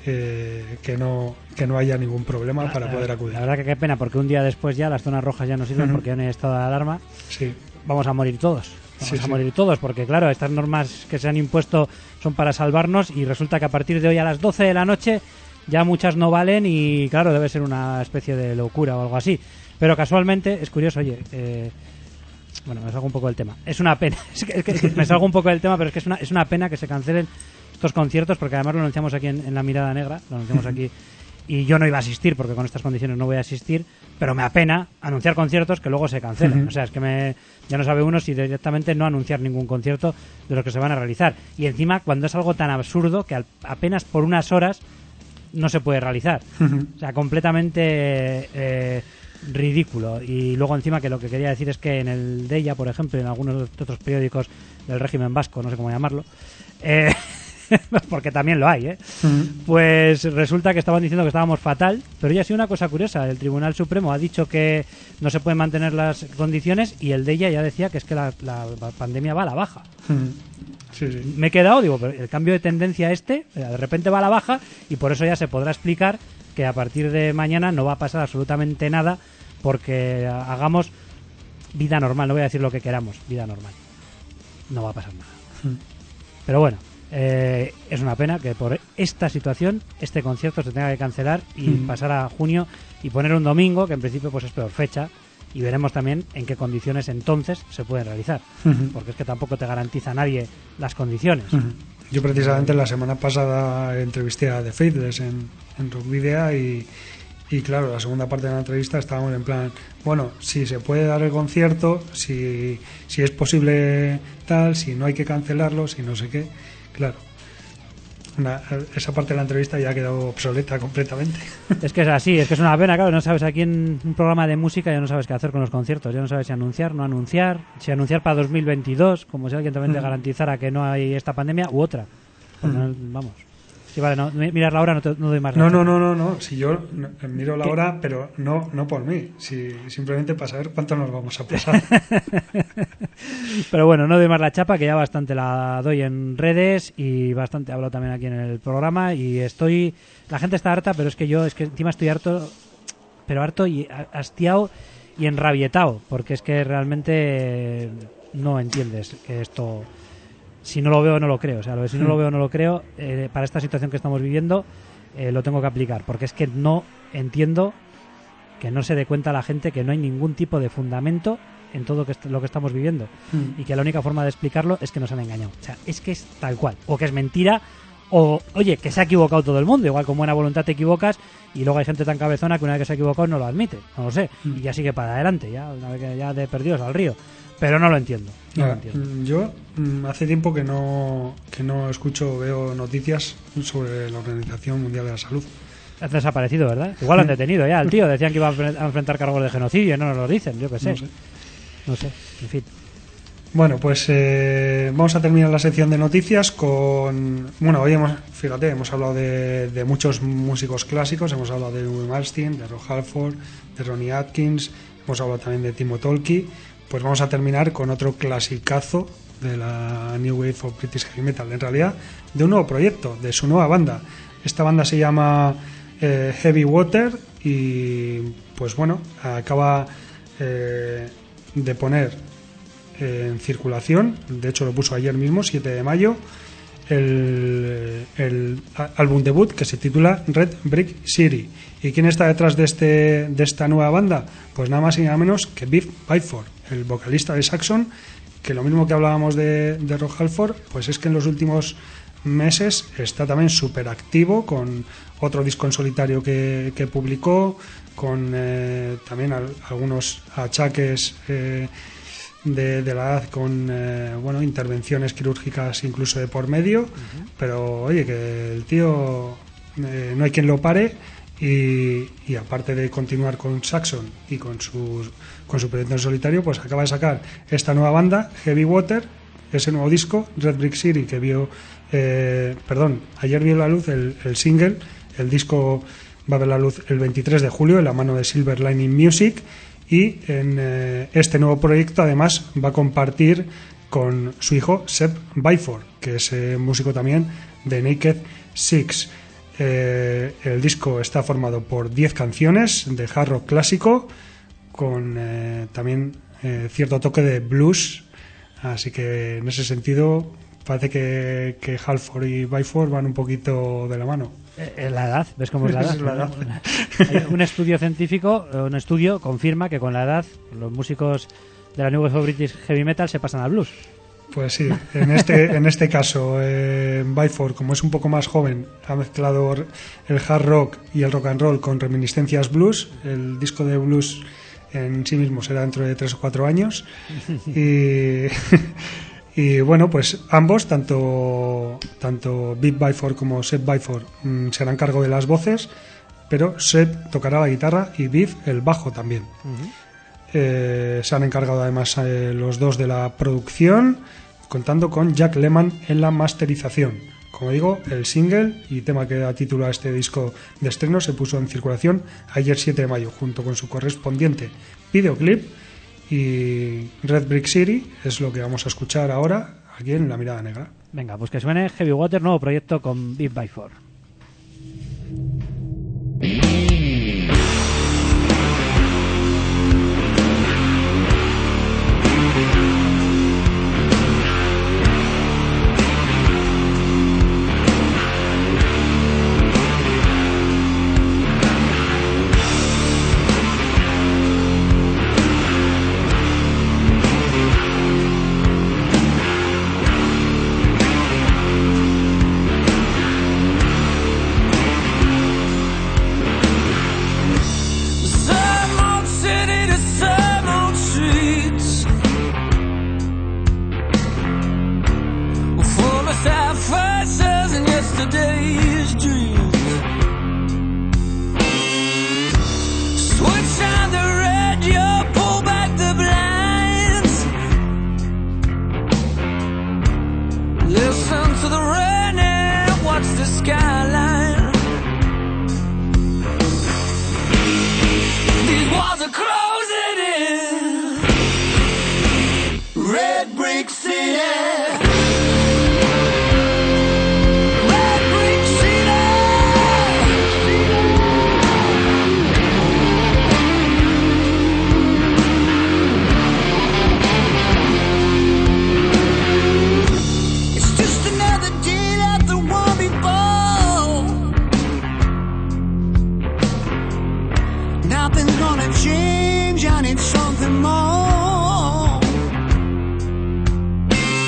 eh, que no que no haya ningún problema la, para la, poder acudir. La verdad que qué pena, porque un día después ya las zonas rojas ya no sirven, uh-huh, porque ya no hay estado de alarma. Sí. Vamos a morir todos. Vamos sí, a sí. morir todos, porque claro, estas normas que se han impuesto son para salvarnos y resulta que a partir de hoy a las doce de la noche ya muchas no valen y claro, debe ser una especie de locura o algo así. Pero casualmente, es curioso, oye, eh, bueno, me salgo un poco del tema. Es una pena, es que, es que me salgo un poco del tema, pero es que es una, es una pena que se cancelen estos conciertos, porque además lo anunciamos aquí en, en La Mirada Negra, lo anunciamos aquí, y yo no iba a asistir, porque con estas condiciones no voy a asistir, pero me apena anunciar conciertos que luego se cancelen. Uh-huh. O sea, es que me, ya no sabe uno si directamente no anunciar ningún concierto de los que se van a realizar. Y encima, cuando es algo tan absurdo que al, apenas por unas horas no se puede realizar. Uh-huh. O sea, completamente eh, ridículo. Y luego encima que lo que quería decir es que en el Deia, por ejemplo, y en algunos otros periódicos del régimen vasco, no sé cómo llamarlo, eh, porque también lo hay, ¿eh? Uh-huh. Pues resulta que estaban diciendo que estábamos fatal, pero ya ha sido una cosa curiosa. El Tribunal Supremo ha dicho que no se pueden mantener las condiciones y el Deia ya decía que es que la, la, la pandemia va a la baja. Uh-huh. Sí, sí. Me he quedado, digo, pero el cambio de tendencia este, de repente va a la baja y por eso ya se podrá explicar que a partir de mañana no va a pasar absolutamente nada porque hagamos vida normal. No voy a decir lo que queramos, vida normal. No va a pasar nada. Uh-huh. Pero bueno. Eh, es una pena que por esta situación este concierto se tenga que cancelar y mm. pasar a junio y poner un domingo, que en principio pues es peor fecha, y veremos también en qué condiciones entonces se pueden realizar, mm-hmm, porque es que tampoco te garantiza nadie las condiciones. Mm-hmm. Yo precisamente la semana pasada entrevisté a The Faithless en, en Rock Video y, y claro, la segunda parte de la entrevista estábamos en plan, bueno, si se puede dar el concierto, si, si es posible tal, si no hay que cancelarlo, si no sé qué. Claro, una, esa parte de la entrevista ya ha quedado obsoleta completamente. Es que es así, es que es una pena, claro, no sabes aquí en un programa de música, ya no sabes qué hacer con los conciertos, ya no sabes si anunciar, no anunciar, si anunciar para dos mil veintidós, como si alguien también te garantizara que no hay esta pandemia, u otra. Pues no, vamos. Sí, vale, no, mirar la hora no, te, no doy más. No, no, no, no, no, si yo no, miro la ¿Qué? hora, pero no no por mí, si, simplemente para saber cuánto nos vamos a pasar. Pero bueno, no doy más la chapa, que ya bastante la doy en redes y bastante hablo también aquí en el programa y estoy... La gente está harta, pero es que yo, es que encima estoy harto, pero harto y hastiado y enrabietado, porque es que realmente no entiendes que esto... Si no lo veo, no lo creo. O sea, lo de si no lo veo, no lo creo, eh, para esta situación que estamos viviendo, eh, lo tengo que aplicar. Porque es que no entiendo que no se dé cuenta la gente que no hay ningún tipo de fundamento en todo que est- lo que estamos viviendo. Mm. Y que la única forma de explicarlo es que nos han engañado. O sea, es que es tal cual. O que es mentira, o, oye, que se ha equivocado todo el mundo. Igual con buena voluntad te equivocas y luego hay gente tan cabezona que una vez que se ha equivocado no lo admite. No lo sé. Mm. Y ya sigue para adelante. Ya, una vez que ya de perdidos al río. Pero no lo entiendo. No lo entiendo. Yo mm, hace tiempo que no que no escucho o veo noticias sobre la Organización Mundial de la Salud. Ha desaparecido, ¿verdad? Igual lo han detenido ya. El tío decían que iba a enfrentar cargos de genocidio y no nos lo dicen. Yo qué sé. No sé. No sé. En fin. Bueno, pues eh, vamos a terminar la sección de noticias con... Bueno, hoy hemos, fíjate, hemos hablado de, de muchos músicos clásicos. Hemos hablado de Louis Malmsteen, de Rob Halford, de Ronnie Atkins. Hemos hablado también de Timo Tolkki. Pues vamos a terminar con otro clasicazo de la New Wave of British Heavy Metal, en realidad de un nuevo proyecto, de su nueva banda. Esta banda se llama eh, Heavy Water y pues bueno, acaba eh, de poner eh, en circulación, de hecho lo puso ayer mismo, siete de mayo, el, el álbum debut que se titula Red Brick City. ¿Y quién está detrás de este de esta nueva banda? Pues nada más y nada menos que Biff Byford, el vocalista de Saxon, que lo mismo que hablábamos de, de Rob Halford, pues es que en los últimos meses está también súper activo con otro disco en solitario que, que publicó, con eh, también al, algunos achaques eh, de, de la edad, con eh, bueno, intervenciones quirúrgicas incluso de por medio, uh-huh. Pero oye, que el tío eh, no hay quien lo pare. Y, y aparte de continuar con Saxon y con su, con su proyecto en solitario, pues acaba de sacar esta nueva banda, Heavy Water, ese nuevo disco, Red Brick City, que vio, eh, perdón, ayer vio la luz el, el single, el disco va a ver la luz el veintitrés de julio en la mano de Silver Lining Music, y en eh, este nuevo proyecto además va a compartir con su hijo Seb Byford, que es eh, músico también de Naked Six. Eh, el disco está formado por diez canciones de hard rock clásico con eh, también eh, cierto toque de blues, así que en ese sentido parece que, que Halford y Byford van un poquito de la mano. Eh, la edad, ¿ves cómo es la edad? Es la edad. Hay un estudio científico, un estudio confirma que con la edad los músicos de la New Wave of British Heavy Metal se pasan al blues. Pues sí, en este en este caso eh, Byford, como es un poco más joven, ha mezclado el hard rock y el rock and roll con reminiscencias blues. El disco de blues en sí mismo será dentro de tres o cuatro años. Y, y bueno, pues ambos, tanto tanto Viv Byford como Seb Byford, mmm, se harán cargo de las voces, pero Seb tocará la guitarra y Viv el bajo también. Uh-huh. Eh, se han encargado además eh, los dos de la producción, contando con Jack Lehman en la masterización. Como digo, el single y tema que da título a este disco de estreno se puso en circulación ayer siete de mayo, junto con su correspondiente videoclip, y Red Brick City es lo que vamos a escuchar ahora aquí en La Mirada Negra. Venga, pues que suene Heavy Water, nuevo proyecto con Viv Byford. Change, I need something more.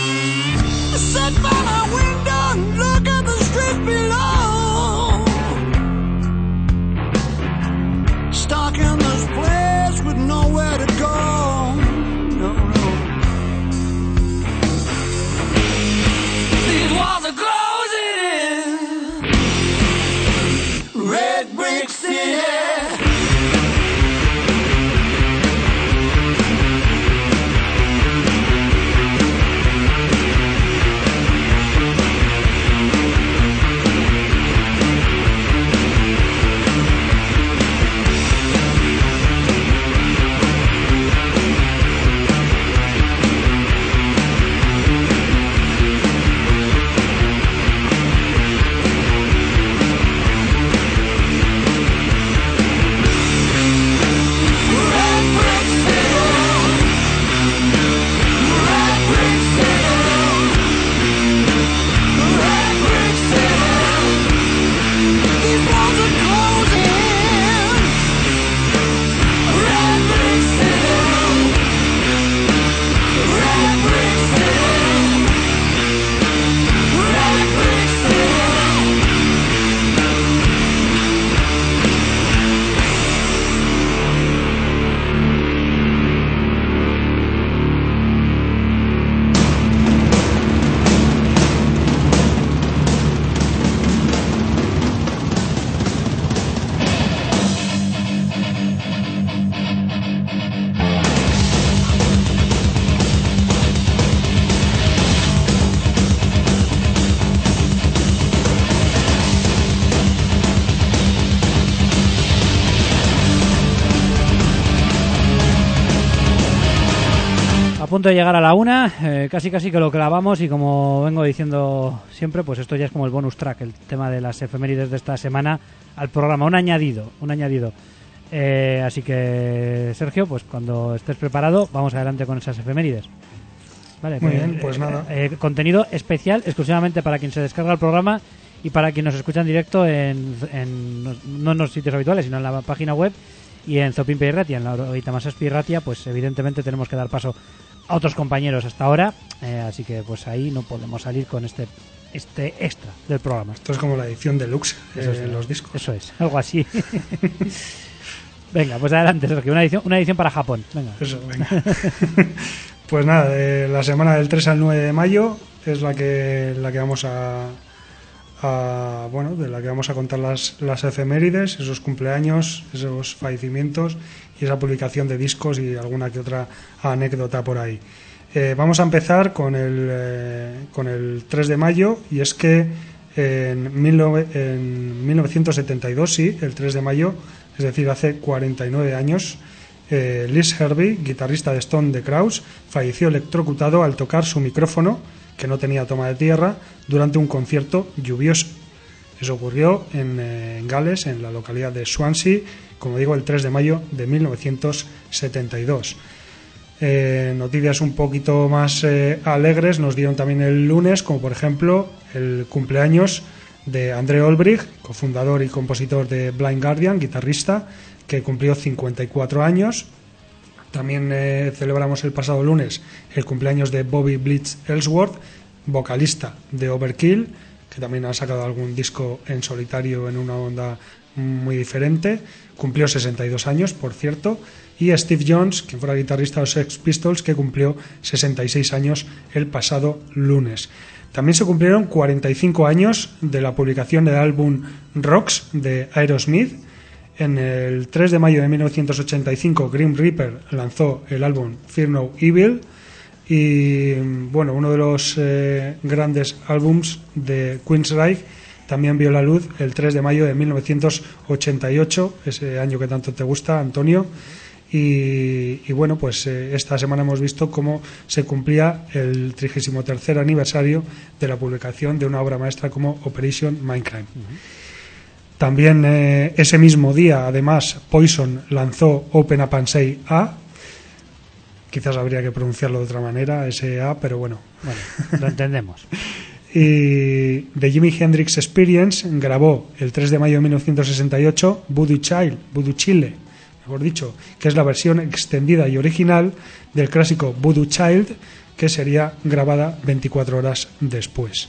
punto de llegar a la una, eh, casi casi que lo clavamos y como vengo diciendo siempre, pues esto ya es como el bonus track, el tema de las efemérides de esta semana al programa, un añadido, un añadido. Eh, así que, Sergio, pues cuando estés preparado, vamos adelante con esas efemérides. Vale, Muy eh, bien, pues eh, nada. eh, contenido especial exclusivamente para quien se descarga el programa y para quien nos escucha en directo en, en no en los sitios habituales, sino en la página web y en Zopimpe y Ratia, en la horita más y Ratia, pues evidentemente tenemos que dar paso a otros compañeros hasta ahora, eh, así que pues ahí no podemos salir con este este extra del programa. Esto es como la edición deluxe Eso de es, los discos. Eso es, algo así. Venga, pues adelante, Sergio, una edición, una edición para Japón. Venga. Eso, venga. Pues nada, eh, la semana del tres al nueve de mayo es la que la que vamos a, a bueno, de la que vamos a contar las, las efemérides, esos cumpleaños, esos fallecimientos y esa publicación de discos y alguna que otra anécdota por ahí. Eh, vamos a empezar con el eh, con el tres de mayo, y es que en, mil nove, en mil novecientos setenta y dos, sí, el tres de mayo, es decir, hace cuarenta y nueve años, eh, Lee Herbie, guitarrista de Stone the Crows, falleció electrocutado al tocar su micrófono, que no tenía toma de tierra, durante un concierto lluvioso. Eso ocurrió en, eh, en Gales, en la localidad de Swansea, como digo, el tres de mayo de mil novecientos setenta y dos. Eh, noticias un poquito más eh, alegres nos dieron también el lunes, como por ejemplo el cumpleaños de André Olbrich, cofundador y compositor de Blind Guardian, guitarrista, que cumplió cincuenta y cuatro años. También eh, celebramos el pasado lunes el cumpleaños de Bobby Blitz Ellsworth, vocalista de Overkill, que también ha sacado algún disco en solitario en una onda muy diferente. Cumplió sesenta y dos años, por cierto. Y Steve Jones, quien fuera guitarrista de los Sex Pistols, que cumplió sesenta y seis años el pasado lunes. También se cumplieron cuarenta y cinco años de la publicación del álbum Rocks de Aerosmith. En el tres de mayo de mil novecientos ochenta y cinco, Grim Reaper lanzó el álbum Fear No Evil. Y bueno, uno de los eh, grandes álbums de Queensryche también vio la luz el tres de mayo de mil novecientos ochenta y ocho, ese año que tanto te gusta, Antonio. Y, y bueno, pues eh, esta semana hemos visto cómo se cumplía el trigésimo tercer aniversario de la publicación de una obra maestra como Operation Mindcrime. Uh-huh. También eh, ese mismo día, además, Poison lanzó Open Up and Say A. Quizás habría que pronunciarlo de otra manera, ese A, pero bueno. Bueno, lo entendemos. Y The Jimi Hendrix Experience grabó el tres de mayo de mil novecientos sesenta y ocho Voodoo Child, Voodoo Chile, mejor dicho, que es la versión extendida y original del clásico Voodoo Child, que sería grabada veinticuatro horas después.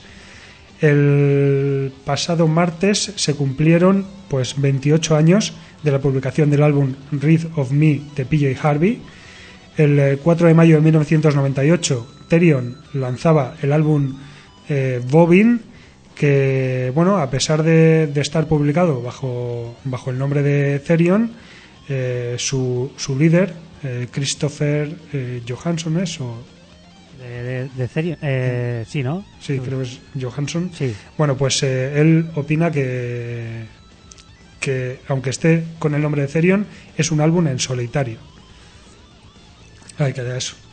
El pasado martes se cumplieron pues veintiocho años de la publicación del álbum Read of Me de P J Harvey. El cuatro de mayo de mil novecientos noventa y ocho, Therion lanzaba el álbum eh, Bobbin, que bueno, a pesar de, de estar publicado bajo, bajo el nombre de Therion, eh, su, su líder, eh, Christopher eh, Johansson, ¿es? O, de, de, de Therion, eh, sí, ¿no? Sí, creo que es Johansson. Sí. Bueno, pues eh, él opina que, que, aunque esté con el nombre de Therion, es un álbum en solitario. Hay que dar eso.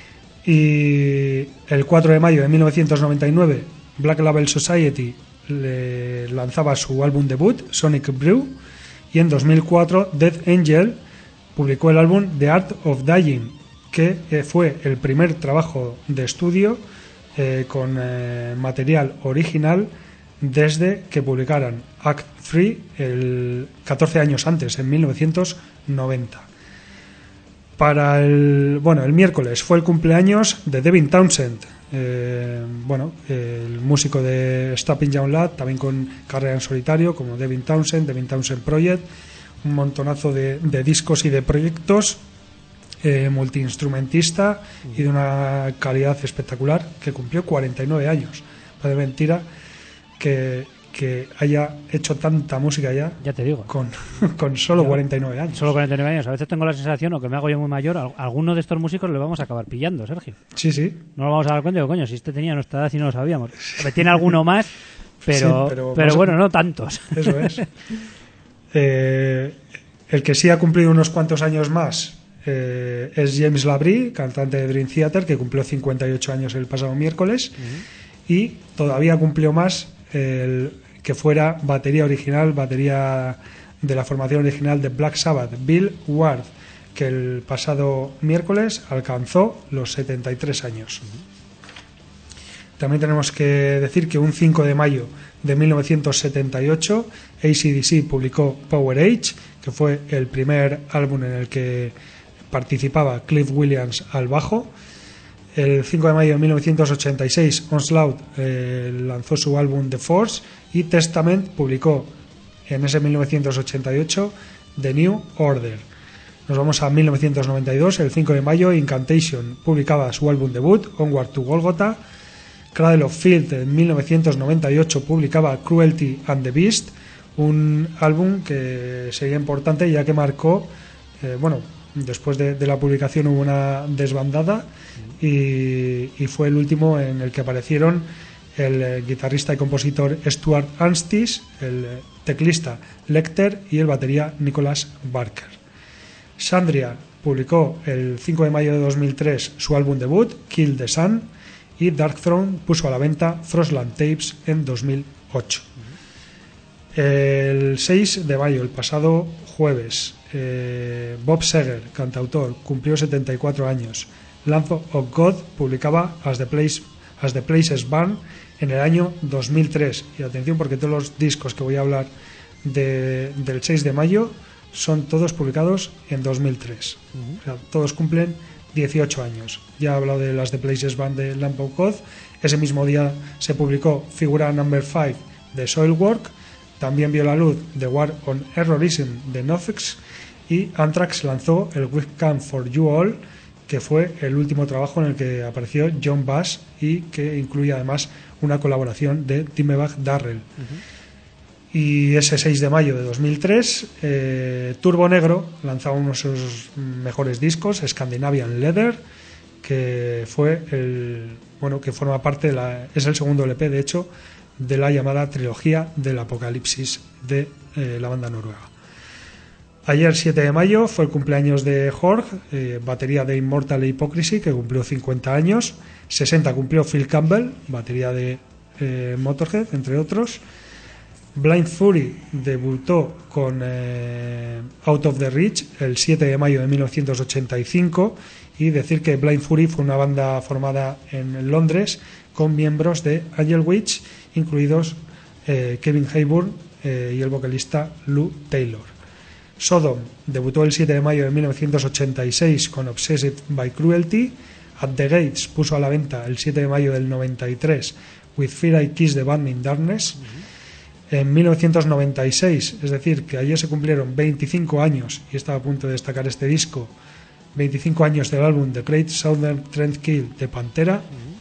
Y el cuatro de mayo de mil novecientos noventa y nueve, Black Label Society le lanzaba su álbum debut, Sonic Brew, y en dos mil cuatro Death Angel publicó el álbum The Art of Dying, que eh, fue el primer trabajo de estudio eh, con eh, material original desde que publicaran Act tres el catorce años antes, en mil novecientos noventa. Para el bueno el miércoles fue el cumpleaños de Devin Townsend, eh, bueno el músico de Stomping Down Lad, también con carrera en solitario como Devin Townsend, Devin Townsend Project, un montonazo de, de discos y de proyectos, eh, multiinstrumentista y de una calidad espectacular, que cumplió cuarenta y nueve años. Parece mentira que que haya hecho tanta música ya. Ya te digo. Con, con solo ya, cuarenta y nueve años. Solo cuarenta y nueve años. A veces tengo la sensación, o que me hago yo muy mayor, a alguno de estos músicos le vamos a acabar pillando, Sergio. Sí, sí. No nos vamos a dar cuenta de, coño, si este tenía nuestra edad y no lo sabíamos. Tiene alguno más, pero, sí, pero, pero bueno, no tantos. Eso es. eh, el que sí ha cumplido unos cuantos años más eh, es James Labrie, cantante de Dream Theater, que cumplió cincuenta y ocho años el pasado miércoles. Uh-huh. Y todavía cumplió más el que fuera batería original, batería de la formación original de Black Sabbath, Bill Ward, que el pasado miércoles alcanzó los setenta y tres años. Uh-huh. También tenemos que decir que un cinco de mayo de mil novecientos setenta y ocho A C D C publicó Power Age, que fue el primer álbum en el que participaba Cliff Williams al bajo. El cinco de mayo de mil novecientos ochenta y seis Onslaught eh, lanzó su álbum The Force, y Testament publicó en ese mil novecientos ochenta y ocho The New Order. Nos vamos a mil novecientos noventa y dos, el cinco de mayo Incantation publicaba su álbum debut Onward to Golgotha. Cradle of Filth en mil novecientos noventa y ocho publicaba Cruelty and the Beast, un álbum que sería importante ya que marcó, eh, bueno, después de, de la publicación hubo una desbandada y, y fue el último en el que aparecieron el eh, guitarrista y compositor Stuart Anstis, el eh, teclista Lecter y el batería Nicholas Barker. Sandria publicó el cinco de mayo de dos mil tres su álbum debut Kill the Sun, y Darkthrone puso a la venta Frostland Tapes en dos mil ocho. El seis de mayo, el pasado jueves, eh, Bob Seger, cantautor, cumplió setenta y cuatro años. Lamb of God publicaba As the, Place, As the Places Burn en el año dos mil tres. Y atención, porque todos los discos que voy a hablar de, del seis de mayo son todos publicados en dos mil tres. Uh-huh. O sea, todos cumplen dieciocho años. Ya he hablado de las The Places Band de Lamb of God. Ese mismo día se publicó Figura Number cinco de Soilwork. También vio la luz The War on Errorism de Nofx. Y Anthrax lanzó el Webcam for You All, que fue el último trabajo en el que apareció John Bass y que incluye además una colaboración de Dimebag Darrell. Uh-huh. Y ese seis de mayo de dos mil tres, eh, Turbo Negro lanzaba uno de sus mejores discos, Scandinavian Leather, que fue el bueno que forma parte de la es el segundo L P, de hecho, de la llamada trilogía del Apocalipsis de eh, la banda noruega. Ayer, siete de mayo, fue el cumpleaños de Jorg, eh, batería de Immortal Hypocrisy, que cumplió cincuenta años. sesenta cumplió Phil Campbell, batería de eh, Motorhead, entre otros. Blind Fury debutó con eh, Out of the Reach el siete de mayo de mil novecientos ochenta y cinco, y decir que Blind Fury fue una banda formada en Londres con miembros de Angel Witch, incluidos eh, Kevin Hayburn eh, y el vocalista Lou Taylor. Sodom debutó el siete de mayo de mil novecientos ochenta y seis con Obsessed by Cruelty. At the Gates puso a la venta el siete de mayo del noventa y tres With Fear I Kiss the Band in Darkness. Uh-huh. En mil novecientos noventa y seis, es decir, que ayer se cumplieron veinticinco años, y estaba a punto de destacar este disco, veinticinco años del álbum The Great Southern Trendkill de Pantera.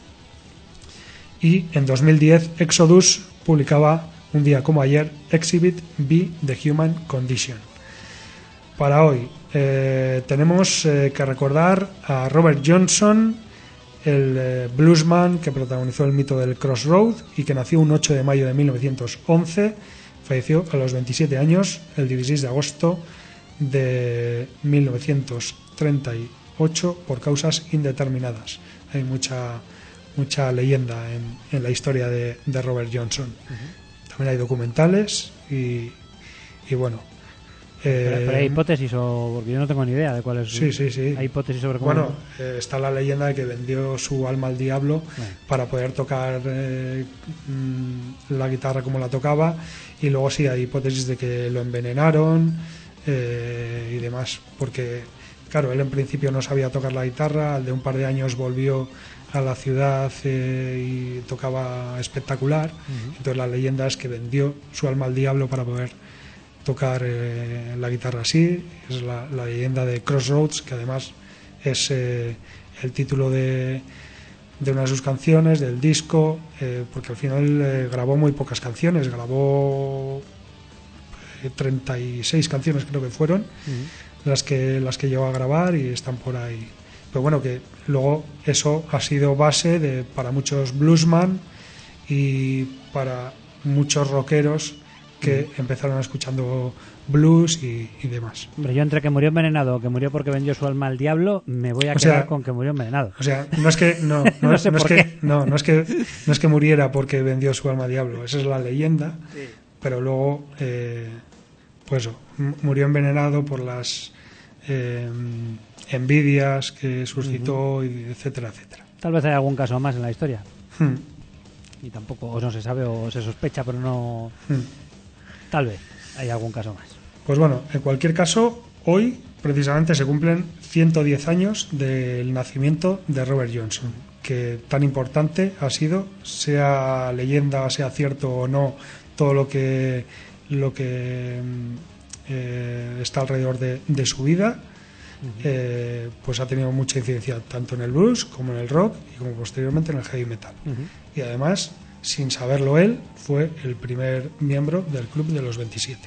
Uh-huh. Y en dos mil diez Exodus publicaba un día como ayer Exhibit B The Human Condition. Para hoy eh, tenemos eh, que recordar a Robert Johnson, el eh, bluesman que protagonizó el mito del Crossroad y que nació un ocho de mayo de mil novecientos once, falleció a los veintisiete años el dieciséis de agosto de mil novecientos treinta y ocho por causas indeterminadas. Hay mucha mucha leyenda en, en la historia de, de Robert Johnson. Uh-huh. También hay documentales y, y bueno. Eh, pero, pero hay hipótesis, o porque yo no tengo ni idea de cuál es. Sí, sí, sí. Hay hipótesis sobre cómo. Bueno, eh, está la leyenda de que vendió su alma al diablo bueno. para poder tocar eh, la guitarra como la tocaba, y luego sí hay hipótesis de que lo envenenaron eh, y demás, porque claro, él en principio no sabía tocar la guitarra, al de un par de años volvió a la ciudad eh, y tocaba espectacular. Uh-huh. Entonces la leyenda es que vendió su alma al diablo para poder tocar eh, la guitarra así. Es la, la leyenda de Crossroads, que además es eh, el título de, de una de sus canciones, del disco, eh, porque al final eh, grabó muy pocas canciones, grabó eh, treinta y seis canciones creo que fueron, uh-huh. las que las que llegó a grabar y están por ahí. Pero bueno, que luego eso ha sido base de, para muchos bluesman y para muchos rockeros que empezaron escuchando blues y, y demás. Hombre, yo entre que murió envenenado o que murió porque vendió su alma al diablo, me voy a O quedar sea, con que murió envenenado. O sea, no es que no, no, No sé no es por que qué. no, no es que no es que muriera porque vendió su alma al diablo, esa es la leyenda, pero luego eh, pues eso, m- murió envenenado por las eh, envidias que suscitó, y etcétera, etcétera. Tal vez hay algún caso más en la historia. Hmm, Y tampoco, o no se sabe, o se sospecha, pero no... hmm. Tal vez hay algún caso más. Pues bueno, en cualquier caso, hoy precisamente se cumplen ciento diez años del nacimiento de Robert Johnson, que tan importante ha sido, sea leyenda, sea cierto o no, todo lo que lo que mm, eh, está alrededor de, de su vida, eh, pues ha tenido mucha incidencia tanto en el blues como en el rock y como posteriormente en el heavy metal. Y además, sin saberlo él, fue el primer miembro del Club de los veintisiete.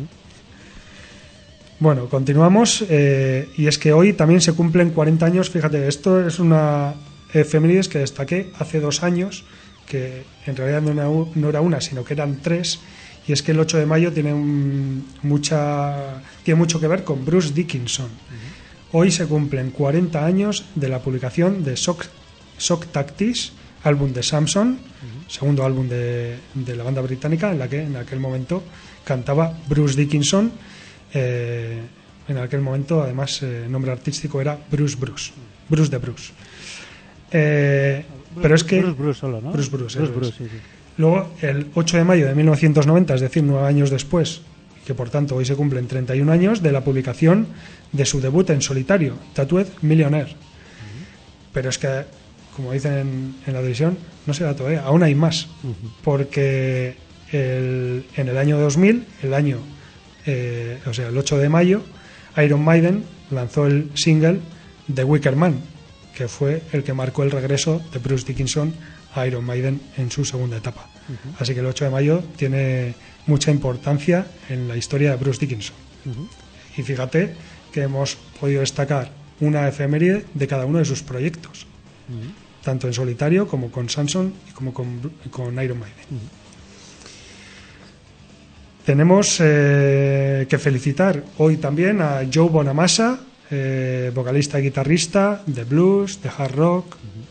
Bueno, continuamos, eh, y es que hoy también se cumplen cuarenta años. Fíjate, esto es una efemérides que destaqué hace dos años, que en realidad no era, u- no era una, sino que eran tres, y es que el ocho de mayo tiene, un, mucha, tiene mucho que ver con Bruce Dickinson. Hoy se cumplen cuarenta años de la publicación de Shock, Shock Tactics, álbum de Samson, segundo álbum de, de la banda británica, en la que en aquel momento cantaba Bruce Dickinson. Eh, en aquel momento, además, el eh, nombre artístico era Bruce Bruce, Bruce de Bruce. Eh, pero es que Bruce Bruce solo, ¿no? Bruce Bruce, Bruce, eso Bruce, es. sí, sí. Luego, el ocho de mayo de mil novecientos noventa, es decir, nueve años después, que por tanto hoy se cumplen treinta y un años de la publicación de su debut en solitario, Tattooed Millionaire. Pero es que, como dicen en, en la televisión, no se da todavía, aún hay más, porque el, en el año dos mil, el año, eh, o sea, el ocho de mayo, Iron Maiden lanzó el single The Wicker Man, que fue el que marcó el regreso de Bruce Dickinson a Iron Maiden en su segunda etapa. Uh-huh. Así que el ocho de mayo tiene mucha importancia en la historia de Bruce Dickinson. Uh-huh. Y fíjate que hemos podido destacar una efeméride de cada uno de sus proyectos, uh-huh. tanto en solitario como con Samson y como con, con Iron Maiden. Uh-huh. Tenemos eh, que felicitar hoy también a Joe Bonamassa, eh, vocalista y guitarrista de blues, de hard rock. Uh-huh.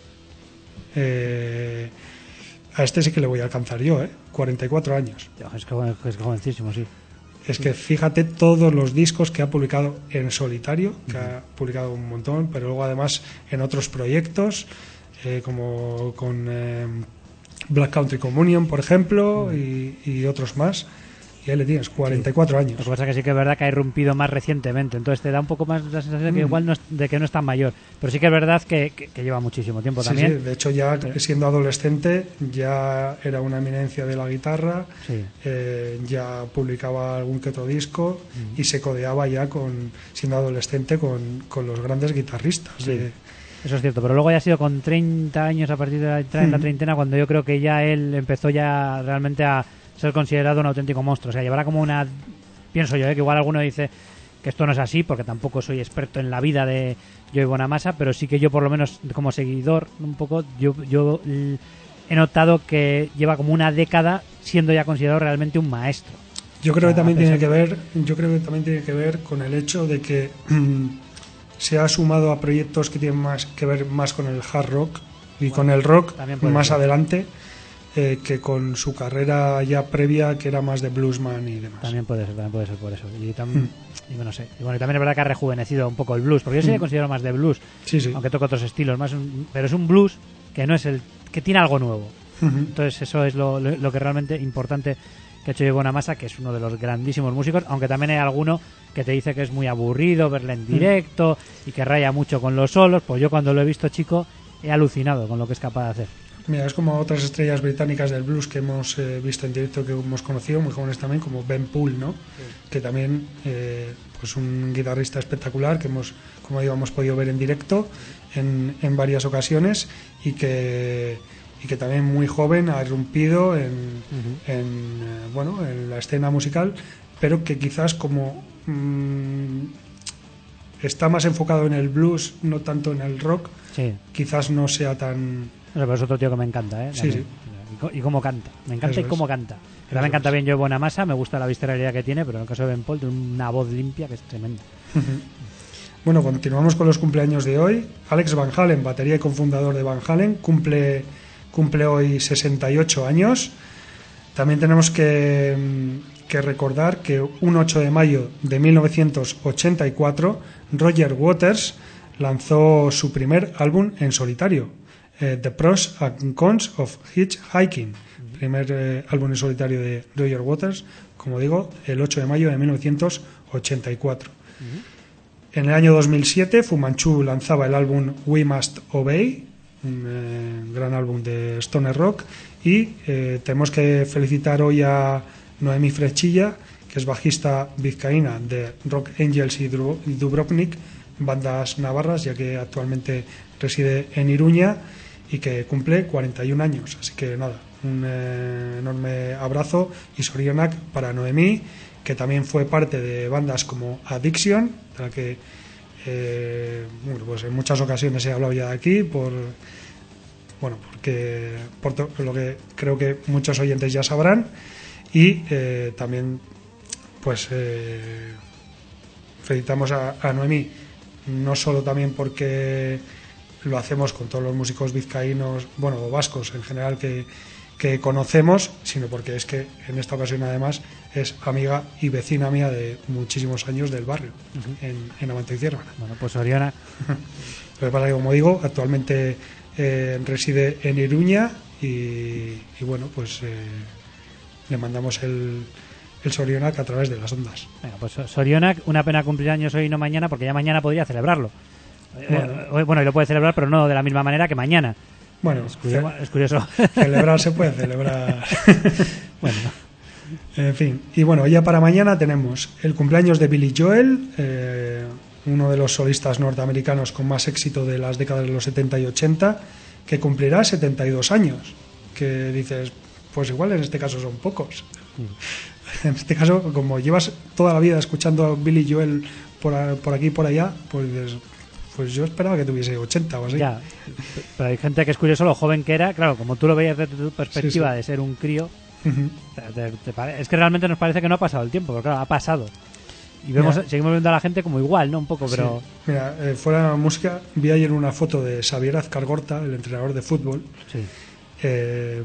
eh, a este sí que le voy a alcanzar yo, ¿eh? cuarenta y cuatro años. Es que es jovencísimo, sí. Es que fíjate todos los discos que ha publicado en solitario, que uh-huh. ha publicado un montón, pero luego además en otros proyectos, eh, como con eh, Black Country Communion, por ejemplo, uh-huh. y, y otros más. Y ahí le tienes, cuarenta y cuatro sí. años. Lo que pasa es que sí que es verdad que ha irrumpido más recientemente, entonces te da un poco más la sensación de que mm. igual no es, de que no es tan mayor, pero sí que es verdad que, que, que lleva muchísimo tiempo sí, también. Sí, de hecho ya siendo adolescente ya era una eminencia de la guitarra, sí. eh, ya publicaba algún que otro disco mm. y se codeaba ya con siendo adolescente con, con los grandes guitarristas. Sí. De, Eso es cierto, pero luego ya ha sido con treinta años, a partir de la, en mm. la treintena, cuando yo creo que ya él empezó ya realmente a ser considerado un auténtico monstruo. O sea, llevará como una... Pienso yo, ¿eh? que igual alguno dice que esto no es así, porque tampoco soy experto en la vida de Joey Bonamassa, pero sí que yo, por lo menos como seguidor, un poco, yo, yo he notado que lleva como una década siendo ya considerado realmente un maestro. Yo creo o sea, que también tiene que ver, yo creo que también tiene que ver con el hecho de que se ha sumado a proyectos que tienen más que ver más con el hard rock y bueno, con el rock más ser. adelante. Eh, que con su carrera ya previa, que era más de bluesman y demás. También puede ser, también puede ser por eso. Y, tam- mm. y bueno, no sé. Y bueno, y también es verdad que ha rejuvenecido un poco el blues, porque yo sí mm. me considero más de blues, sí, sí. aunque toco otros estilos, más un, pero es un blues que no es el que tiene algo nuevo. Uh-huh. Entonces eso es lo, lo, lo que realmente importante que ha hecho Joey Bonamassa, que es uno de los grandísimos músicos, aunque también hay alguno que te dice que es muy aburrido verle en directo mm. y que raya mucho con los solos. Pues yo cuando lo he visto, chico, he alucinado con lo que es capaz de hacer. Mira, es como otras estrellas británicas del blues que hemos eh, visto en directo, que hemos conocido, muy jóvenes también, como Ben Poole, ¿no? Sí. Que también, eh, pues un guitarrista espectacular que hemos, como digo, hemos podido ver en directo en, en varias ocasiones y que, y que también muy joven ha irrumpido en, uh-huh. en, eh, bueno, en la escena musical, pero que quizás como mmm, está más enfocado en el blues, no tanto en el rock, sí. quizás no sea tan... Pero es otro tío que me encanta, ¿eh? Sí, sí. co- y cómo canta. Me encanta Eso y es. cómo canta. Que también Eso canta es. bien Joe Bonamassa, me gusta la visceralidad que tiene, pero en el caso de Ben Paul tiene una voz limpia que es tremenda. Bueno, continuamos con los cumpleaños de hoy. Alex Van Halen, batería y cofundador de Van Halen, cumple, cumple hoy sesenta y ocho años. También tenemos que, mm, que recordar que un ocho de mayo de mil novecientos ochenta y cuatro Roger Waters lanzó su primer álbum en solitario, eh, The Pros and Cons of Hitchhiking, primer eh, álbum en solitario de Roger Waters, como digo, el ocho de mayo de mil novecientos ochenta y cuatro. En el año dos mil siete, Fu Manchu lanzaba el álbum We Must Obey, un eh, gran álbum de stoner rock, y eh, tenemos que felicitar hoy a Noemí Frechilla, que es bajista vizcaína de Rock Angels y Dubro- y Dubrovnik, bandas navarras, ya que actualmente reside en Iruña y que cumple cuarenta y un años. Así que nada, un eh, enorme abrazo y sorionak para Noemí, que también fue parte de bandas como Addiction, de la que eh, bueno, pues en muchas ocasiones he hablado ya de aquí, por bueno, porque por to- lo que creo que muchos oyentes ya sabrán, y eh, también pues eh, felicitamos a, a Noemí, no solo también porque lo hacemos con todos los músicos vizcaínos, bueno, o vascos en general que, que conocemos, sino porque es que en esta ocasión además es amiga y vecina mía de muchísimos años del barrio, en, en Amanto y Cierva. Bueno, pues Oriona, Lo que pasa es que, como digo, actualmente eh, reside en Iruña y, y bueno, pues eh, le mandamos el, el Sorionak a través de las ondas. venga, pues Sorionak, una pena cumplir años hoy y no mañana, porque ya mañana podría celebrarlo. Eh, Bueno. eh, bueno, y lo puede celebrar, pero no de la misma manera que mañana. Bueno, Es curioso. Es curioso. ce- celebrar se puede celebrar. bueno, En fin, y bueno, ya para mañana tenemos el cumpleaños de Billy Joel, eh, uno de los solistas norteamericanos con más éxito de las décadas de los setenta y ochenta, que cumplirá setenta y dos años. Que dices, pues igual en este caso son pocos. En este caso, como llevas toda la vida escuchando a Billy Joel por, a- por aquí y por allá, pues dices, pues yo esperaba que tuviese ochenta o así. ya. Pero hay gente que es curioso lo joven que era. Claro, como tú lo veías desde tu perspectiva Sí, sí. de ser un crío, Ujú. te- te- te pare- es que realmente nos parece que no ha pasado el tiempo, pero claro, ha pasado. Y vemos, Mira. seguimos viendo a la gente como igual, ¿no? Un poco, pero... Sí. Mira, eh, fuera de la música, vi ayer una foto de Xavier Azcargorta, el entrenador de fútbol, Sí. eh,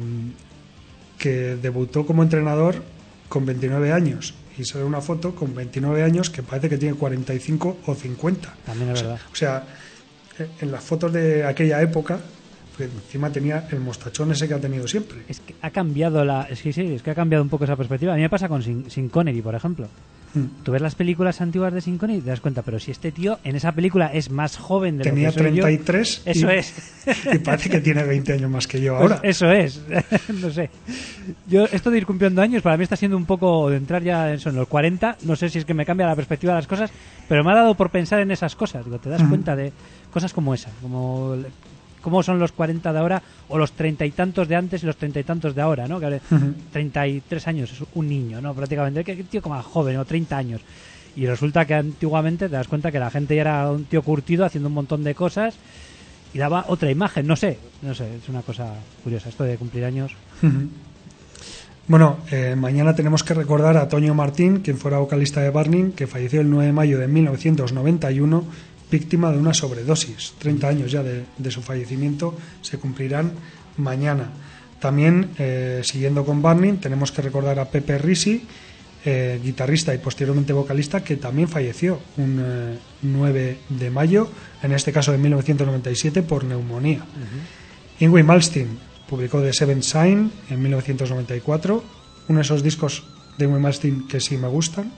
que debutó como entrenador con veintinueve años. Y sale una foto con veintinueve años que parece que tiene cuarenta y cinco o cincuenta. También es verdad. O sea, eh, en las fotos de aquella época, pues encima tenía el mostachón ese que ha tenido siempre. Es que ha cambiado la... Es que sí, es que ha cambiado un poco esa perspectiva. A mí me pasa con Sin, Sin Connery, por ejemplo. Mm. Tú ves las películas antiguas de Sin Connery y te das cuenta, pero si este tío en esa película es más joven de Tenía lo que soy yo... treinta y tres Eso y, es. y parece que tiene veinte años más que yo Pues ahora. eso es. No sé. Yo, esto de ir cumpliendo años, para mí está siendo un poco de entrar ya en, eso, en los cuarenta. No sé si es que me cambia la perspectiva de las cosas, pero me ha dado por pensar en esas cosas. Digo, te das Ujú. cuenta de cosas como esa, como el- cómo son los cuarenta de ahora o los treinta y tantos de antes y los treinta y tantos de ahora, ¿no? Que ahora, Ujú. treinta y tres años es un niño, ¿no? Prácticamente. Que tío como más joven, o treinta años. Y resulta que antiguamente te das cuenta que la gente ya era un tío curtido haciendo un montón de cosas y daba otra imagen, no sé, no sé, es una cosa curiosa esto de cumplir años. Ujú. Bueno, eh, mañana tenemos que recordar a Toño Martín, quien fuera vocalista de Burning, que falleció el nueve de mayo de mil novecientos noventa y uno, víctima de una sobredosis. treinta años ya de, de su fallecimiento se cumplirán mañana. También, eh, siguiendo con Burning, tenemos que recordar a Pepe Risi, eh, guitarrista y posteriormente vocalista, que también falleció un eh, nueve de mayo, en este caso de mil novecientos noventa y siete, por neumonía. Yngwie Malmsteen publicó The Seventh Sign en mil novecientos noventa y cuatro, uno de esos discos de Yngwie Malmsteen que sí me gustan.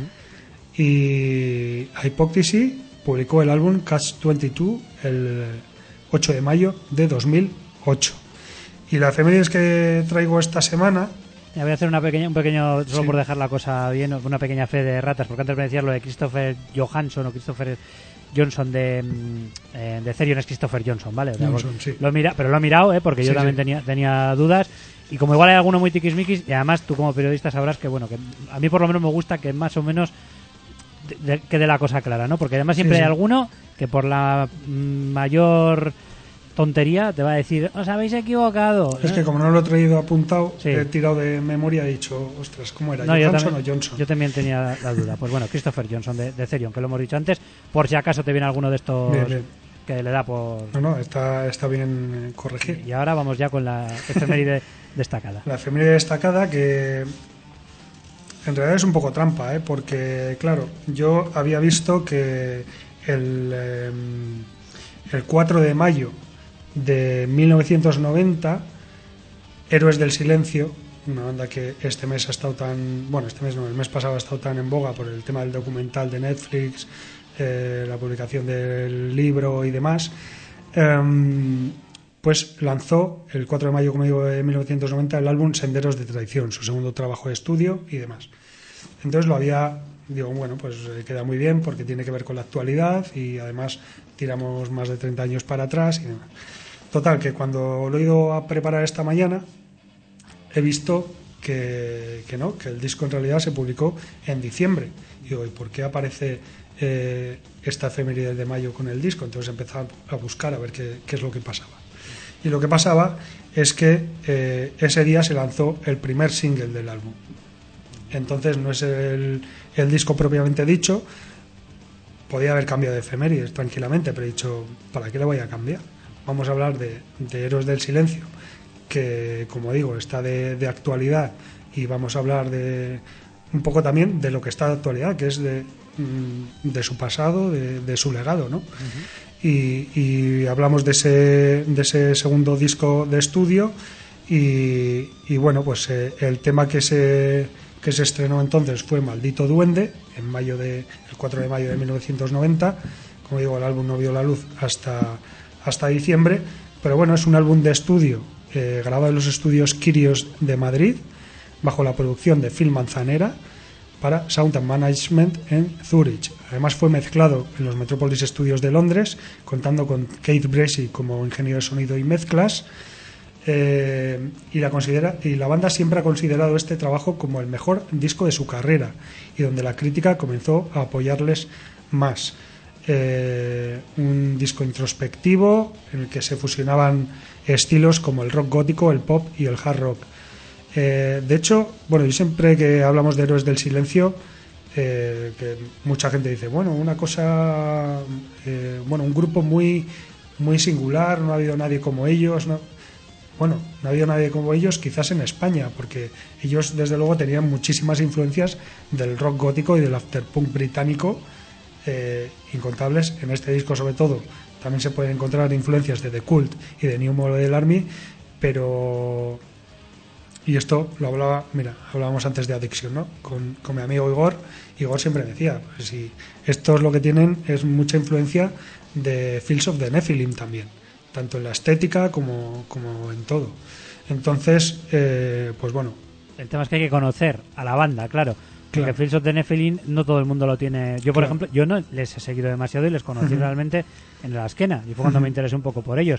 Y Hypocrisy publicó el álbum Catch veintidós el ocho de mayo de dos mil ocho. Y la efemérides que traigo esta semana, Ya voy a hacer una pequeña, un pequeño, solo Sí. por dejar la cosa bien, una pequeña fe de ratas, porque antes me decías lo de Christopher Johansson o Christopher Johnson de, mm, eh, de Therion es Christopher Johnson, ¿vale? O sea, Johnson, porque sí. lo he mira, pero lo he mirado, ¿eh? Porque yo Sí, también sí. tenía, tenía dudas. Y como igual hay alguno muy tiquismiquis, y además tú como periodista sabrás que, bueno, que a mí por lo menos me gusta que más o menos de- de- quede la cosa clara, ¿no? Porque además siempre Sí, hay sí. alguno que por la mm, mayor tontería te va a decir, os habéis equivocado. Es que como no lo he traído apuntado, Sí. he tirado de memoria y he dicho, ostras, ¿cómo era? No, yo ¿Johansson también, o Johnson? yo también tenía la, la duda. Pues bueno, Christopher Johnson de, de Therion, que lo hemos dicho antes, por si acaso te viene alguno de estos Bien, bien. que le da por... No, no, está, está bien eh, corregir. Y ahora vamos ya con la efeméride destacada. La efeméride destacada que en realidad es un poco trampa, ¿eh? Porque, claro, yo había visto que el, eh, el cuatro de mayo de mil novecientos noventa, Héroes del Silencio, una banda que este mes ha estado tan... Bueno, este mes no, el mes pasado ha estado tan en boga por el tema del documental de Netflix, eh, la publicación del libro y demás, eh, pues lanzó el cuatro de mayo, como digo, de mil novecientos noventa el álbum Senderos de Traición, su segundo trabajo de estudio y demás. Entonces lo había, digo, bueno, pues eh, queda muy bien porque tiene que ver con la actualidad y además tiramos más de treinta años para atrás y demás. Total, que cuando lo he ido a preparar esta mañana he visto que, que no, que el disco en realidad se publicó en diciembre. Y digo, ¿y por qué aparece eh, esta efeméride de mayo con el disco? Entonces empecé a buscar a ver qué, qué es lo que pasaba. Y lo que pasaba es que eh, ese día se lanzó el primer single del álbum. Entonces no es el, el disco propiamente dicho. Podía haber cambiado de efemérides tranquilamente, pero he dicho, ¿para qué le voy a cambiar? Vamos a hablar de, de Héroes del Silencio, que, como digo, está de, de actualidad, y vamos a hablar de un poco también de lo que está de actualidad, que es de, de su pasado, de, de su legado, ¿no? Uh-huh. y, y hablamos de ese, de ese segundo disco de estudio y, y bueno, pues eh, el tema que se, que se estrenó entonces fue Maldito Duende, en mayo de, el cuatro de mayo de mil novecientos noventa. Como digo, el álbum no vio la luz hasta, hasta diciembre, pero bueno, es un álbum de estudio eh, grabado en los estudios Kyrios de Madrid, bajo la producción de Phil Manzanera, para Sound and Management en Zurich. Además fue mezclado en los Metropolis Studios de Londres, contando con Keith Bracey como ingeniero de sonido y mezclas, eh, y, la considera, y la banda siempre ha considerado este trabajo como el mejor disco de su carrera, y donde la crítica comenzó a apoyarles más. Eh, un disco introspectivo en el que se fusionaban estilos como el rock gótico, el pop y el hard rock. Eh, de hecho, bueno, yo siempre que hablamos de Héroes del Silencio, eh, que mucha gente dice, bueno, una cosa, eh, bueno, un grupo muy, muy singular, no ha habido nadie como ellos, no, bueno, no ha habido nadie como ellos, quizás en España, porque ellos desde luego tenían muchísimas influencias del rock gótico y del afterpunk británico, eh, incontables. En este disco sobre todo también se pueden encontrar influencias de The Cult y de New Model Army, pero... Y esto lo hablaba, mira, hablábamos antes de Addiction, ¿no? Con, con mi amigo Igor. Igor siempre me decía, pues si esto es lo que tienen, es mucha influencia de Fields of the Nephilim también, tanto en la estética como, como en todo. Entonces, eh, pues bueno. El tema es que hay que conocer a la banda, claro. Porque Claro. Fields of the Nephilim no todo el mundo lo tiene. Yo, por Claro. ejemplo, yo no les he seguido demasiado y les conocí Uh-huh. realmente en la esquena. Y fue cuando Uh-huh. me interesé un poco por ellos.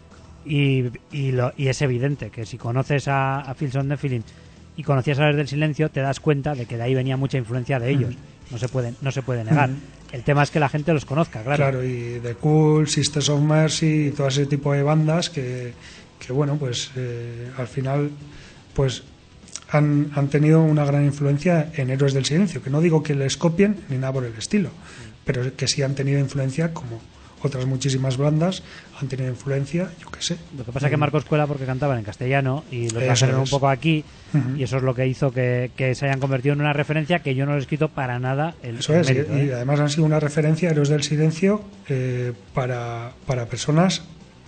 Y, y, lo, y es evidente que si conoces a, a Fields of the Nephilim y conocías a Héroes del Silencio, te das cuenta de que de ahí venía mucha influencia de ellos. Uh-huh. No se puede, no se puede negar. Uh-huh. El tema es que la gente los conozca, claro. Claro, y The Cult, Sisters of Mercy y todo ese tipo de bandas que, que bueno, pues eh, al final pues han, han tenido una gran influencia en Héroes del Silencio, que no digo que les copien ni nada por el estilo, pero que sí han tenido influencia, como otras muchísimas bandas han tenido influencia, yo qué sé. Lo que pasa es que Marcos Cuela porque cantaban en castellano y los Eso trajeron un es. poco aquí, uh-huh. y eso es lo que hizo que, que se hayan convertido en una referencia que yo no les quito para nada el, eso el es, mérito, y, ¿eh? y además han sido una referencia, Héroes del Silencio, eh, para, para personas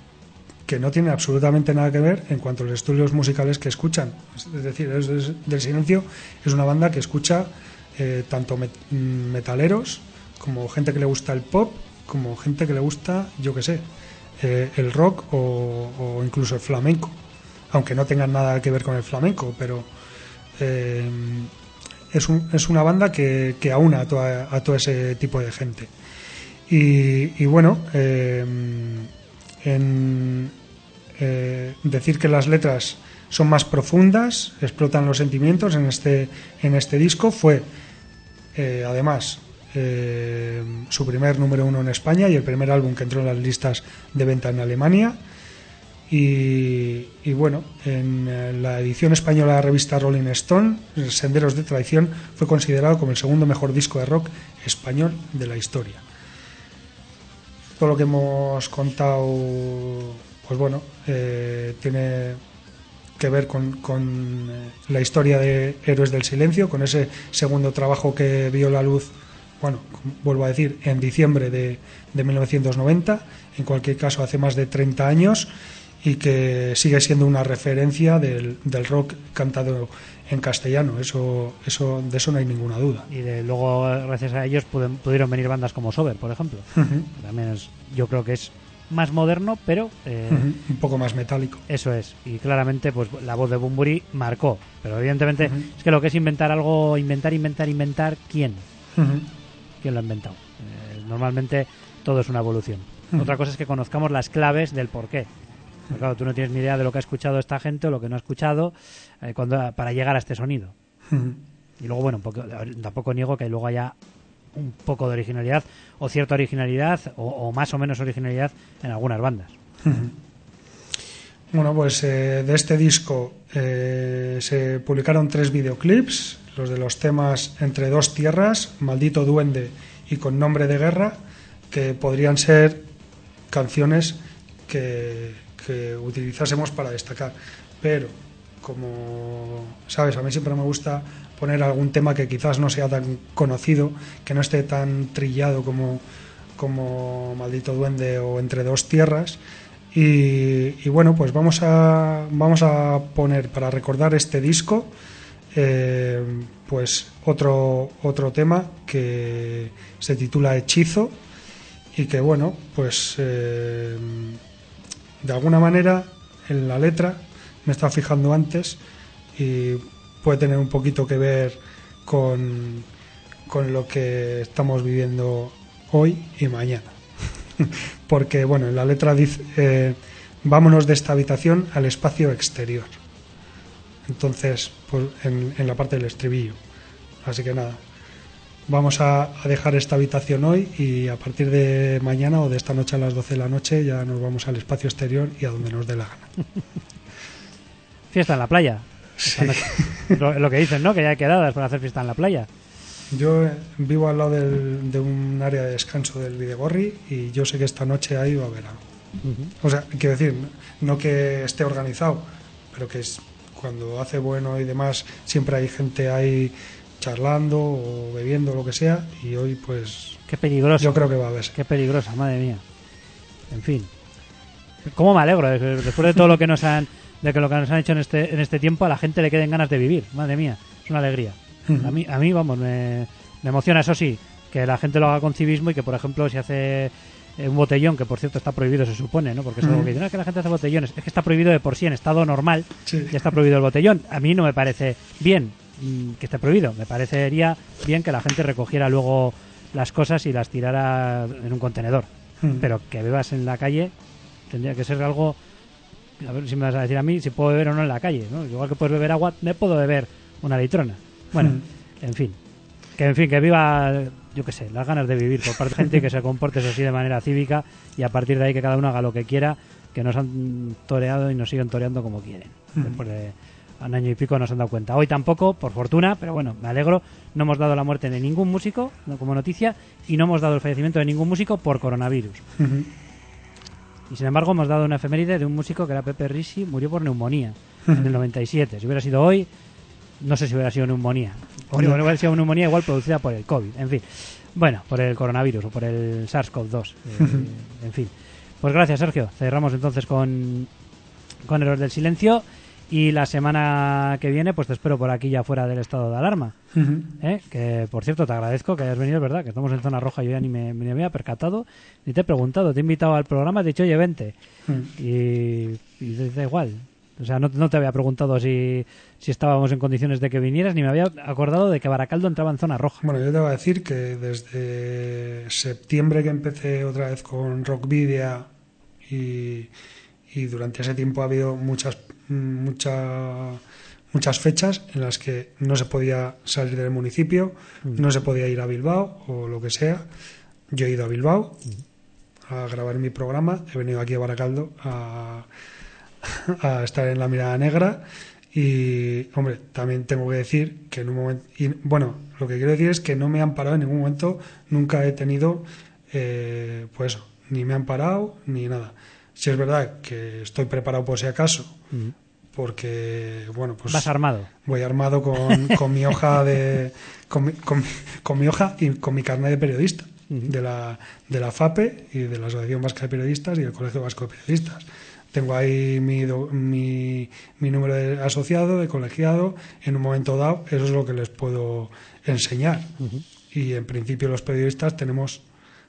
que no tienen absolutamente nada que ver en cuanto a los estudios musicales que escuchan. Es decir, Héroes del Silencio es una banda que escucha eh, tanto met- metaleros como gente que le gusta el pop, como gente que le gusta, yo qué sé, eh, el rock o, o incluso el flamenco, aunque no tengan nada que ver con el flamenco, pero eh, es, un, es una banda que, que aúna a, toda, a todo ese tipo de gente. Y, y bueno, eh, en, eh, decir que las letras son más profundas, explotan los sentimientos en este, en este disco, fue eh, además Eh, su primer número uno en España y el primer álbum que entró en las listas de venta en Alemania, Y, y bueno, en eh, la edición española de la revista Rolling Stone, Senderos de Traición fue considerado como el segundo mejor disco de rock español de la historia. Todo lo que hemos contado, pues bueno, eh, tiene que ver con, con la historia de Héroes del Silencio, con ese segundo trabajo que vio la luz, bueno, vuelvo a decir, en diciembre de, de mil novecientos noventa, en cualquier caso hace más de treinta años, y que sigue siendo una referencia del, del rock cantado en castellano. Eso, eso, de eso no hay ninguna duda. Y de, luego, gracias a ellos, pudieron, pudieron venir bandas como Sober, por ejemplo. Uh-huh. También es, yo creo que es más moderno, pero eh, uh-huh. un poco más metálico. Eso es. Y claramente, pues la voz de Bunbury marcó. Pero evidentemente, Uh-huh. es que lo que es inventar algo, inventar, inventar, inventar, ¿quién? Uh-huh. ¿Quién lo ha inventado? Eh, normalmente todo es una evolución. Uh-huh. Otra cosa es que conozcamos las claves del porqué. Pero claro, tú no tienes ni idea de lo que ha escuchado esta gente o lo que no ha escuchado eh, cuando, para llegar a este sonido. Uh-huh. Y luego, bueno, un poco, tampoco niego que luego haya un poco de originalidad o cierta originalidad o, o más o menos originalidad en algunas bandas. Uh-huh. Bueno, pues eh, de este disco eh, se publicaron tres videoclips, los de los temas Entre dos tierras, Maldito duende y Con nombre de guerra, que podrían ser canciones que... que utilizásemos para destacar, pero como sabes, a mí siempre me gusta poner algún tema que quizás no sea tan conocido, que no esté tan trillado como, como Maldito duende o Entre dos tierras, y, y bueno, pues vamos a vamos a poner para recordar este disco eh, pues otro otro tema que se titula Hechizo, y que bueno, pues eh, de alguna manera en la letra me estaba fijando antes y puede tener un poquito que ver con, con lo que estamos viviendo hoy y mañana. Porque bueno, en la letra dice eh, vámonos de esta habitación al espacio exterior. Entonces, pues en, en la parte del estribillo. Así que nada, vamos a, a dejar esta habitación hoy, y a partir de mañana o de esta noche a las doce de la noche ya nos vamos al espacio exterior y a donde nos dé la gana. Fiesta en la playa. Sí. Lo, lo que dicen, ¿no? Que ya hay quedadas para hacer fiesta en la playa. Yo eh, vivo al lado del, de un área de descanso del Videgorri, y yo sé que esta noche ahí va a haber algo. Uh-huh. O sea, quiero decir, no que esté organizado, pero que es, cuando hace bueno y demás, siempre hay gente ahí charlando o bebiendo, lo que sea, y hoy pues Qué peligroso. yo creo que va a haber. Qué peligrosa, madre mía. En fin. ¿Cómo me alegro? Después de todo lo que nos han de que lo que nos han hecho en este en este tiempo, a la gente le queden ganas de vivir. Madre mía, es una alegría. Uh-huh. A mí, a mí vamos, me, me emociona, eso sí, que la gente lo haga con civismo, y que, por ejemplo, si hace eh, un botellón, que por cierto está prohibido, se supone, ¿no? Porque es algo Uh-huh. que dicen, no, es que la gente hace botellones. Es que está prohibido de por sí, en estado normal, Sí. ya está prohibido el botellón. A mí no me parece bien mm, que esté prohibido. Me parecería bien que la gente recogiera luego las cosas y las tirara en un contenedor. Uh-huh. Pero que bebas en la calle tendría que ser algo... A ver si me vas a decir a mí si puedo beber o no en la calle, ¿no? Igual que puedes beber agua, me puedo beber una litrona. Bueno, Uh-huh. en fin. Que en fin, que viva, yo qué sé, las ganas de vivir por parte de gente, y que se comporte así de manera cívica, y a partir de ahí que cada uno haga lo que quiera, que nos han toreado y nos siguen toreando como quieren. Uh-huh. Después de un año y pico nos han dado cuenta. Hoy tampoco, por fortuna, pero bueno, me alegro. No hemos dado la muerte de ningún músico, no como noticia, y no hemos dado el fallecimiento de ningún músico por coronavirus. Uh-huh. Y sin embargo hemos dado una efeméride de un músico que era Pepe Risi, murió por neumonía en el noventa y siete. Si hubiera sido hoy, no sé si hubiera sido neumonía. O igual hubiera sido neumonía igual producida por el COVID, en fin. Bueno, por el coronavirus o por el SARS-CoV dos. Eh, en fin. Pues gracias, Sergio. Cerramos entonces con, con Héroes del Silencio. Y la semana que viene, pues te espero por aquí ya fuera del estado de alarma. Uh-huh. ¿Eh? Que, por cierto, te agradezco que hayas venido, es verdad, que estamos en zona roja, yo ya ni me, ni me había percatado, ni te he preguntado, te he invitado al programa, te he dicho, oye, vente. Uh-huh. Y, y te da igual. O sea, no, no te había preguntado si, si estábamos en condiciones de que vinieras, ni me había acordado de que Baracaldo entraba en zona roja. Bueno, yo te voy a decir que desde septiembre, que empecé otra vez con Rockvidia, y, y durante ese tiempo ha habido muchas mucha, muchas fechas en las que no se podía salir del municipio, Mm. no se podía ir a Bilbao o lo que sea. Yo he ido a Bilbao a grabar mi programa, he venido aquí a Baracaldo a, a estar en La Mirada Negra. Y, hombre, también tengo que decir que en un momento... Y, bueno, lo que quiero decir es que no me han parado en ningún momento, nunca he tenido, eh, pues eso, ni me han parado ni nada. Si es verdad que estoy preparado por si acaso, mm. porque, bueno, pues... ¿Vas armado? Voy armado con, con mi hoja de... Con mi, con, con mi hoja y con mi carnet de periodista, mm. de la, de la FAPE y de la Asociación Vasca de Periodistas y del Colegio Vasco de Periodistas. Tengo ahí mi, mi, mi número de asociado, de colegiado. En un momento dado, eso es lo que les puedo enseñar. Uh-huh. Y en principio los periodistas tenemos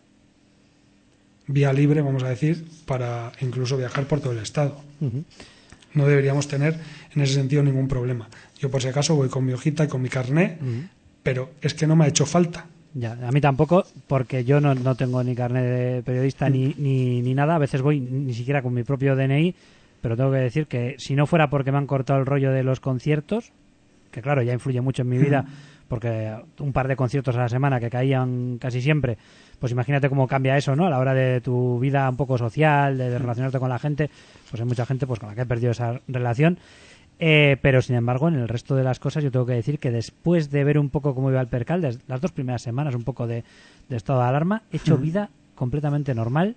vía libre, vamos a decir, para incluso viajar por todo el Estado. Uh-huh. No deberíamos tener en ese sentido ningún problema. Yo por si acaso voy con mi hojita y con mi carnet, uh-huh. pero es que no me ha hecho falta. Ya, a mí tampoco, porque yo no, no tengo ni carnet de periodista ni, ni, ni nada. A veces voy ni siquiera con mi propio D N I, pero tengo que decir que si no fuera porque me han cortado el rollo de los conciertos, que claro, ya influye mucho en mi vida, porque un par de conciertos a la semana que caían casi siempre, pues imagínate cómo cambia eso, ¿no? A la hora de tu vida un poco social, de, de relacionarte con la gente, pues hay mucha gente pues con la que he perdido esa relación. Eh, pero sin embargo en el resto de las cosas yo tengo que decir que después de ver un poco cómo iba el percal, desde las dos primeras semanas un poco de, de estado de alarma, he hecho vida completamente normal,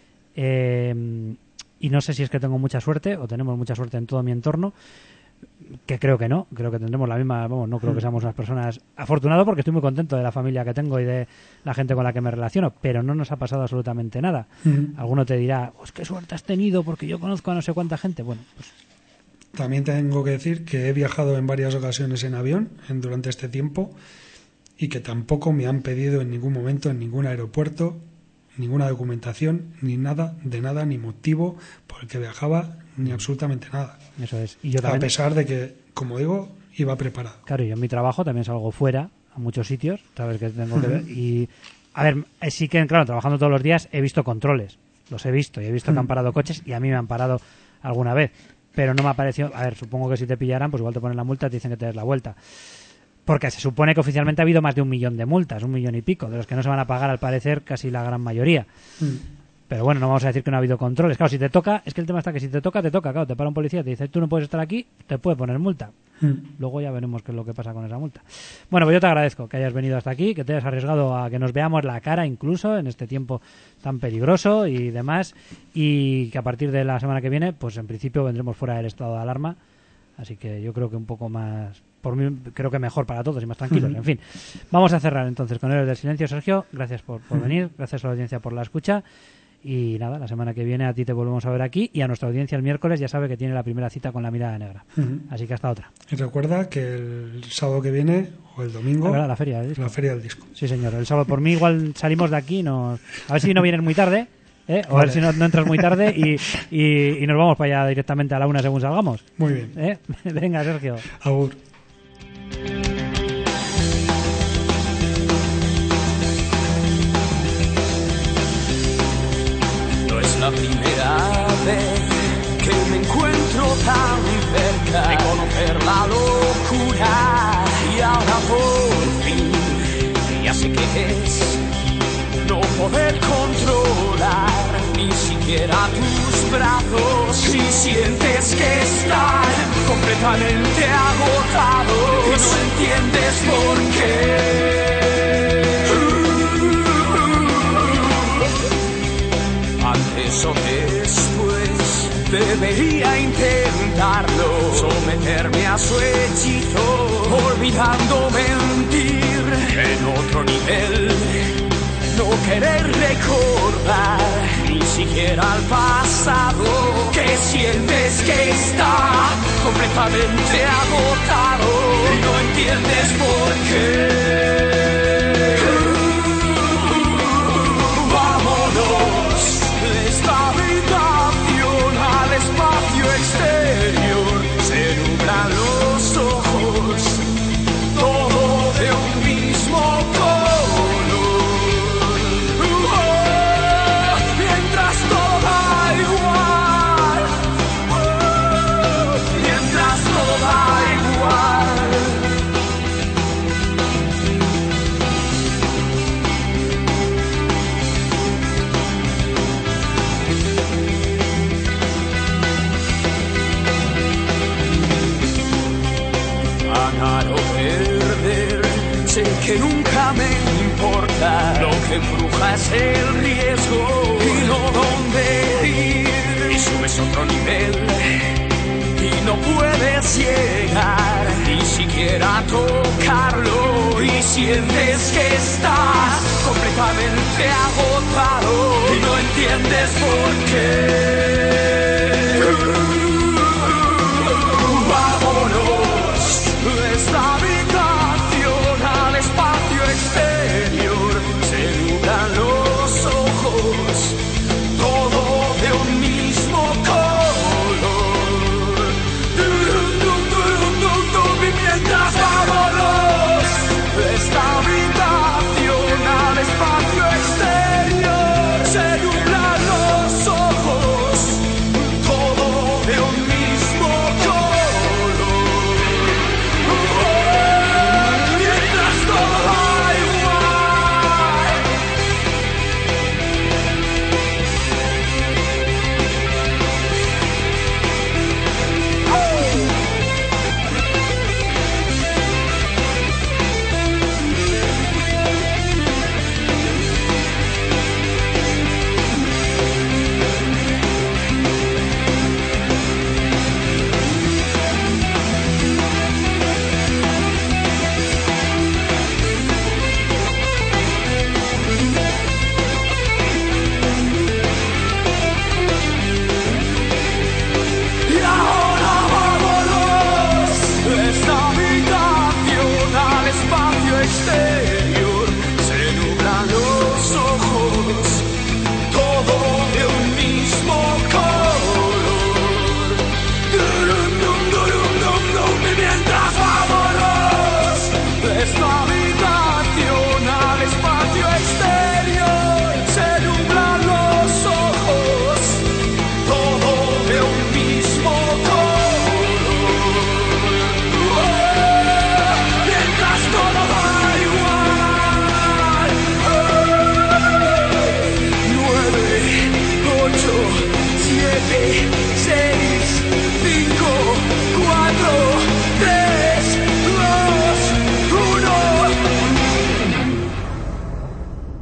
eh, y no sé si es que tengo mucha suerte o tenemos mucha suerte en todo mi entorno, que creo que no, creo que tendremos la misma, vamos, no creo que seamos unas personas afortunadas, porque estoy muy contento de la familia que tengo y de la gente con la que me relaciono, pero no nos ha pasado absolutamente nada. Uh-huh. Alguno te dirá, pues qué suerte has tenido porque yo conozco a no sé cuánta gente. Bueno, pues también tengo que decir que he viajado en varias ocasiones en avión en, durante este tiempo y que tampoco me han pedido en ningún momento en ningún aeropuerto ninguna documentación, ni nada, de nada, ni motivo por el que viajaba, ni absolutamente nada. Eso es. Y yo también, a pesar de que, como digo, iba preparado. Claro, yo en mi trabajo también salgo fuera a muchos sitios, sabes que tengo que ver, y a ver, sí que, claro, trabajando todos los días he visto controles, los he visto, y he visto que han parado coches y a mí me han parado alguna vez. Pero no me ha parecido... A ver, supongo que si te pillaran, pues igual te ponen la multa y te dicen que te des la vuelta. Porque se supone que oficialmente ha habido más de un millón de multas, un millón y pico, de los que no se van a pagar, al parecer, casi la gran mayoría. Mm. Pero bueno, no vamos a decir que no ha habido controles. Claro, si te toca... Es que el tema está que si te toca, te toca. Claro, te para un policía y te dice, tú no puedes estar aquí, te puede poner multa. Mm. Luego ya veremos qué es lo que pasa con esa multa. Bueno, pues yo te agradezco que hayas venido hasta aquí, que te hayas arriesgado a que nos veamos la cara incluso en este tiempo tan peligroso y demás, y que a partir de la semana que viene, pues en principio vendremos fuera del estado de alarma, así que yo creo que un poco más, por mí creo que mejor para todos y más tranquilos. En fin, vamos a cerrar entonces con Héroes del Silencio. Sergio, gracias por, por venir, gracias a la audiencia por la escucha. Y nada, la semana que viene a ti te volvemos a ver aquí, y a nuestra audiencia el miércoles ya sabe que tiene la primera cita con La Mirada Negra. Uh-huh. Así que hasta otra. Y recuerda que el sábado que viene, o el domingo, la, la feria del disco. La feria del disco. Sí, señor. El sábado por mí igual salimos de aquí, nos... a ver si no vienes muy tarde, ¿eh? o vale. A ver si no, no entras muy tarde y, y, y nos vamos para allá directamente a la una según salgamos. Muy bien. ¿Eh? Venga, Sergio. Agur. La primera vez que me encuentro tan cerca de conocer la locura, y ahora por fin ya sé qué es no poder controlar ni siquiera tus brazos, si sientes que están completamente agotados y no entiendes por qué. Antes o después debería intentarlo, someterme a su hechizo, olvidando mentir en otro nivel, no querer recordar ni siquiera el pasado, que sientes que está completamente agotado y no entiendes por qué. Espacio exterior se nublan los ojos, todo de un mismo color. Uh-oh, mientras todo da igual, uh, mientras todo da igual. perder. Sé que nunca me importa, lo que embruja es el riesgo y no dónde ir. Y subes otro nivel y no puedes llegar ni siquiera a tocarlo. Y sientes que estás completamente agotado y no entiendes por qué.